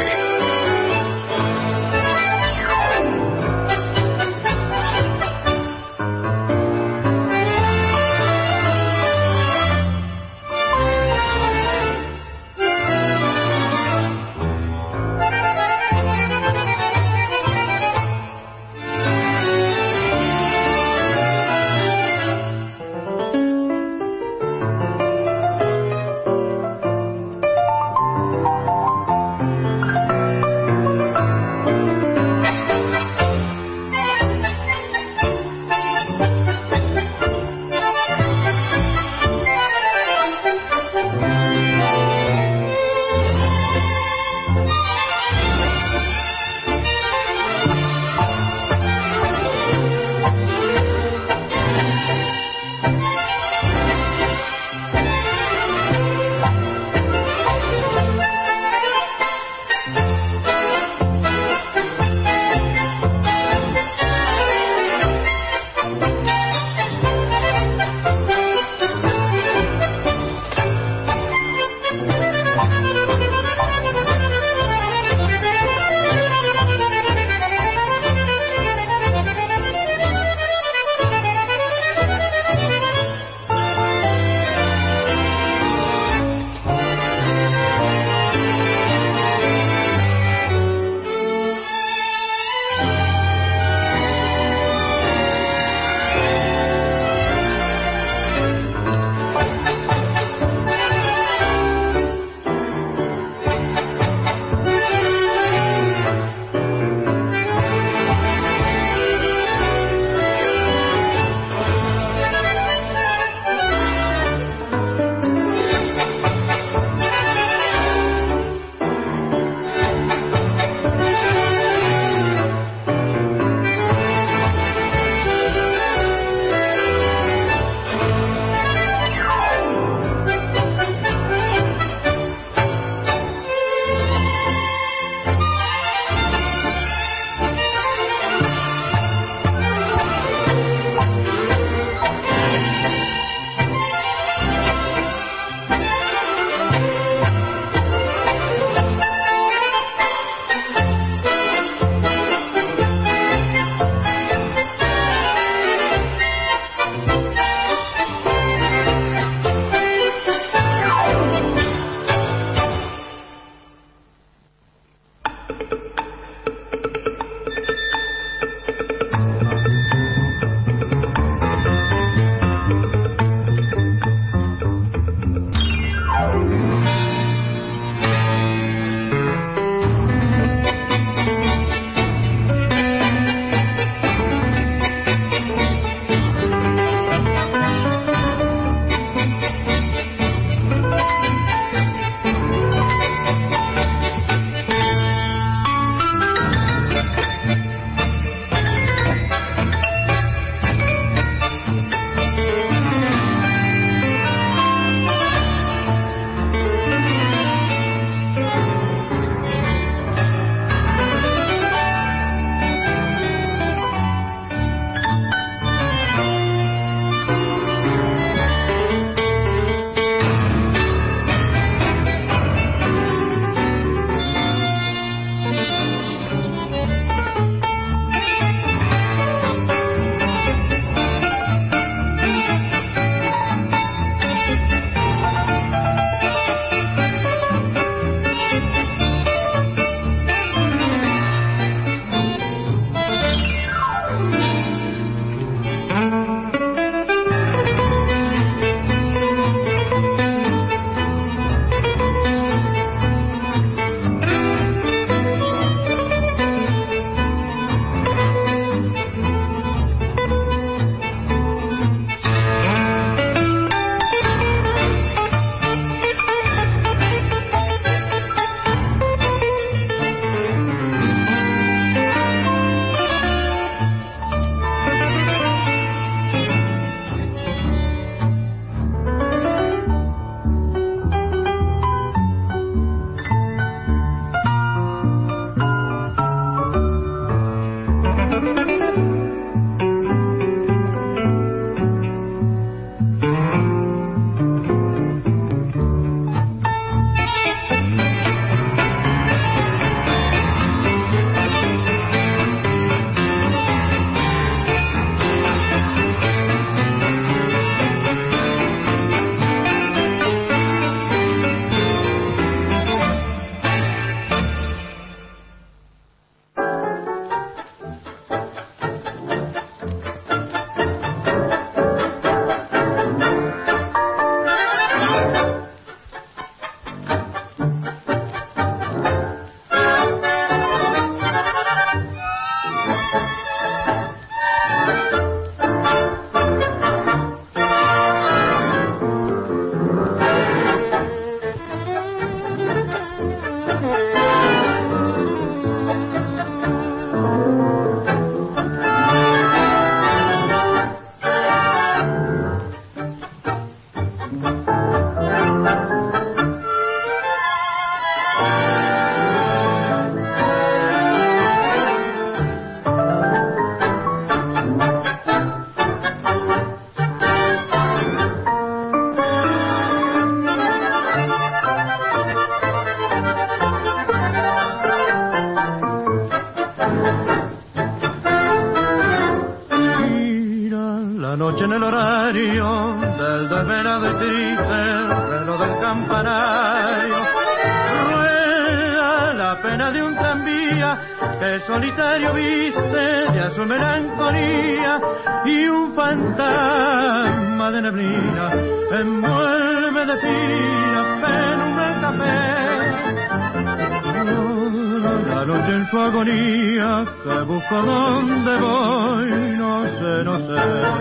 noche en el horario del desvelado y triste reloj del campanario, rueda la pena de un tranvía que solitario viste de azul melancolía, y un fantasma de neblina envuelve de fina penumbra el café. La noche en su agonía que busco donde voy, no sé, no sé.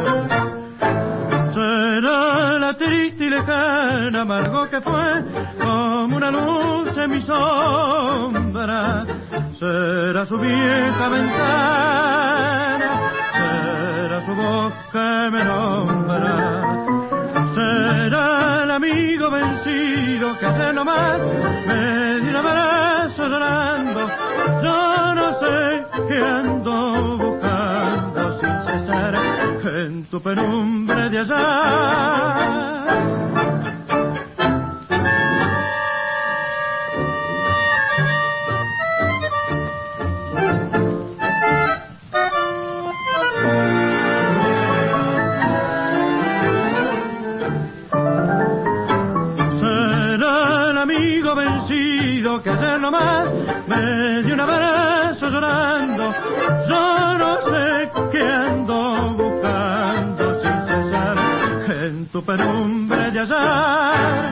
Será la triste y lejana amargo que fue como una luz en mi sombra. Será su vieja ventana, será su voz que me nombra. Será el amigo vencido que ayer nomás me dio un abrazo llorando. Yo no sé qué ando buscando sin cesar en tu penumbre de allá. Vencido que ayer nomás me dio un abrazo llorando. Yo no sé qué ando buscando sin cesar en tu penumbre de hallar.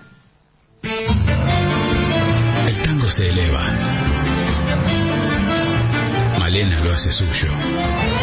El tango se eleva. Malena lo hace suyo.